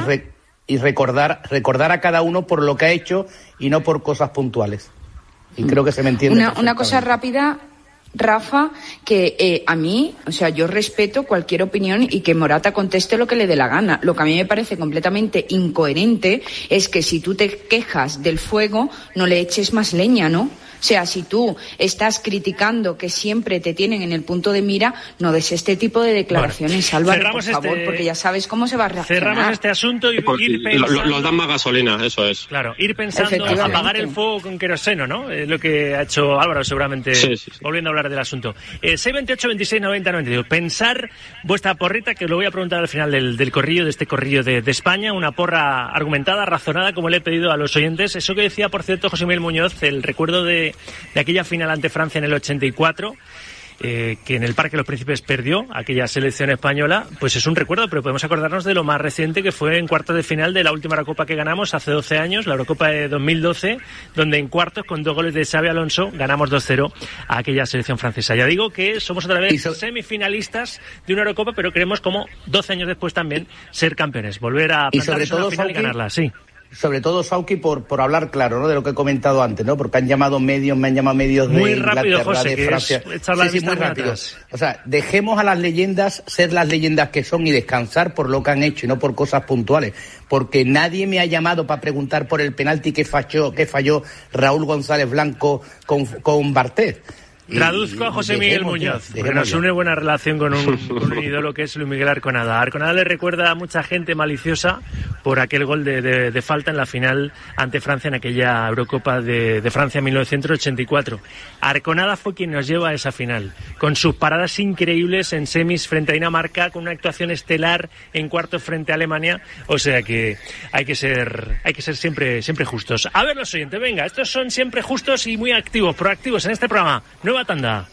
y recordar a cada uno por lo que ha hecho y no por cosas puntuales. Y creo que se me entiende. Una cosa rápida, Rafa, que a mí, o sea, yo respeto cualquier opinión y que Morata conteste lo que le dé la gana. Lo que a mí me parece completamente incoherente es que si tú te quejas del fuego, no le eches más leña, ¿no? O sea, si tú estás criticando que siempre te tienen en el punto de mira, no des este tipo de declaraciones, bueno, Álvaro, por favor, porque ya sabes cómo se va a reaccionar. Cerramos este asunto y ir pensando... Los dan más gasolina, eso es. Claro, ir pensando en apagar el fuego con queroseno, ¿no? Es lo que ha hecho Álvaro, seguramente, sí. Volviendo a hablar del asunto. 628, 26, 90, 92. Pensar vuestra porrita, que os lo voy a preguntar al final del corrillo, de este corrillo de España, una porra argumentada, razonada, como le he pedido a los oyentes. Eso que decía, por cierto, José Miguel Muñoz, el recuerdo de aquella final ante Francia en el 84, que en el Parque Los Príncipes perdió aquella selección española, pues es un recuerdo, pero podemos acordarnos de lo más reciente, que fue en cuartos de final de la última Eurocopa que ganamos hace 12 años, la Eurocopa de 2012, donde en cuartos, con 2 goles de Xabi Alonso, ganamos 2-0 a aquella selección francesa. Ya digo que somos otra vez semifinalistas de una Eurocopa, pero queremos, como 12 años después, también ser campeones, volver a plantarnos una final y ganarla, sí. Sobre todo, Sauki, por hablar claro, ¿no? De lo que he comentado antes, ¿no? Porque me han llamado medios de muy rápido, Inglaterra, José, de Francia. Sí, muy rápido. O sea, dejemos a las leyendas ser las leyendas que son y descansar por lo que han hecho y no por cosas puntuales. Porque nadie me ha llamado para preguntar por el penalti que falló Raúl González Blanco con Bartés. Traduzco a José Miguel Muñoz, porque nos une buena relación con un ídolo que es Luis Miguel Arconada. Arconada le recuerda a mucha gente maliciosa por aquel gol de falta en la final ante Francia en aquella Eurocopa de Francia 1984. Arconada fue quien nos lleva a esa final, con sus paradas increíbles en semis frente a Dinamarca, con una actuación estelar en cuartos frente a Alemania. O sea que hay que ser siempre justos. A ver, los oyentes, venga, estos son siempre justos y muy activos, proactivos en este programa. Nueva tanda.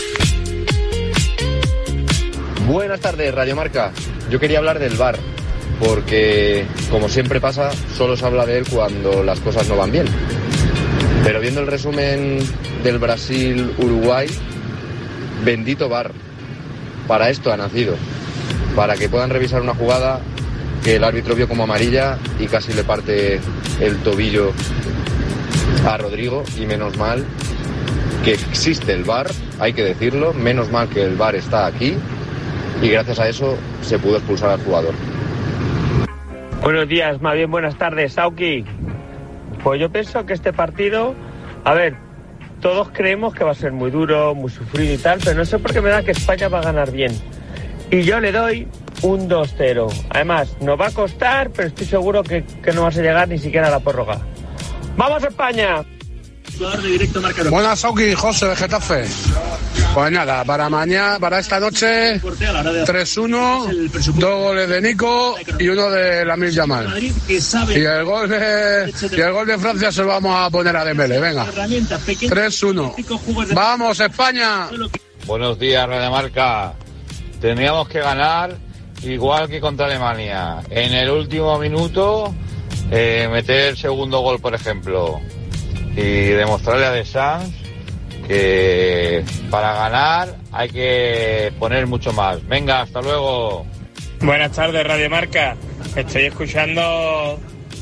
Buenas tardes, Radio Marca. Yo quería hablar del VAR, porque, como siempre pasa, solo se habla de él cuando las cosas no van bien. Pero viendo el resumen del Brasil-Uruguay, bendito VAR. Para esto ha nacido. Para que puedan revisar una jugada que el árbitro vio como amarilla y casi le parte el tobillo a Rodrigo, y menos mal que existe el VAR, hay que decirlo, menos mal que el VAR está aquí, y gracias a eso se pudo expulsar al jugador. Buenos días, más bien buenas tardes, Sauki. Pues yo pienso que este partido, a ver, todos creemos que va a ser muy duro, muy sufrido y tal, pero no sé por qué me da que España va a ganar bien. Y yo le doy un 2-0. Además, nos va a costar, pero estoy seguro que no vas a llegar ni siquiera a la prórroga. ¡Vamos, España! Buenas, Sauki, José de Getafe. Pues nada, para esta noche 3-1, 2 goles de Nico y uno de Lamine Yamal. Y el gol de Francia se lo vamos a poner a Dembélé. Venga, 3-1. ¡Vamos, España! Buenos días, Radio Marca. Teníamos que ganar igual que contra Alemania. En el último minuto, meter el segundo gol, por ejemplo. Y demostrarle a Deschamps que para ganar hay que poner mucho más. Venga, hasta luego. Buenas tardes, Radio Marca. Estoy escuchando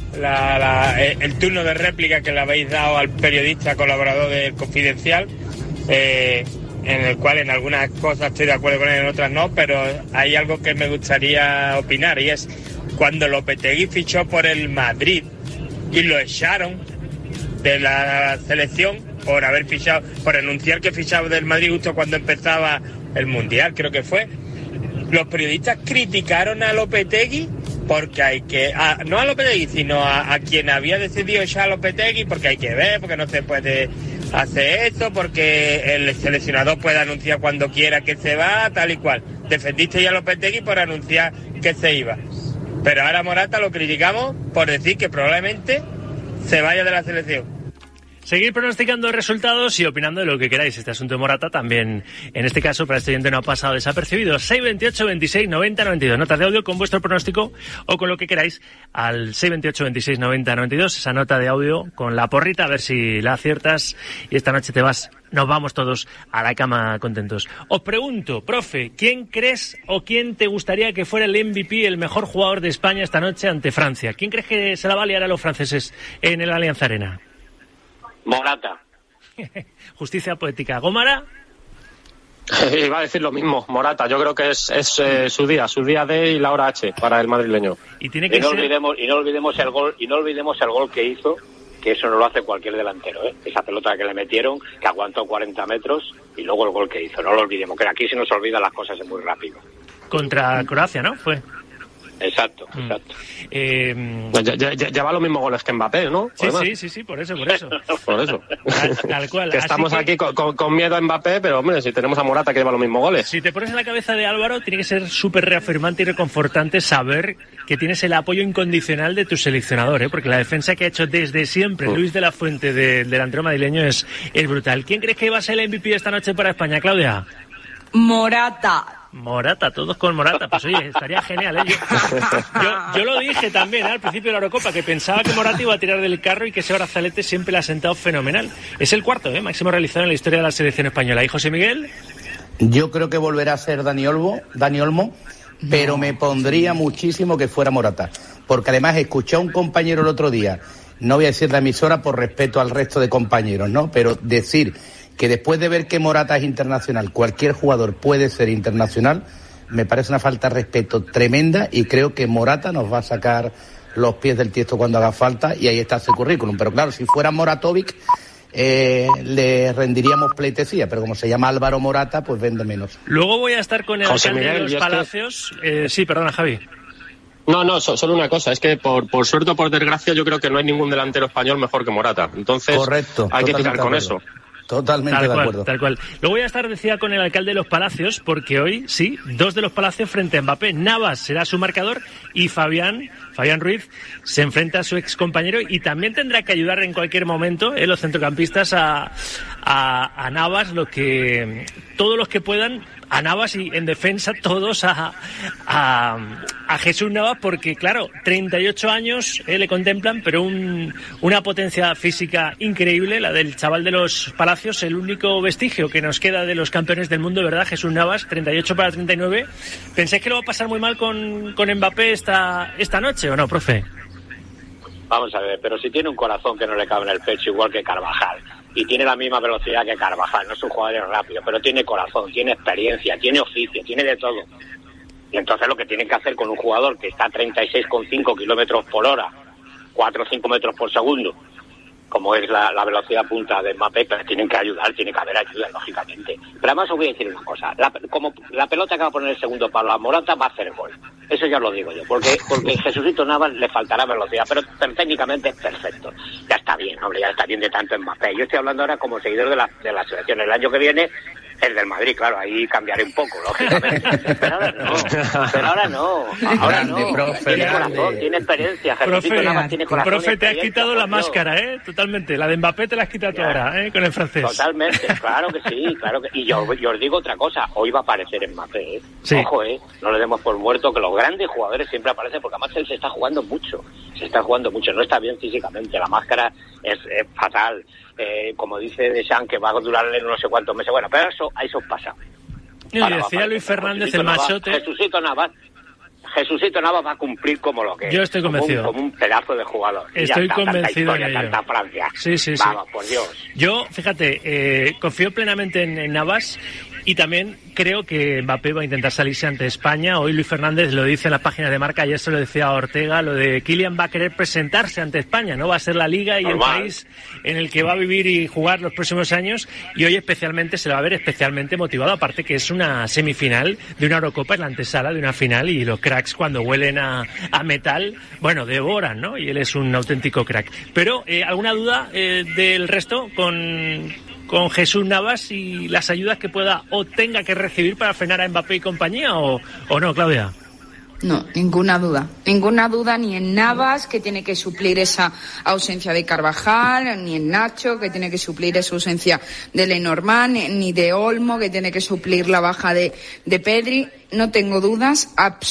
el turno de réplica que le habéis dado al periodista colaborador del Confidencial, en el cual en algunas cosas estoy de acuerdo con él, en otras no, pero hay algo que me gustaría opinar, y es cuando Lopetegui fichó por el Madrid y lo echaron de la selección por haber fichado, por anunciar que fichaba del Madrid justo cuando empezaba el Mundial, creo que fue. Los periodistas criticaron a Lopetegui porque hay que, no a Lopetegui, sino a quien había decidido echar a Lopetegui, porque hay que ver, porque no se puede hacer esto, porque el seleccionador puede anunciar cuando quiera que se va, tal y cual. Defendiste ya a Lopetegui por anunciar que se iba. Pero ahora Morata lo criticamos por decir que probablemente se vaya de la selección. Seguir pronosticando resultados y opinando de lo que queráis. Este asunto de Morata también, en este caso, para este oyente no ha pasado desapercibido. 628 26 90 92. Notas de audio con vuestro pronóstico o con lo que queráis al 628 26 90 92. Esa nota de audio con la porrita, a ver si la aciertas. Y esta noche nos vamos todos a la cama contentos. Os pregunto, profe, ¿quién crees o quién te gustaría que fuera el MVP, el mejor jugador de España esta noche ante Francia? ¿Quién crees que se la va a liar a los franceses en el Allianz Arena? Morata. Justicia poética. ¿Gómara? Iba a decir lo mismo, Morata. Yo creo que es su día D y la hora H para el madrileño. Y tiene que ser... no olvidemos el gol que hizo, que eso no lo hace cualquier delantero, ¿eh? Esa pelota que le metieron, que aguantó 40 metros, y luego el gol que hizo. No lo olvidemos, que aquí se nos olvidan las cosas muy rápido. Contra Croacia, ¿no? Fue. Exacto. Ya va los mismos goles que Mbappé, ¿no? Sí, por eso. Por eso. Tal cual. Que estamos aquí con miedo a Mbappé, pero hombre, si tenemos a Morata que lleva los mismos goles. Si te pones en la cabeza de Álvaro, tiene que ser súper reafirmante y reconfortante saber que tienes el apoyo incondicional de tu seleccionador, ¿eh? Porque la defensa que ha hecho desde siempre Luis de la Fuente del delantero madrileño es brutal. ¿Quién crees que va a ser el MVP esta noche para España, Claudia? Morata, todos con Morata. Pues oye, estaría genial, ¿eh? Yo lo dije también, ¿eh? Al principio de la Eurocopa, que pensaba que Morata iba a tirar del carro y que ese brazalete siempre le ha sentado fenomenal. Es el cuarto, máximo realizado en la historia de la selección española. ¿Y José Miguel? Yo creo que volverá a ser Dani Olmo, pero me pondría muchísimo que fuera Morata. Porque además escuché a un compañero el otro día, no voy a decir la emisora por respeto al resto de compañeros, ¿no? Pero decir que después de ver que Morata es internacional, cualquier jugador puede ser internacional, me parece una falta de respeto tremenda, y creo que Morata nos va a sacar los pies del tiesto cuando haga falta, y ahí está ese currículum. Pero claro, si fuera Moratovic, le rendiríamos pleitesía, pero como se llama Álvaro Morata, pues vende menos. Luego voy a estar con el alcalde de los Palacios. Sí, perdona, Javi. No, solo una cosa, es que por suerte o por desgracia yo creo que no hay ningún delantero español mejor que Morata. Entonces correcto, hay que tirar con eso. Totalmente de acuerdo. Tal cual. Luego voy a estar, decía, con el alcalde de los Palacios, porque hoy, sí, 2 de los Palacios frente a Mbappé. Navas será su marcador y Fabián Ruiz se enfrenta a su ex compañero, y también tendrá que ayudar en cualquier momento los centrocampistas a Navas, todos los que puedan, a Navas, y en defensa todos a Jesús Navas, porque claro, 38 años le contemplan, pero una potencia física increíble, la del chaval de los Palacios, el único vestigio que nos queda de los campeones del mundo, ¿verdad? Jesús Navas, 38 para 39. ¿Pensáis que lo va a pasar muy mal con Mbappé esta noche o no, profe? Vamos a ver, pero si tiene un corazón que no le cabe en el pecho, igual que Carvajal, y tiene la misma velocidad que Carvajal, no es un jugador rápido, pero tiene corazón, tiene experiencia, tiene oficio, tiene de todo. Y entonces lo que tienen que hacer con un jugador que está a 36,5 kilómetros por hora, 4 o 5 metros por segundo, como es la velocidad punta de Mbappé, pero tienen que ayudar, tiene que haber ayuda, lógicamente. Pero además os voy a decir una cosa, como la pelota que va a poner el segundo palo a Morata va a hacer gol. Eso ya lo digo yo, porque Jesucito Navas le faltará velocidad, pero técnicamente es perfecto. Ya está bien, hombre, ya está bien de tanto Mbappé. Yo estoy hablando ahora como seguidor de la selección. El año que viene el del Madrid, claro, ahí cambiaré un poco, lógicamente. Pero ahora no. Ahora no. Tiene corazón, tiene experiencia. Jesucito Navas tiene corazón. Profe, te has quitado la máscara, Totalmente. La de Mbappé te la has quitado tú ahora, con el francés. Totalmente, claro que sí, claro que. Y yo os digo otra cosa, hoy va a aparecer Mbappé, Sí. Ojo, no le demos por muerto que los grandes jugadores siempre aparecen, porque además él se está jugando mucho, no está bien físicamente, la máscara es fatal. Como dice Deschamps, que va a durarle no sé cuántos meses. Bueno, pero eso pasa. Y decía Luis Fernández, el machote. Jesucito Navas va a cumplir como lo que es. Yo estoy convencido. Como un pedazo de jugador. Estoy convencido de ello. Tanta Francia. Sí. Vamos, por Dios. Yo, fíjate, confío plenamente en Navas. Y también creo que Mbappé va a intentar salirse ante España. Hoy Luis Fernández lo dice en las páginas de Marca, ayer se lo decía a Ortega, lo de Kylian va a querer presentarse ante España, ¿no? Va a ser la liga y normal. El país en el que va a vivir y jugar los próximos años, y hoy especialmente se le va a ver especialmente motivado, aparte que es una semifinal de una Eurocopa, en la antesala de una final, y los cracks cuando huelen a metal, bueno, devoran, ¿no? Y él es un auténtico crack. Pero, ¿alguna duda del resto con Jesús Navas y las ayudas que pueda o tenga que recibir para frenar a Mbappé y compañía, o no, Claudia? No, ninguna duda ni en Navas, que tiene que suplir esa ausencia de Carvajal, ni en Nacho, que tiene que suplir esa ausencia de Lenormand, ni de Olmo, que tiene que suplir la baja de Pedri. No tengo dudas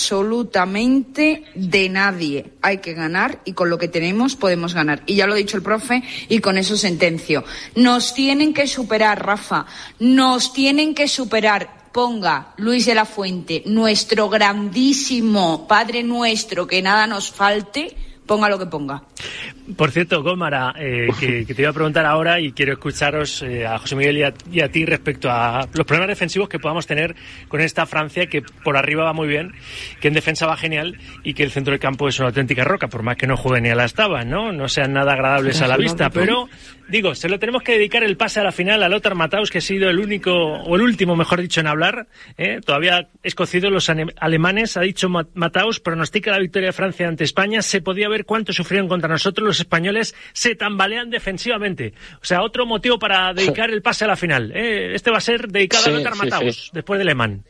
absolutamente de nadie. Hay que ganar, y con lo que tenemos podemos ganar. Y ya lo ha dicho el profe, y con eso sentencio. Nos tienen que superar, Rafa. Nos tienen que superar. Ponga Luis de la Fuente, nuestro grandísimo Padre Nuestro, que nada nos falte, ponga lo que ponga. Por cierto, Gómara, que te iba a preguntar ahora, y quiero escucharos a José Miguel y a ti respecto a los problemas defensivos que podamos tener con esta Francia, que por arriba va muy bien, que en defensa va genial, y que el centro del campo es una auténtica roca, por más que no jueguen ni a las tabas, no sean nada agradables a la vista. Pero, digo, se lo tenemos que dedicar el pase a la final a Lothar Matthaus, que ha sido el último, mejor dicho, en hablar. Todavía escocidos los alemanes, ha dicho Matthaus, pronostica la victoria de Francia ante España. Se podía ver cuánto sufrieron contra nosotros. Los españoles se tambalean defensivamente. O sea, otro motivo para dedicar el pase a la final. Este va a ser dedicado a Lothar Matthaus, después de Lehmann.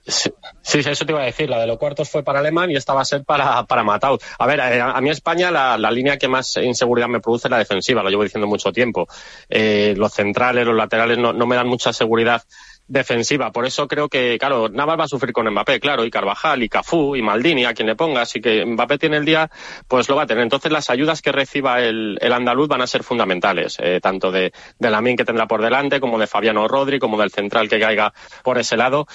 Sí, eso te iba a decir. La de los cuartos fue para Lehmann y esta va a ser para Matthaus. A ver, a mí España la línea que más inseguridad me produce es la defensiva, lo llevo diciendo mucho tiempo. Los centrales, los laterales no me dan mucha seguridad defensiva. Por eso creo que, claro, Navas va a sufrir con Mbappé, claro, y Carvajal, y Cafú, y Maldini, a quien le ponga. Así que Mbappé tiene el día, pues lo va a tener. Entonces las ayudas que reciba el andaluz van a ser fundamentales, tanto de Lamine, que tendrá por delante, como de Fabiano Rodri, como del central que caiga por ese lado.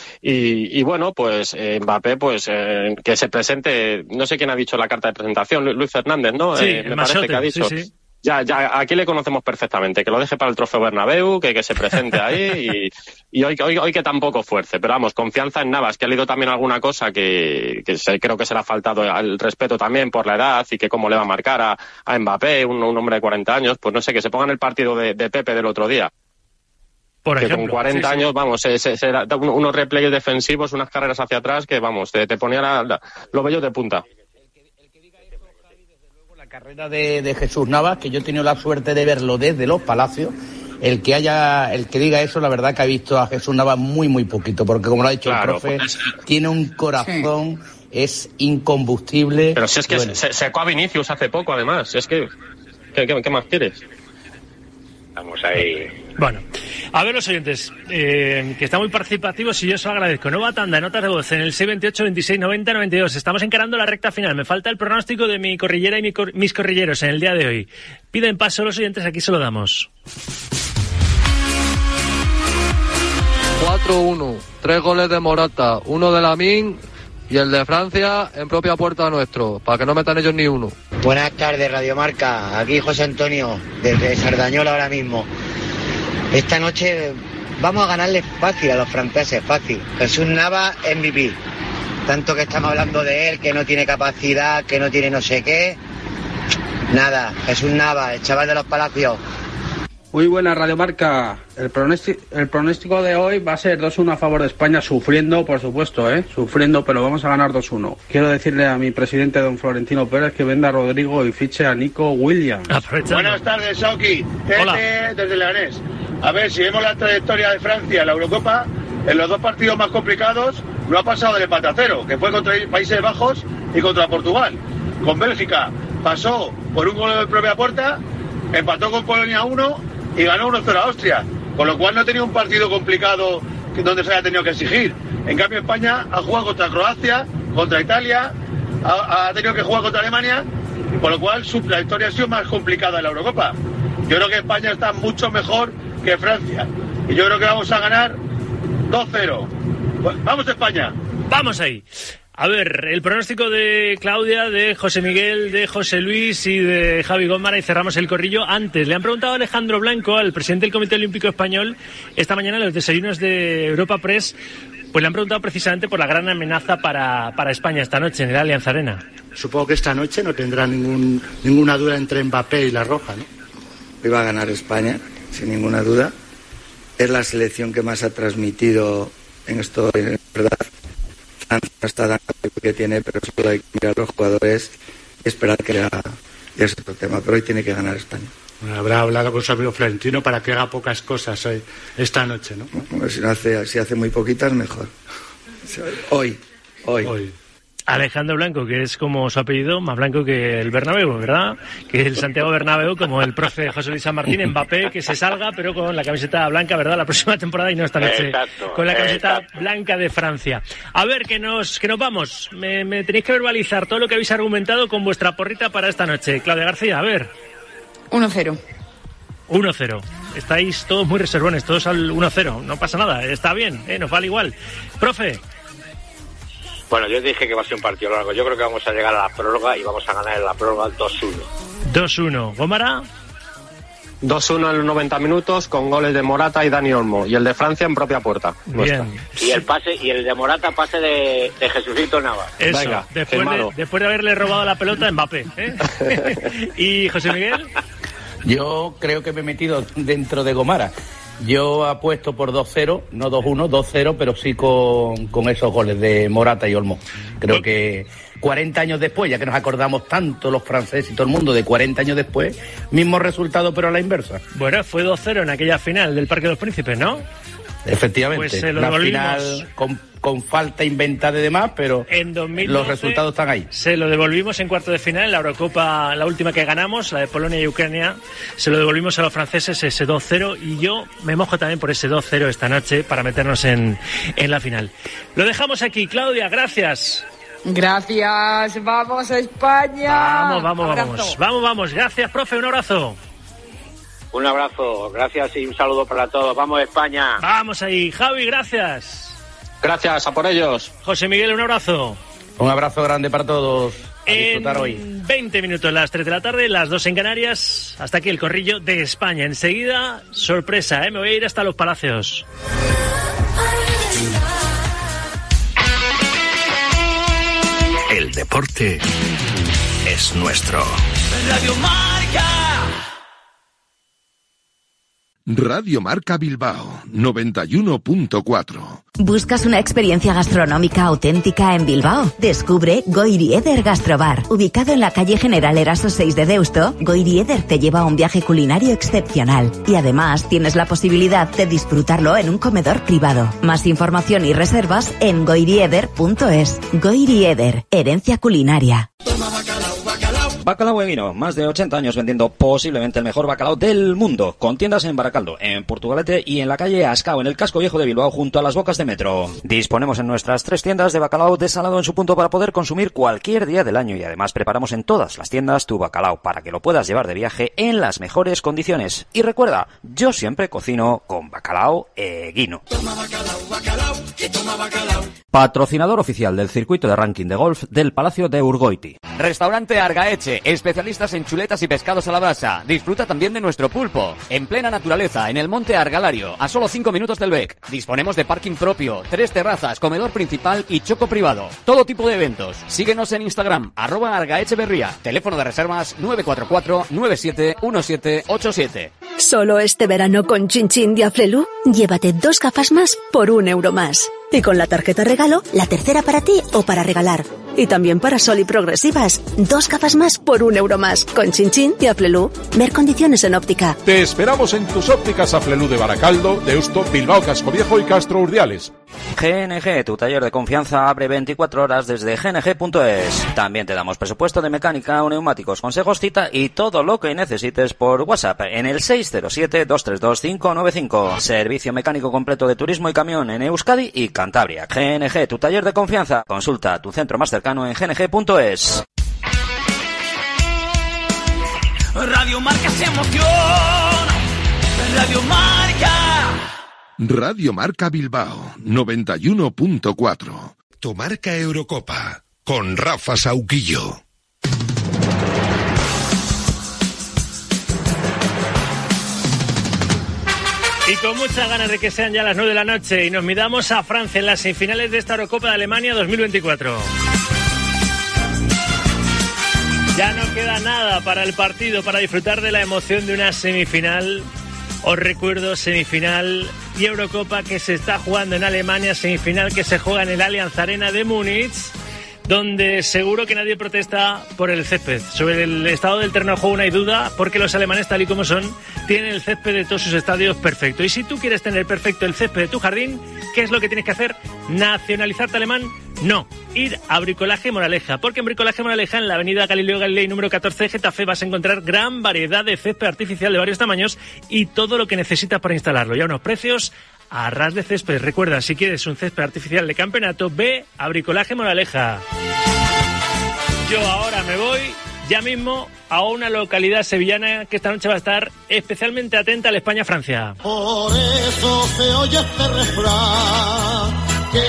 Y bueno, pues Mbappé, pues que se presente. No sé quién ha dicho la carta de presentación, Luis Fernández, ¿no? Sí, me parece que ha dicho. Sí. Ya, aquí le conocemos perfectamente, que lo deje para el Trofeo Bernabéu, que se presente ahí y hoy que tampoco fuerce. Pero vamos, confianza en Navas, que ha leído también alguna cosa que creo que se le ha faltado el respeto también por la edad, y que cómo le va a marcar a Mbappé, un hombre de 40 años, pues no sé, que se ponga en el partido de Pepe del otro día. Por que ejemplo, con 40 años, vamos, se da unos replays defensivos, unas carreras hacia atrás, que vamos, te ponía los vellos de punta. Carrera de Jesús Navas, que yo he tenido la suerte de verlo desde los Palacios. El que diga eso, la verdad que ha visto a Jesús Navas muy, muy poquito, porque como lo ha dicho el profe, tiene un corazón, es incombustible. Pero si es que se secó a Vinicius hace poco, además, es que, ¿qué más quieres? Vamos ahí. Bueno, a ver los oyentes, que están muy participativos, y yo os lo agradezco. Nueva tanda, notas de voz en el 628 26 90 92. Estamos encarando la recta final. Me falta el pronóstico de mi corrillera y mis corrilleros en el día de hoy. Piden paso los oyentes, aquí se lo damos. 4-1, 3 goles de Morata, 1 de Lamine y el de Francia en propia puerta nuestro, para que no metan ellos ni uno. Buenas tardes, Radio Marca. Aquí José Antonio, desde Sardañola ahora mismo. Esta noche vamos a ganarle fácil a los franceses, fácil. Jesús Navas, MVP. Tanto que estamos hablando de él, que no tiene capacidad, que no tiene no sé qué. Nada, es un Nava, el chaval de los Palacios. Muy buena Radio Marca. El pronóstico de hoy va a ser 2-1 a favor de España, sufriendo, por supuesto, sufriendo, pero vamos a ganar 2-1. Quiero decirle a mi presidente, don Florentino Pérez, que venda a Rodrigo y fiche a Nico Williams. Buenas tardes, Sauki. Desde Leganés. A ver, si vemos la trayectoria de Francia en la Eurocopa, en los dos partidos más complicados no ha pasado del empate a 0, que fue contra Países Bajos y contra Portugal. Con Bélgica pasó por un gol de propia puerta, empató con Polonia 1 y ganó 1-0 a Austria, con lo cual no ha tenido un partido complicado donde se haya tenido que exigir. En cambio, España ha jugado contra Croacia, contra Italia, ha tenido que jugar contra Alemania, con lo cual su trayectoria ha sido más complicada en la Eurocopa. Yo creo que España está mucho mejor que Francia y yo creo que vamos a ganar 2-0. ¡Vamos España! ¡Vamos ahí! A ver, el pronóstico de Claudia, de José Miguel, de José Luis y de Javi Gómara, y cerramos el corrillo. Antes, le han preguntado a Alejandro Blanco, al presidente del Comité Olímpico Español, esta mañana en los desayunos de Europa Press, pues le han preguntado precisamente por la gran amenaza para España esta noche en el Allianz Arena. Supongo que esta noche no tendrá ninguna duda entre Mbappé y La Roja, ¿no? Hoy va a ganar España, sin ninguna duda. Es la selección que más ha transmitido en esto, en verdad. Francia no está dando lo que tiene, pero solo hay que mirar a los jugadores y esperar que ya es otro tema. Pero hoy tiene que ganar España. Bueno, habrá hablado con su amigo Florentino para que haga pocas cosas hoy, esta noche, ¿no? Bueno, si hace muy poquitas, mejor. Hoy. Alejandro Blanco, que es como su apellido, más blanco que el Bernabéu, ¿verdad? Que el Santiago Bernabéu, como el profe José Luis San Martín. Mbappé, que se salga, pero con la camiseta blanca, ¿verdad? La próxima temporada y no esta noche. Con la camiseta blanca de Francia. A ver, que nos vamos. Me tenéis que verbalizar todo lo que habéis argumentado con vuestra porrita para esta noche. Claudia García, a ver. 1-0. 1-0. Estáis todos muy reservones, todos al 1-0. No pasa nada, está bien, nos vale igual. Profe. Bueno, yo dije que va a ser un partido largo. Yo creo que vamos a llegar a la prórroga y vamos a ganar en la prórroga 2-1. 2-1. ¿Gómara? 2-1 en los 90 minutos con goles de Morata y Dani Olmo. Y el de Francia en propia puerta. Bien. Y el de Morata pase de Jesucito Navas. Eso, venga, después de haberle robado la pelota a Mbappé. ¿Y José Miguel? Yo creo que me he metido dentro de Gómara. Yo apuesto por 2-0, no 2-1, 2-0, pero sí con esos goles de Morata y Olmo. Creo que 40 años después, ya que nos acordamos tanto los franceses y todo el mundo de 40 años después, mismo resultado pero a la inversa. Bueno, fue 2-0 en aquella final del Parque de los Príncipes, ¿no? Efectivamente, pues se lo una final con falta inventada y demás, pero en 2012, los resultados están ahí. Se lo devolvimos en cuarto de final, en la Eurocopa, la última que ganamos, la de Polonia y Ucrania, se lo devolvimos a los franceses ese 2-0 y yo me mojo también por ese 2-0 esta noche para meternos en la final. Lo dejamos aquí, Claudia, gracias. Gracias, vamos a España. Vamos, gracias, profe, un abrazo. Un abrazo, gracias y un saludo para todos. ¡Vamos, España! Vamos ahí. Javi, gracias. Gracias, a por ellos. José Miguel, un abrazo. Un abrazo grande para todos. A disfrutar hoy. 20 minutos, las 3 de la tarde, las 2 en Canarias. Hasta aquí el corrillo de España. Enseguida, sorpresa, me voy a ir hasta los Palacios. El deporte es nuestro. Radio Marca. Radio Marca Bilbao 91.4. ¿Buscas una experiencia gastronómica auténtica en Bilbao? Descubre Goirieder Gastrobar. Ubicado en la calle General Eraso 6 de Deusto, Goirieder te lleva a un viaje culinario excepcional. Y además tienes la posibilidad de disfrutarlo en un comedor privado. Más información y reservas en goirieder.es. Goirieder, herencia culinaria. Bacalao Vino, más de 80 años vendiendo posiblemente el mejor bacalao del mundo, con tiendas en Baracaldo, en Portugalete y en la calle Ascao, en el casco viejo de Bilbao, junto a las bocas de metro. Disponemos en nuestras 3 tiendas de bacalao desalado en su punto para poder consumir cualquier día del año y además preparamos en todas las tiendas tu bacalao para que lo puedas llevar de viaje en las mejores condiciones. Y recuerda, yo siempre cocino con bacalao Guino. Toma bacalao, bacalao, que toma bacalao. Patrocinador oficial del circuito de ranking de golf del Palacio de Urgoiti. Restaurante Argaeche, Orense, especialistas en chuletas y pescados a la brasa. Disfruta también de nuestro pulpo. En plena naturaleza, en el monte Argalario, a solo 5 minutos del Bec. Disponemos de parking propio, 3 terrazas, comedor principal y choco privado. Todo tipo de eventos. Síguenos en Instagram, @argaecheverría. Teléfono de reservas 944-971787. Solo este verano con Chin Chin de Aflelu, llévate 2 gafas más por €1 más. Y con la tarjeta regalo, la tercera para ti o para regalar. Y también para Sol y Progresivas, 2 gafas más por €1 más. Con Chin Chin de Aflelu. Ver condiciones en óptica. Te esperamos en tus ópticas Aflelu de Baracaldo, Deusto, Bilbao, Cascoviejo y Castro Urdiales. GNG, tu taller de confianza, abre 24 horas desde gng.es. También te damos presupuesto de mecánica o neumáticos, consejos, cita y todo lo que necesites por WhatsApp en el 607-232-595. Servicio mecánico completo de turismo y camión en Euskadi y Cantabria. GNG, tu taller de confianza. Consulta tu centro más cercano en gng.es. Radio Marca se emociona. Radio Marca. Radio Marca Bilbao 91.4. Tu marca Eurocopa con Rafa Sauquillo. Y con muchas ganas de que sean ya las 9 de la noche y nos midamos a Francia en las semifinales de esta Eurocopa de Alemania 2024. Ya no queda nada para el partido, para disfrutar de la emoción de una semifinal. Os recuerdo, semifinal y Eurocopa que se está jugando en Alemania, semifinal que se juega en el Allianz Arena de Múnich, donde seguro que nadie protesta por el césped. Sobre el estado del terreno de juego no hay duda, porque los alemanes, tal y como son, tienen el césped de todos sus estadios perfecto. Y si tú quieres tener perfecto el césped de tu jardín, ¿qué es lo que tienes que hacer? ¿Nacionalizarte alemán? No, ir a Bricolaje Moraleja, porque en Bricolaje Moraleja, en la avenida Galileo Galilei número 14 de Getafe, vas a encontrar gran variedad de césped artificial de varios tamaños y todo lo que necesitas para instalarlo. Y a unos precios a ras de césped. Recuerda, si quieres un césped artificial de campeonato, ve a Bricolaje Moraleja. Yo ahora me voy ya mismo a una localidad sevillana que esta noche va a estar especialmente atenta al España-Francia. Por eso se oye este refrán, que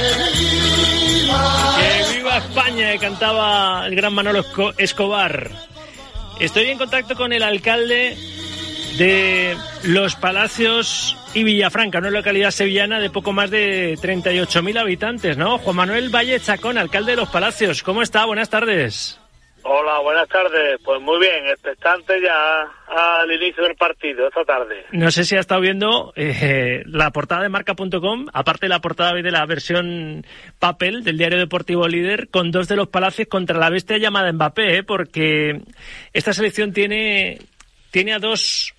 viva España, que cantaba el gran Manolo Escobar. Estoy en contacto con el alcalde de Los Palacios y Villafranca, una localidad sevillana de poco más de 38.000 habitantes, ¿no? Juan Manuel Valle Chacón, alcalde de Los Palacios. ¿Cómo está? Buenas tardes. Hola, buenas tardes. Pues muy bien, expectante ya al inicio del partido esta tarde. No sé si ha estado viendo la portada de marca.com, aparte de la portada de la versión papel del diario deportivo Líder, con 2 de Los Palacios contra la bestia llamada Mbappé, porque esta selección tiene a dos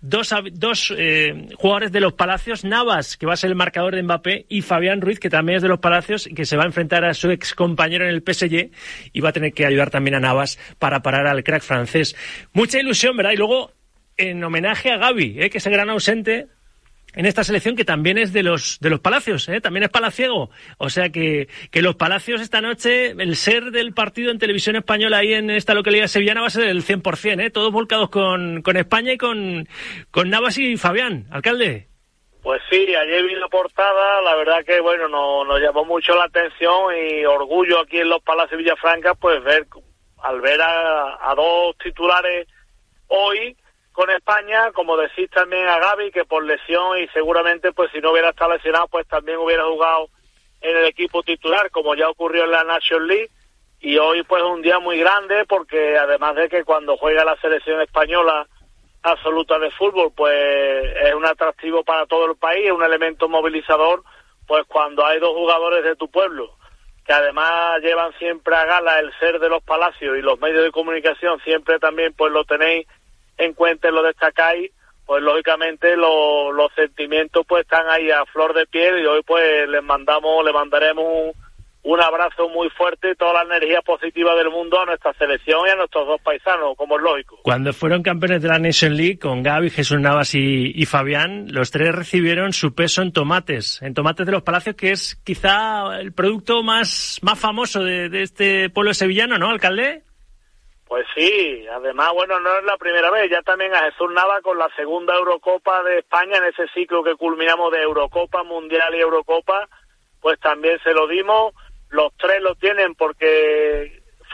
jugadores de Los Palacios, Navas, que va a ser el marcador de Mbappé, y Fabián Ruiz, que también es de Los Palacios y que se va a enfrentar a su ex compañero en el PSG y va a tener que ayudar también a Navas para parar al crack francés. Mucha ilusión, ¿verdad? Y luego, en homenaje a Gavi, que es el gran ausente en esta selección, que también es de los Palacios, también es palaciego. O sea que Los Palacios esta noche, el ser del partido en televisión española ahí en esta localidad sevillana va a ser el 100%, todos volcados con España y con Navas y Fabián. Alcalde. Pues sí, ayer vi la portada, la verdad que bueno, nos llamó mucho la atención y orgullo aquí en Los Palacios Villafranca, pues al ver a 2 titulares hoy con España, como decís también a Gavi, que por lesión y seguramente pues si no hubiera estado lesionado pues también hubiera jugado en el equipo titular, como ya ocurrió en la Nations League. Y hoy pues un día muy grande, porque además de que cuando juega la selección española absoluta de fútbol pues es un atractivo para todo el país, es un elemento movilizador, pues cuando hay 2 jugadores de tu pueblo que además llevan siempre a gala el ser de Los Palacios, y los medios de comunicación siempre también pues lo tenéis en cuenta y lo destacáis, pues lógicamente los sentimientos pues están ahí a flor de piel, y hoy pues le mandaremos un abrazo muy fuerte y toda la energía positiva del mundo a nuestra selección y a nuestros 2 paisanos, como es lógico. Cuando fueron campeones de la Nation League con Gavi, Jesús Navas y Fabián, los 3 recibieron su peso en tomates de Los Palacios, que es quizá el producto más famoso de este pueblo sevillano, ¿no, alcalde? Pues sí, además, bueno, no es la primera vez, ya también a Jesús Navas con la segunda Eurocopa de España, en ese ciclo que culminamos de Eurocopa, Mundial y Eurocopa, pues también se lo dimos. Los 3 lo tienen porque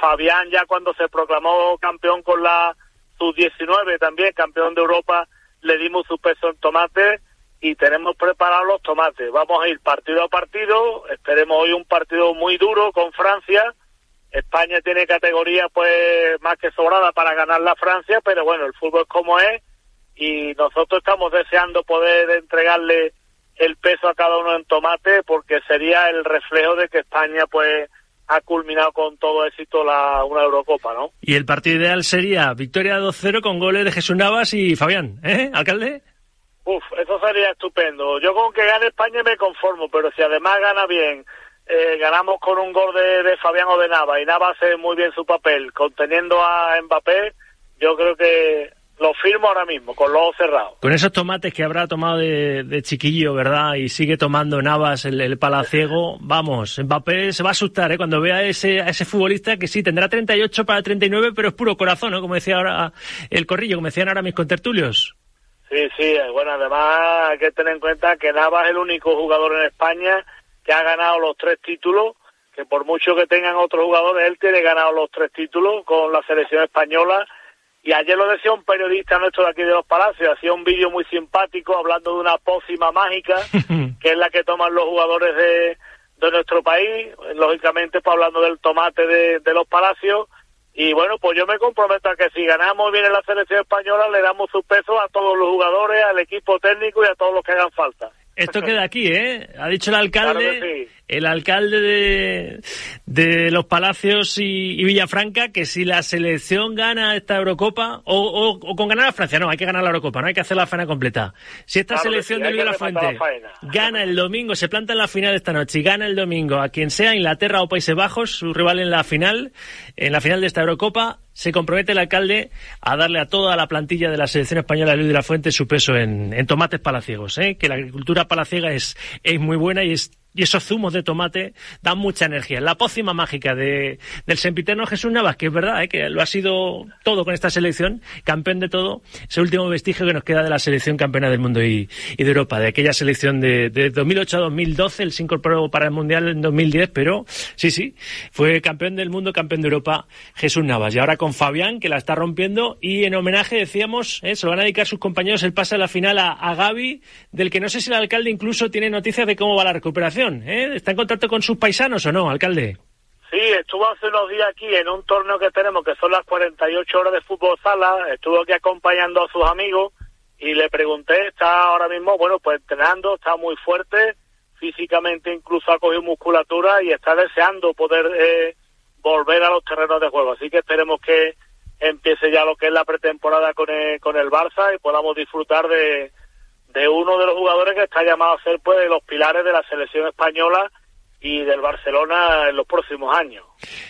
Fabián, ya cuando se proclamó campeón con la sub-19, también campeón de Europa, le dimos su peso en tomate y tenemos preparados los tomates. Vamos a ir partido a partido, esperemos hoy un partido muy duro con Francia. España tiene categoría pues más que sobrada para ganar la Francia, pero bueno, el fútbol es como es y nosotros estamos deseando poder entregarle el peso a cada uno en tomate, porque sería el reflejo de que España pues ha culminado con todo éxito una Eurocopa, ¿no? Y el partido ideal sería victoria 2-0 con goles de Jesús Navas y Fabián, alcalde. Eso sería estupendo. Yo con que gane España me conformo, pero si además gana bien, ganamos con un gol de Fabián o de Navas, y Navas hace muy bien su papel conteniendo a Mbappé, yo creo que lo firmo ahora mismo, con los ojos cerrados. Con esos tomates que habrá tomado de chiquillo, ¿verdad? Y sigue tomando Navas, el palaciego, vamos, Mbappé se va a asustar, cuando vea a ese futbolista que sí, tendrá 38 para 39, pero es puro corazón, ¿no? Como decía ahora el Corrillo, como decían ahora mis contertulios. Sí, bueno, además hay que tener en cuenta que Navas es el único jugador en España que ha ganado los 3 títulos, que por mucho que tengan otros jugadores, él tiene ganado los 3 títulos con la selección española. Y ayer lo decía un periodista nuestro de aquí de Los Palacios, hacía un vídeo muy simpático hablando de una pócima mágica, que es la que toman los jugadores de nuestro país, lógicamente pues hablando del tomate de Los Palacios. Y bueno, pues yo me comprometo a que si ganamos bien en la selección española, le damos su peso a todos los jugadores, al equipo técnico y a todos los que hagan falta. Esto queda aquí, Ha dicho el alcalde, claro que sí. El alcalde de Los Palacios y Villafranca, que si la selección gana esta Eurocopa, o con ganar a Francia, no, hay que ganar la Eurocopa, no hay que hacer la faena completa. Si esta selección de Luis de la Fuente gana el domingo, se planta en la final esta noche y gana el domingo a quien sea, Inglaterra o Países Bajos, su rival en la final de esta Eurocopa, se compromete el alcalde a darle a toda la plantilla de la selección española de Luis de la Fuente su peso en tomates palaciegos, que la agricultura palaciega es muy buena y esos zumos de tomate dan mucha energía. La pócima mágica del sempiterno Jesús Navas, que es verdad, que lo ha sido todo con esta selección, campeón de todo, es el último vestigio que nos queda de la selección campeona del mundo y de Europa, de aquella selección de 2008 a 2012, él se incorporó para el Mundial en 2010, pero sí, fue campeón del mundo, campeón de Europa, Jesús Navas. Y ahora con Fabián, que la está rompiendo, y en homenaje, decíamos, se lo van a dedicar sus compañeros el pase a la final a Gavi, del que no sé si el alcalde incluso tiene noticias de cómo va la recuperación. ¿Está en contacto con sus paisanos o no, alcalde? Sí, estuvo hace unos días aquí en un torneo que tenemos, que son las 48 horas de fútbol sala, estuvo aquí acompañando a sus amigos y le pregunté, está ahora mismo, bueno, pues entrenando, está muy fuerte, físicamente incluso ha cogido musculatura y está deseando poder volver a los terrenos de juego, así que esperemos que empiece ya lo que es la pretemporada con el Barça y podamos disfrutar de uno de los jugadores que está llamado a ser pues de los pilares de la selección española y del Barcelona en los próximos años.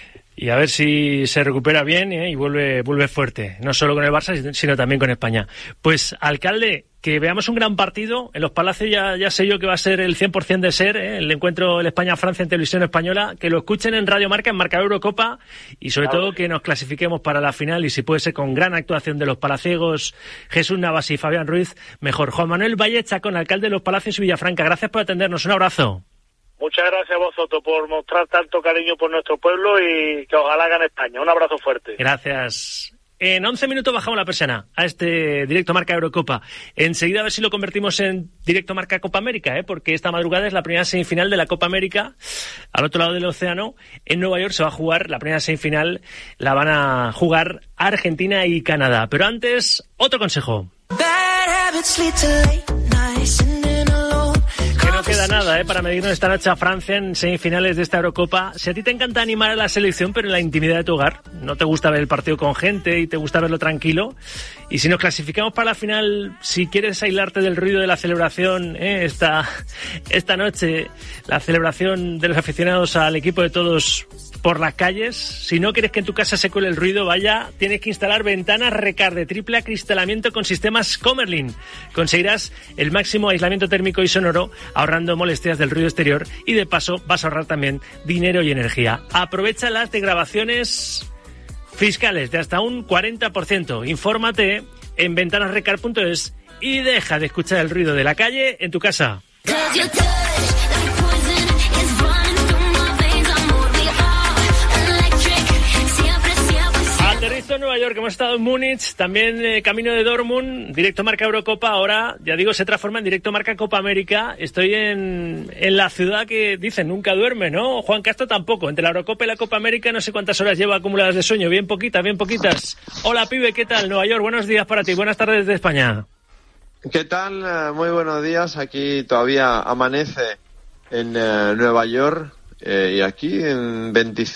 Y a ver si se recupera bien y vuelve fuerte, no solo con el Barça, sino también con España. Pues, alcalde, que veamos un gran partido. En Los Palacios ya sé yo que va a ser el 100% de ser, el encuentro el España-Francia en televisión española. Que lo escuchen en Radio Marca, en Marcador Eurocopa, y sobre todo que nos clasifiquemos para la final, y si puede ser con gran actuación de los palaciegos, Jesús Navas y Fabián Ruiz, mejor. Juan Manuel Valle Chacón, alcalde de Los Palacios y Villafranca, gracias por atendernos. Un abrazo. Muchas gracias a vosotros por mostrar tanto cariño por nuestro pueblo y que ojalá gane España. Un abrazo fuerte. Gracias. En 11 minutos bajamos la persiana a este Directo Marca Eurocopa. Enseguida a ver si lo convertimos en Directo Marca Copa América, porque esta madrugada es la primera semifinal de la Copa América. Al otro lado del océano, en Nueva York, se va a jugar la primera semifinal. La van a jugar Argentina y Canadá. Pero antes, otro consejo. No queda nada para medirnos esta noche a Francia en semifinales de esta Eurocopa. Si a ti te encanta animar a la selección, pero en la intimidad de tu hogar, no te gusta ver el partido con gente y te gusta verlo tranquilo, y si nos clasificamos para la final, si quieres aislarte del ruido de la celebración, esta noche, la celebración de los aficionados al equipo de todos por las calles, si no quieres que en tu casa se cuele el ruido, tienes que instalar ventanas Recard de triple acristalamiento con sistemas Comerlin. Conseguirás el máximo aislamiento térmico y sonoro, ahorrando molestias del ruido exterior, y de paso vas a ahorrar también dinero y energía. Aprovecha las degradaciones fiscales de hasta un 40%. Infórmate en ventanasrecard.es y deja de escuchar el ruido de la calle en tu casa. estado en Nueva York, hemos estado en Múnich, también camino de Dortmund, directo Marca Eurocopa. Ahora, ya digo, se transforma en directo Marca Copa América. Estoy en la ciudad que dicen nunca duerme, ¿no? Juan Castro tampoco. Entre la Eurocopa y la Copa América no sé cuántas horas lleva acumuladas de sueño. Bien poquitas, bien poquitas. Hola, pibe, ¿qué tal? Nueva York, buenos días para ti. Buenas tardes desde España. ¿Qué tal? Muy buenos días. Aquí todavía amanece en Nueva York. Y aquí en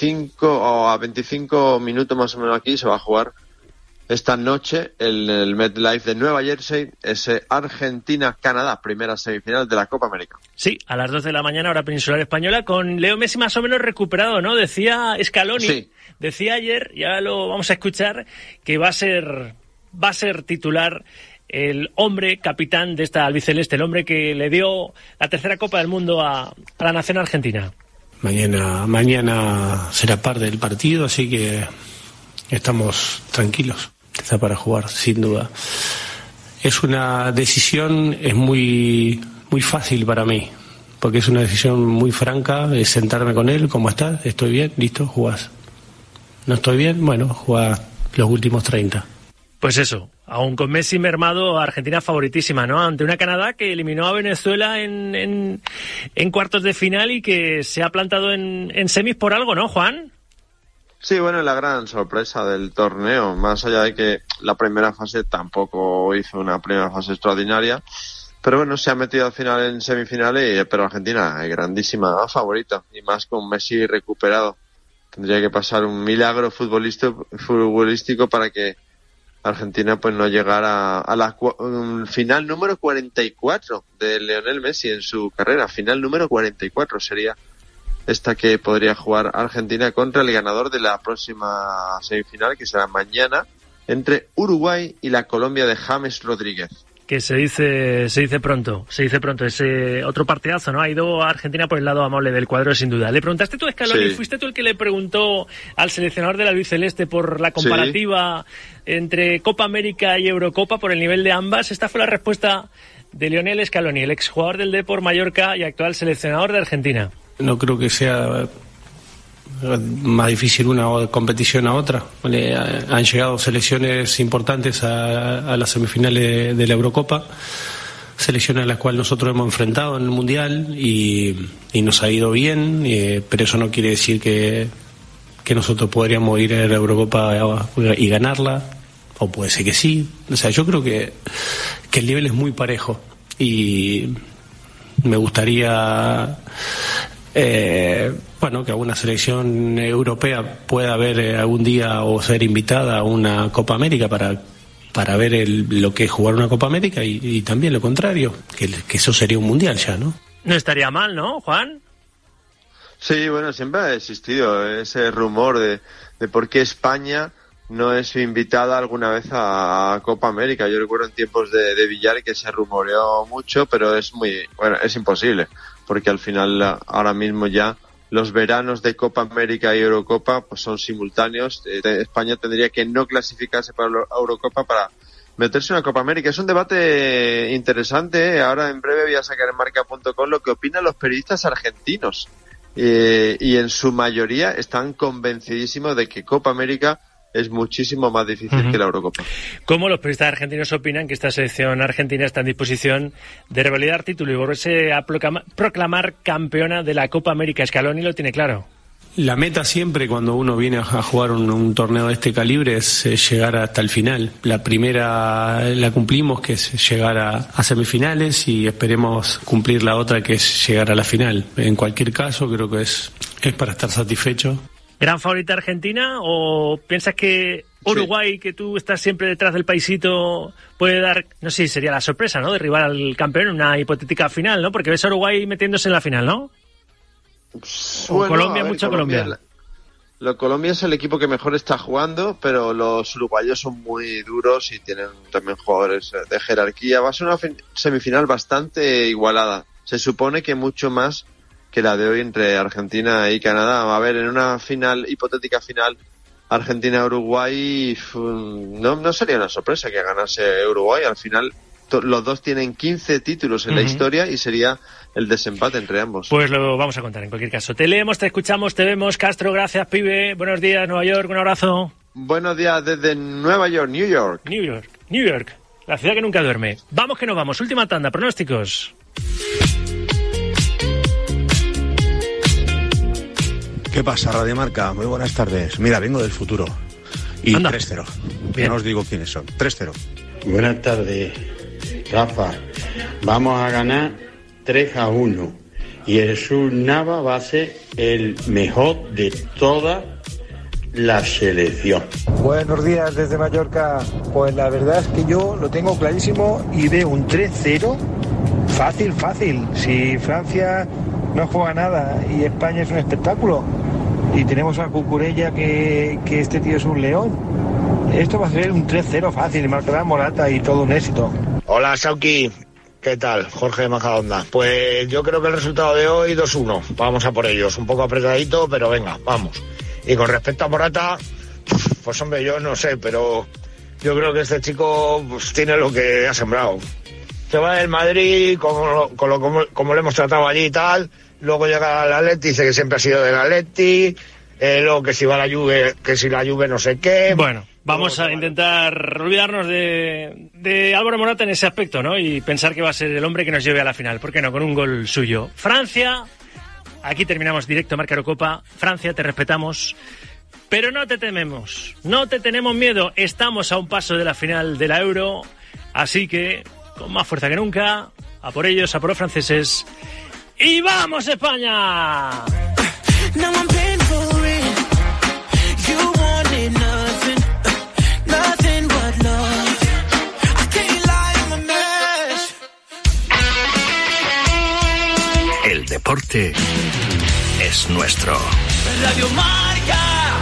25 minutos más o menos aquí se va a jugar esta noche el MetLife de Nueva Jersey, ese Argentina-Canadá, primera semifinal de la Copa América. Sí, a las 2 de la mañana, hora peninsular española, con Leo Messi más o menos recuperado, ¿no? Decía Scaloni, sí. Decía ayer, ya lo vamos a escuchar, que va a ser titular el hombre capitán de esta albiceleste, el hombre que le dio la tercera Copa del Mundo a la nación argentina. Mañana será parte del partido, así que estamos tranquilos. Está para jugar, sin duda. Es una decisión, es muy fácil para mí, porque es una decisión muy franca, es sentarme con él, ¿cómo estás? ¿Estoy bien? ¿Listo? ¿Jugás? ¿No estoy bien? Bueno, jugás los últimos 30. Pues eso, aún con Messi mermado, Argentina favoritísima, ¿no? Ante una Canadá que eliminó a Venezuela en cuartos de final y que se ha plantado en semis por algo, ¿no, Juan? Sí, bueno, la gran sorpresa del torneo, más allá de que la primera fase tampoco hizo una primera fase extraordinaria, pero bueno, se ha metido al final en semifinales, pero Argentina es grandísima favorita, y más con Messi recuperado. Tendría que pasar un milagro futbolístico para que Argentina pues no llegara a la final número 44 de Lionel Messi en su carrera. Final número 44 sería esta que podría jugar Argentina contra el ganador de la próxima semifinal, que será mañana, entre Uruguay y la Colombia de James Rodríguez. Que se dice pronto, ese otro partidazo, ¿no? Ha ido a Argentina por el lado amable del cuadro, sin duda. Le preguntaste tú a Scaloni, sí. ¿Fuiste tú el que le preguntó al seleccionador de la albiceleste por la comparativa entre Copa América y Eurocopa, por el nivel de ambas? Esta fue la respuesta de Lionel Scaloni, el exjugador del Depor Mallorca y actual seleccionador de Argentina. No creo que sea más difícil una competición a otra. Han llegado selecciones importantes a las semifinales de la Eurocopa, selecciones a las cuales nosotros hemos enfrentado en el Mundial y nos ha ido bien, pero eso no quiere decir que nosotros podríamos ir a la Eurocopa y ganarla, o puede ser que sí. O sea, yo creo que el nivel es muy parejo y me gustaría que alguna selección europea pueda haber algún día o ser invitada a una Copa América para ver lo que es jugar una Copa América y también lo contrario, que eso sería un mundial ya, ¿no? No estaría mal, ¿no, Juan? Sí, bueno, siempre ha existido ese rumor de por qué España no es invitada alguna vez a Copa América. Yo recuerdo en tiempos de Villar que se rumoreó mucho, pero es imposible, porque al final ahora mismo ya los veranos de Copa América y Eurocopa pues son simultáneos. España tendría que no clasificarse para la Eurocopa para meterse en una Copa América. Es un debate interesante. Ahora en breve voy a sacar en marca.com lo que opinan los periodistas argentinos. Y en su mayoría están convencidísimos de que Copa América es muchísimo más difícil que la Eurocopa. ¿Cómo los periodistas argentinos opinan que esta selección argentina está en disposición de revalidar título y volverse a proclamar campeona de la Copa América? Scaloni lo tiene claro. La meta siempre cuando uno viene a jugar un torneo de este calibre es llegar hasta el final. La primera la cumplimos, que es llegar a semifinales, y esperemos cumplir la otra, que es llegar a la final. En cualquier caso, creo que es para estar satisfecho. ¿Gran favorita Argentina o piensas que Uruguay, que tú estás siempre detrás del paisito, puede dar, no sé si sería la sorpresa, ¿no?, derribar al campeón en una hipotética final, ¿no? Porque ves a Uruguay metiéndose en la final, ¿no? Bueno, Colombia, mucho Colombia. Colombia es el equipo que mejor está jugando, pero los uruguayos son muy duros y tienen también jugadores de jerarquía. Va a ser una semifinal bastante igualada. Se supone que mucho más que la de hoy entre Argentina y Canadá. Va a haber en una hipotética final, Argentina-Uruguay, no sería una sorpresa que ganase Uruguay. Al final, los dos tienen 15 títulos en la historia y sería el desempate entre ambos. Pues lo vamos a contar en cualquier caso. Te leemos, te escuchamos, te vemos. Castro, gracias, pibe. Buenos días, Nueva York. Un abrazo. buenos días desde Nueva York, New York. New York, la ciudad que nunca duerme. Vamos que nos vamos, última tanda, pronósticos. ¿Qué pasa, Radio Marca? Muy buenas tardes. Mira, vengo del futuro. Y anda. 3-0. Bien. No os digo quiénes son. 3-0. Buenas tardes, Rafa. Vamos a ganar 3-1. Y Jesús Nava va a ser el mejor de toda la selección. Buenos días desde Mallorca. Pues la verdad es que yo lo tengo clarísimo y veo un 3-0 fácil. Si Francia no juega nada y España es un espectáculo y tenemos a Cucurella que este tío es un león, esto va a ser un 3-0 fácil, marcará Morata y todo un éxito. Hola, Sauki. ¿Qué tal? Jorge de Majadahonda. Pues yo creo que el resultado de hoy 2-1. Vamos a por ellos. Un poco apretadito, pero venga, vamos. Y con respecto a Morata, pues hombre, yo no sé, pero yo creo que este chico pues, tiene lo que ha sembrado. Se va del Madrid, como lo hemos tratado allí y tal. Luego llega al Atleti, dice que siempre ha sido del Atleti. Luego que si va a la Juve, que si la Juve no sé qué. Bueno, vamos a intentar olvidarnos de Álvaro Morata en ese aspecto, ¿no? Y pensar que va a ser el hombre que nos lleve a la final. ¿Por qué no? Con un gol suyo. Francia, aquí terminamos directo Marca Eurocopa. Francia, te respetamos, pero no te tememos. No te tenemos miedo. Estamos a un paso de la final de la Euro. Así que, con más fuerza que nunca, a por ellos, a por los franceses. ¡Y vamos, España! El deporte es nuestro. Radio Marca.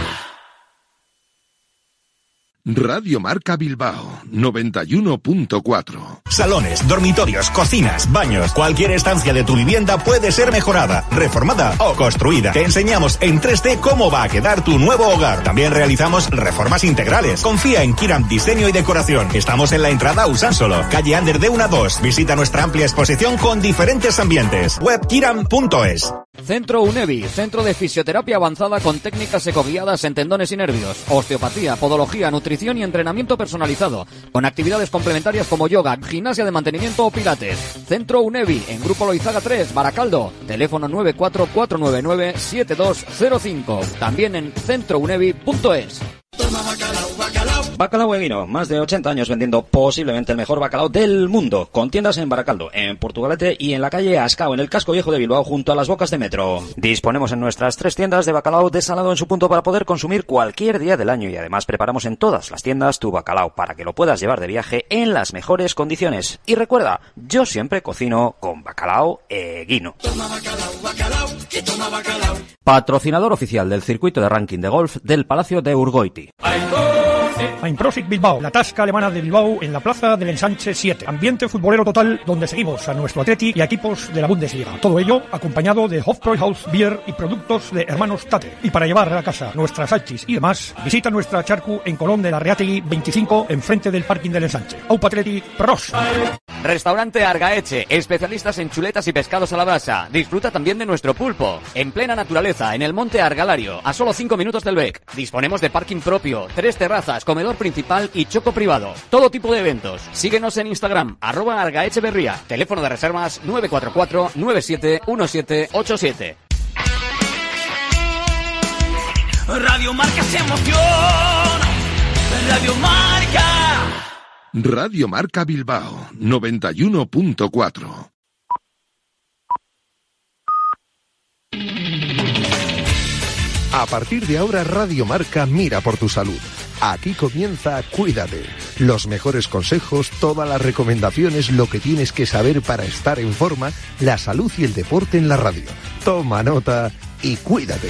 Radio Marca Bilbao 91.4. Salones, dormitorios, cocinas, baños, cualquier estancia de tu vivienda puede ser mejorada, reformada o construida. Te enseñamos en 3D cómo va a quedar tu nuevo hogar. También realizamos reformas integrales. Confía en Kiram Diseño y Decoración. Estamos en la entrada Usánsolo, calle Ander de 1 a 2. Visita nuestra amplia exposición con diferentes ambientes. Web kiram.es. Centro UNEVI, centro de fisioterapia avanzada con técnicas ecoguiadas en tendones y nervios, osteopatía, podología, nutrición y entrenamiento personalizado, con actividades complementarias como yoga, gimnasia de mantenimiento o pilates. Centro UNEVI, en Grupo Loizaga 3, Baracaldo, teléfono 944997205, también en centrounevi.es. Bacalao Eguino, más de 80 años vendiendo posiblemente el mejor bacalao del mundo, con tiendas en Baracaldo, en Portugalete y en la calle Ascao, en el casco viejo de Bilbao, junto a las bocas de metro. Disponemos en nuestras 3 tiendas de bacalao desalado en su punto para poder consumir cualquier día del año, y además preparamos en todas las tiendas tu bacalao para que lo puedas llevar de viaje en las mejores condiciones. Y recuerda, yo siempre cocino con Bacalao Eguino. Toma bacalao, bacalao, que toma bacalao. Patrocinador oficial del circuito de ranking de golf del Palacio de Urgoiti. Einprosit Bilbao, la tasca alemana de Bilbao en la plaza del Ensanche 7. Ambiente futbolero total donde seguimos a nuestro Atleti y a equipos de la Bundesliga. Todo ello acompañado de Hofbräuhaus Beer y productos de Hermanos Tate. Y para llevar a casa nuestras salchis y demás, visita nuestra charcu en Colón de la Reategui 25, enfrente del parking del Ensanche. Aupa Atleti, pros. Restaurante Argaeche, especialistas en chuletas y pescados a la brasa. Disfruta también de nuestro pulpo, en plena naturaleza, en el monte Argalario, a solo 5 minutos del Bec. Disponemos de parking propio, 3 terrazas, comedor principal y choco privado. Todo tipo de eventos. Síguenos en Instagram, @argaecheberría. Teléfono de reservas 944-971787. Radio Marca se emociona. Radio Marca. Radio Marca Bilbao 91.4. A partir de ahora, Radio Marca mira por tu salud. Aquí comienza Cuídate. Los mejores consejos, todas las recomendaciones, lo que tienes que saber para estar en forma, la salud y el deporte en la radio. Toma nota y cuídate.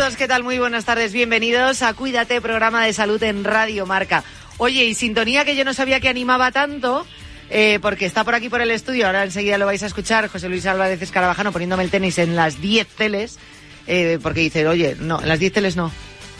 Saludos, ¿qué tal? Muy buenas tardes, bienvenidos a Cuídate, programa de salud en Radio Marca. Oye, y sintonía que yo no sabía que animaba tanto, porque está por aquí por el estudio, ahora enseguida lo vais a escuchar, José Luis Álvarez Escarabajano poniéndome el tenis en las 10 teles, porque dice, oye, no, en las 10 teles no,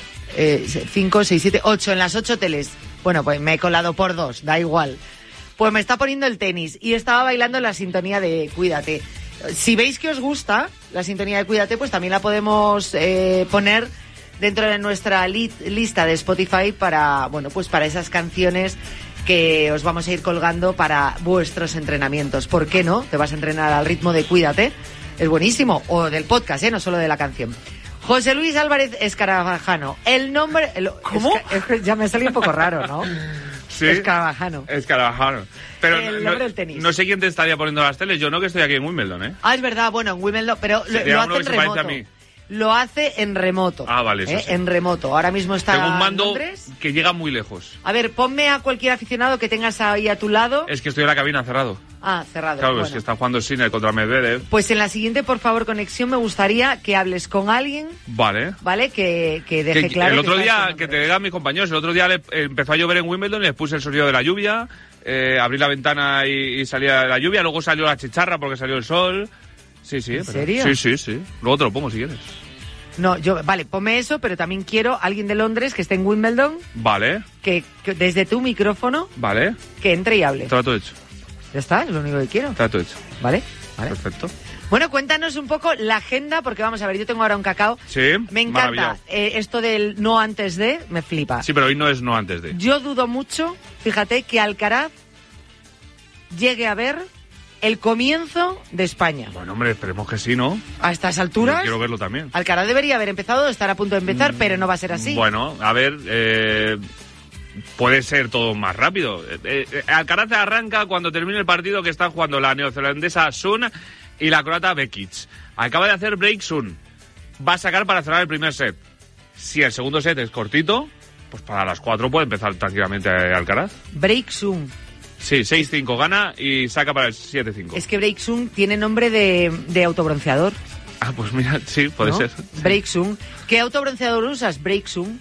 5, 6, 7, 8, en las 8 teles. Bueno, pues me he colado por 2, da igual. Pues me está poniendo el tenis y estaba bailando la sintonía de Cuídate. Si veis que os gusta la sintonía de Cuídate, pues también la podemos poner dentro de nuestra lista de Spotify para, bueno, pues para esas canciones que os vamos a ir colgando para vuestros entrenamientos. ¿Por qué no? Te vas a entrenar al ritmo de Cuídate. Es buenísimo. O del podcast, no solo de la canción. José Luis Álvarez Escarabajano. El nombre... ¿Cómo? Ya me salió un poco raro, ¿no? Sí. Escarabajano. Pero el nombre del tenis. No sé quién te estaría poniendo las teles. Yo no, que estoy aquí en Wimbledon, ¿eh? Ah, es verdad. Bueno, en Wimbledon, pero lo hace en remoto. A mí. Lo hace en remoto. Ah, vale, eso sí. En remoto. Ahora mismo está Tengo un mando en Londres. Que llega muy lejos. A ver, ponme a cualquier aficionado que tengas ahí a tu lado. Es que estoy en la cabina cerrado. Ah, cerrado. Claro, bueno. Es que está jugando Sinner contra Medvedev. Pues en la siguiente, por favor, conexión, me gustaría que hables con alguien. Vale. ¿Vale? Que deje claro. El otro día, que te diga a mis compañeros, el otro día empezó a llover en Wimbledon y les puse el sonido de la lluvia. Abrí la ventana y salía la lluvia. Luego salió la chicharra porque salió el sol. Sí. ¿En serio? Sí. Luego te lo pongo si quieres. No, vale, ponme eso, pero también quiero alguien de Londres que esté en Wimbledon. Vale. Que desde tu micrófono. Vale. Que entre y hable. Trato hecho. Ya está, es lo único que quiero. Trato hecho. Vale. Perfecto. Bueno, cuéntanos un poco la agenda, porque vamos a ver, yo tengo ahora un cacao. Sí, me encanta esto del no antes de, me flipa. Sí, pero hoy no es no antes de. Yo dudo mucho, fíjate, que Alcaraz llegue a ver el comienzo de España. Bueno, hombre, esperemos que sí, ¿no? A estas alturas. Yo quiero verlo también. Alcaraz debería haber empezado, estar a punto de empezar, pero no va a ser así. Bueno, a ver, puede ser todo más rápido. Alcaraz arranca cuando termine el partido que está jugando la neozelandesa Sun y la croata Bekic. Acaba de hacer break Sun. Va a sacar para cerrar el primer set. Si el segundo set es cortito, pues para las 4 puede empezar tranquilamente Alcaraz. Break Sun. Sí, 6-5 gana y saca para el 7-5. Es que Break Sun tiene nombre de autobronceador. Ah, pues mira, sí, puede ser. Break Sun. ¿Qué autobronceador usas? Break Sun.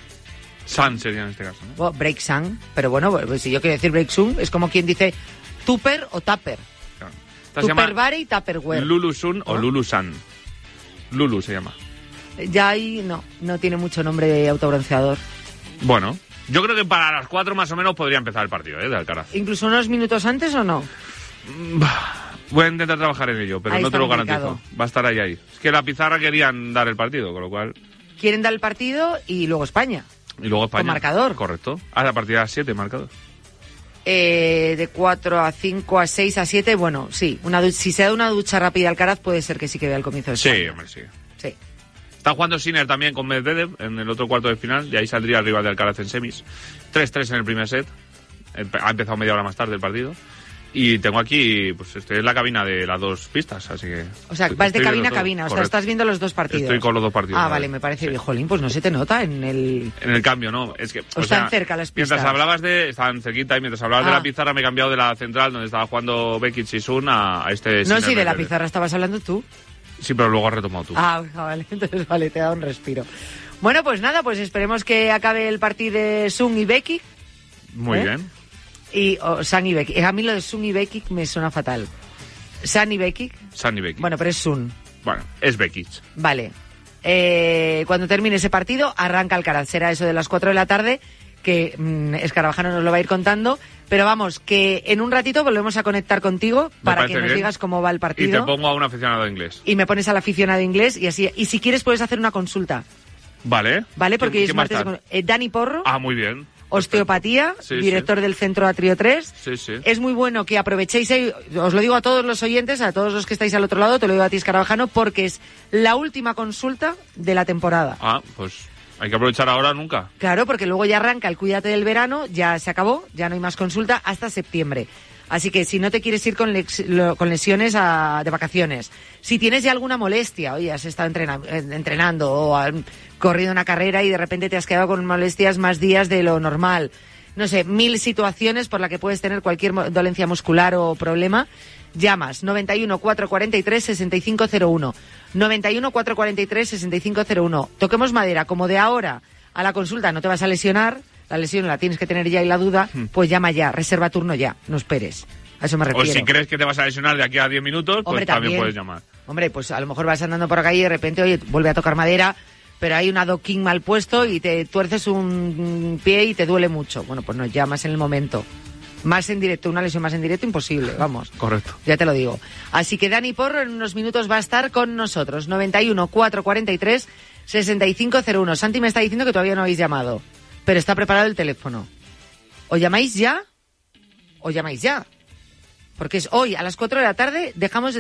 Sun sería en este caso, ¿no? Well, Break Sun. Pero bueno, pues si yo quiero decir Break Sun, es como quien dice Tupper o Tupper. Claro. Tupperware y Tupperware. Lulu Sun o Lulu Sun. Lulu se llama. Ya ahí no tiene mucho nombre de autobronceador. Bueno, yo creo que para las 4 más o menos podría empezar el partido, de Alcaraz. ¿Incluso unos minutos antes o no? Voy a intentar trabajar en ello, pero ahí no te lo complicado. garantizo. Va a estar ahí. Es que la pizarra querían dar el partido, con lo cual... Quieren dar el partido y luego España. Y luego España. Con marcador. Correcto. A partir de las 7 marcador. De 4 a 5 a 6 a 7, bueno, sí. Si se da una ducha rápida Alcaraz, puede ser que sí que vea el comienzo de España. Sí, hombre, sí. Sí. Está jugando Sinner también con Medvedev en el otro cuarto de final, y ahí saldría el rival de Alcaraz en semis. 3-3 en el primer set. Ha empezado media hora más tarde el partido. Y tengo aquí, pues estoy en la cabina de las dos pistas, así que... O sea, vas de cabina a cabina, o sea, estás viendo los dos partidos. Estoy con los dos partidos. Ah, vale, me parece bien. Jolín, pues no se te nota en el... En el cambio, ¿no? Es que... O están cerca las pistas. Mientras hablabas estaban cerquita, y mientras hablabas de la pizarra me he cambiado de la central, donde estaba jugando Bekic y Sun, a este... No, sí, de la pizarra estabas hablando tú. Sí, pero luego has retomado tú. Ah, vale, entonces vale, te he dado un respiro. Bueno, pues nada, pues esperemos que acabe el partido de Sun y Bekic. Muy bien. Y Sun y Bekic. A mí lo de Sun y Bekic me suena fatal. Sun y Bekic. Sun y Bekic. Bueno, pero es Sun. Bueno, es Bekic. Vale. Cuando termine ese partido, arranca Alcaraz. Será eso de las 4 de la tarde, que Escarabajano nos lo va a ir contando. Pero vamos, que en un ratito volvemos a conectar contigo para que nos digas cómo va el partido. Y te pongo a un aficionado inglés. Y me pones al aficionado inglés y así. Y si quieres puedes hacer una consulta. Vale. Vale, porque hoy es martes. Dani Porro. Ah, muy bien. Osteopatía, sí, director del Centro Atrio 3. Sí, sí. Es muy bueno que aprovechéis, os lo digo a todos los oyentes, a todos los que estáis al otro lado, te lo digo a ti, Escarabajano, porque es la última consulta de la temporada. Ah, pues hay que aprovechar ahora o nunca. Claro, porque luego ya arranca el Cuídate del verano, ya se acabó, ya no hay más consulta hasta septiembre. Así que si no te quieres ir con lesiones de vacaciones, si tienes ya alguna molestia, oye, has estado entrenando o has corrido una carrera y de repente te has quedado con molestias más días de lo normal, no sé, 1000 situaciones por las que puedes tener cualquier dolencia muscular o problema, Llamas 91 443 6501. 91 443 6501. Toquemos madera, como de ahora a la consulta no te vas a lesionar, la lesión la tienes que tener ya y la duda, pues llama ya, reserva turno ya, no esperes. A eso me refiero. O si crees que te vas a lesionar de aquí a 10 minutos, Hombre, pues también puedes llamar. Hombre, pues a lo mejor vas andando por acá y de repente, oye, vuelve a tocar madera, pero hay un adoquín mal puesto y te tuerces un pie y te duele mucho. Bueno, pues nos llamas en el momento. Más en directo, una lesión más en directo, imposible, vamos. Correcto. Ya te lo digo. Así que Dani Porro en unos minutos va a estar con nosotros. 91 443 6501. Santi me está diciendo que todavía no habéis llamado, pero está preparado el teléfono. ¿O llamáis ya? ¿O llamáis ya? Porque es hoy a las 4 de la tarde, dejamos de